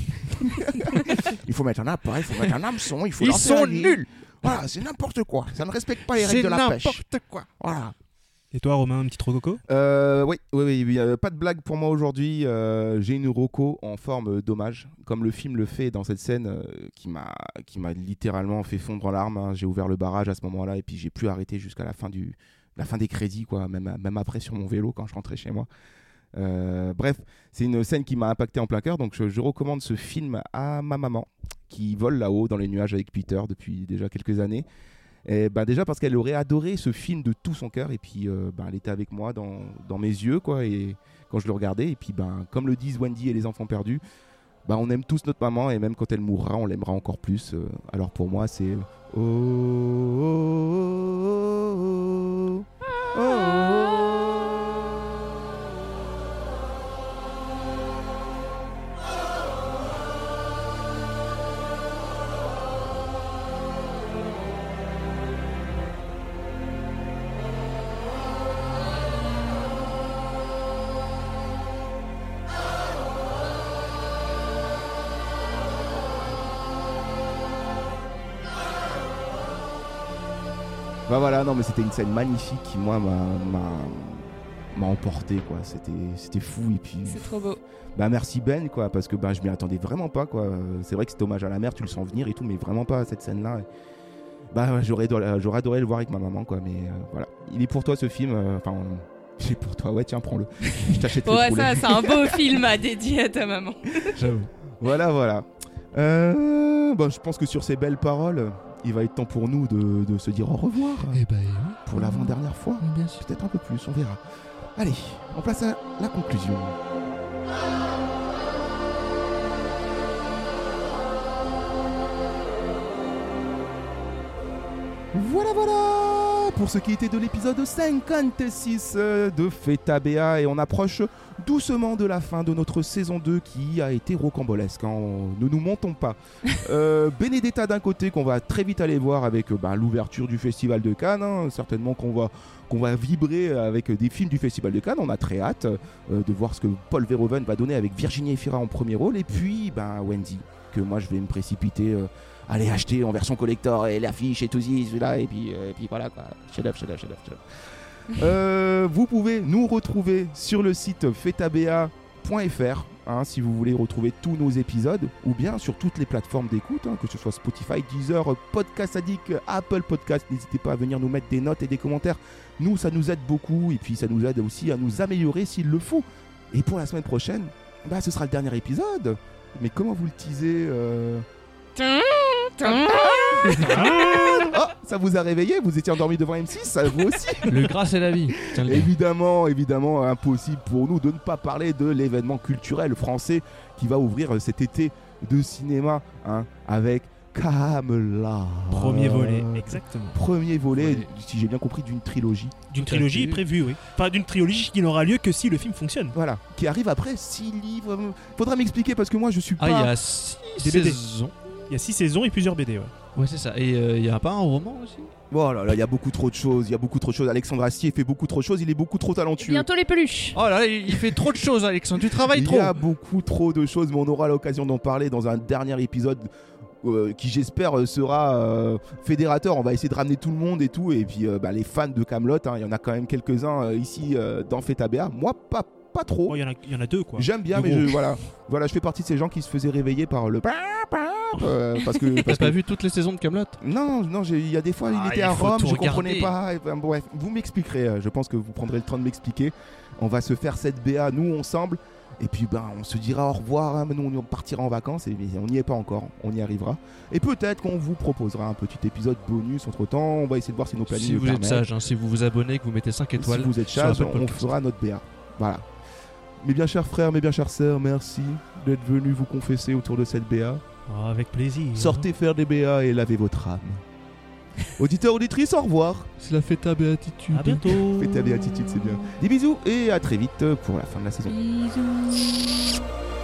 Il faut mettre un appareil, il faut mettre un hameçon, il faut Ils lancer sont un ligne. nuls. Voilà, c'est n'importe quoi. Ça ne respecte pas les C'est règles de la pêche. n'importe quoi. Voilà. Et toi, Romain, un petit rococo? Euh, oui, oui, oui, oui, euh, pas de blague pour moi aujourd'hui. Euh, j'ai une roco en forme d'hommage, comme le film le fait dans cette scène euh, qui m'a, qui m'a littéralement fait fondre en larmes. hein. J'ai ouvert le barrage à ce moment-là et puis j'ai pu arrêter jusqu'à la fin du, la fin des crédits, quoi. Même, même après sur mon vélo quand je rentrais chez moi. Euh, bref, c'est une scène qui m'a impacté en plein cœur, donc je, je recommande ce film à ma maman qui vole là-haut dans les nuages avec Peter depuis déjà quelques années. Et ben déjà parce qu'elle aurait adoré ce film de tout son cœur et puis euh, ben elle était avec moi dans, dans mes yeux quoi et quand je le regardais et puis ben comme le disent Wendy et les enfants perdus, ben on aime tous notre maman et même quand elle mourra on l'aimera encore plus. Euh, alors pour moi c'est oh, oh, oh, oh, oh, oh. Bah voilà, non mais c'était une scène magnifique qui moi m'a, m'a, m'a emporté quoi, c'était, c'était fou et puis... C'est trop beau. Bah merci Ben quoi, parce que bah, je m'y attendais vraiment pas quoi, c'est vrai que cet hommage à la mer tu le sens venir et tout, mais vraiment pas à cette scène là. Bah j'aurais adoré, j'aurais adoré le voir avec ma maman quoi, mais euh, voilà, il est pour toi ce film, enfin euh, il est pour toi, ouais tiens prends-le, je t'achète Ouais, le ça, c'est un beau film à dédier à ta maman. J'avoue. Voilà voilà, euh, bah, je pense que sur ces belles paroles... il va être temps pour nous de, de se dire au revoir. Eh ben, oui. Pour l'avant-dernière fois. Bien sûr. Peut-être un peu plus, on verra. Allez, on passe à la conclusion. Voilà, voilà pour ce qui était de l'épisode cinquante-six de Feta B A, et on approche doucement de la fin de notre saison deux qui a été rocambolesque, hein. Ne nous mentons pas. euh, Benedetta d'un côté qu'on va très vite aller voir avec bah, l'ouverture du Festival de Cannes, hein. Certainement qu'on va, qu'on va vibrer avec des films du Festival de Cannes, on a très hâte euh, de voir ce que Paul Verhoeven va donner avec Virginie Efira en premier rôle, et puis bah, Wendy, que moi je vais me précipiter... Euh, allez acheter en version collector et l'affiche et tout celui-là et puis, euh, et puis voilà quoi. Chef d'œuvre, chef d'œuvre, chef d'œuvre, chef d'œuvre. euh, vous pouvez nous retrouver sur le site fetabea point f r hein, si vous voulez retrouver tous nos épisodes, ou bien sur toutes les plateformes d'écoute, hein, que ce soit Spotify, Deezer, Podcast Addict, Apple Podcast. N'hésitez pas à venir nous mettre des notes et des commentaires. Nous, ça nous aide beaucoup, et puis ça nous aide aussi à nous améliorer s'il le faut. Et pour la semaine prochaine, bah, ce sera le dernier épisode. Mais comment vous le teasez euh... Oh, ça vous a réveillé? Vous étiez endormi devant M six, ça vous aussi? Le gras c'est la vie. Évidemment, évidemment, impossible pour nous de ne pas parler de l'événement culturel français qui va ouvrir cet été de cinéma, hein, avec Camelot. Premier volet, exactement. Premier volet, ouais. Si j'ai bien compris, d'une trilogie. D'une trilogie prévue, oui. Enfin, d'une trilogie qui n'aura lieu que si le film fonctionne. Voilà, qui arrive après six livres. Faudra m'expliquer parce que moi je suis pas... Ah, il y a six saisons. Il y a six saisons et plusieurs B D, ouais. Ouais, c'est ça. Et il euh, n'y a pas un roman aussi? Oh là là, il y a beaucoup trop de choses, il y a beaucoup trop de choses. Alexandre Astier fait beaucoup trop de choses, il est beaucoup trop talentueux. Et bientôt les peluches. Oh là là, il fait trop de choses, Alexandre, tu travailles il trop. Il y a beaucoup trop de choses, mais on aura l'occasion d'en parler dans un dernier épisode euh, qui, j'espère, sera euh, fédérateur. On va essayer de ramener tout le monde et tout. Et puis, euh, bah, les fans de Camelot, hein, il y en a quand même quelques-uns euh, ici euh, dans Feta B A. Moi, pas pas trop. Il oh, y, y en a deux, quoi. J'aime bien, mais je, voilà, voilà, je fais partie de ces gens qui se faisaient réveiller par le... Euh, parce que t'as parce pas que... vu toutes les saisons de Camelot? Non, non, il y a des fois ah, il était à Rome, je regarder. comprenais pas. Et, ben, bref, vous m'expliquerez. Je pense que vous prendrez le temps de m'expliquer. On va se faire cette B A nous ensemble, et puis ben on se dira au revoir. Hein, nous on partira en vacances et on n'y est pas encore. On y arrivera. Et peut-être qu'on vous proposera un petit épisode bonus entre temps. On va essayer de voir si nos plannings si le vous permettent. êtes sage, hein, si vous vous abonnez, que vous mettez cinq étoiles. Si vous êtes sage, on, on fera notre B A. Voilà. Mes bien chers frères, mes bien chères sœurs, merci d'être venus vous confesser autour de cette B A. Oh, avec plaisir. Sortez faire des B A et lavez votre âme. Auditeurs, auditrices, au revoir. C'est la Feta Béatitude. À bientôt. Feta Béatitude, c'est bien. Des bisous et à très vite pour la fin de la saison. Bisous.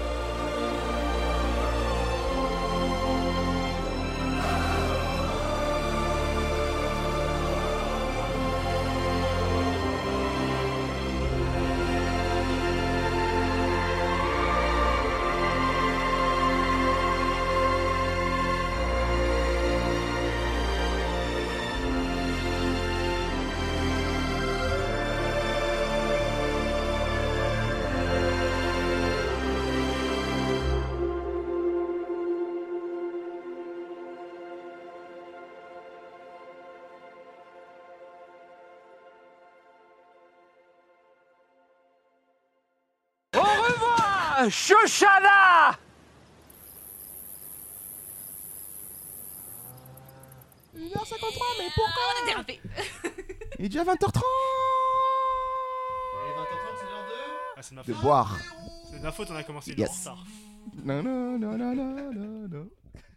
Shoshana! une heure cinquante-trois, mais pourquoi? On a dérapé. Il est déjà vingt heures trente. Et vingt heures trente, c'est l'heure de... Ah, c'est ma faute. De boire. C'est de ma faute, on a commencé yes. en retard. Non, non, non, non, non, non, non.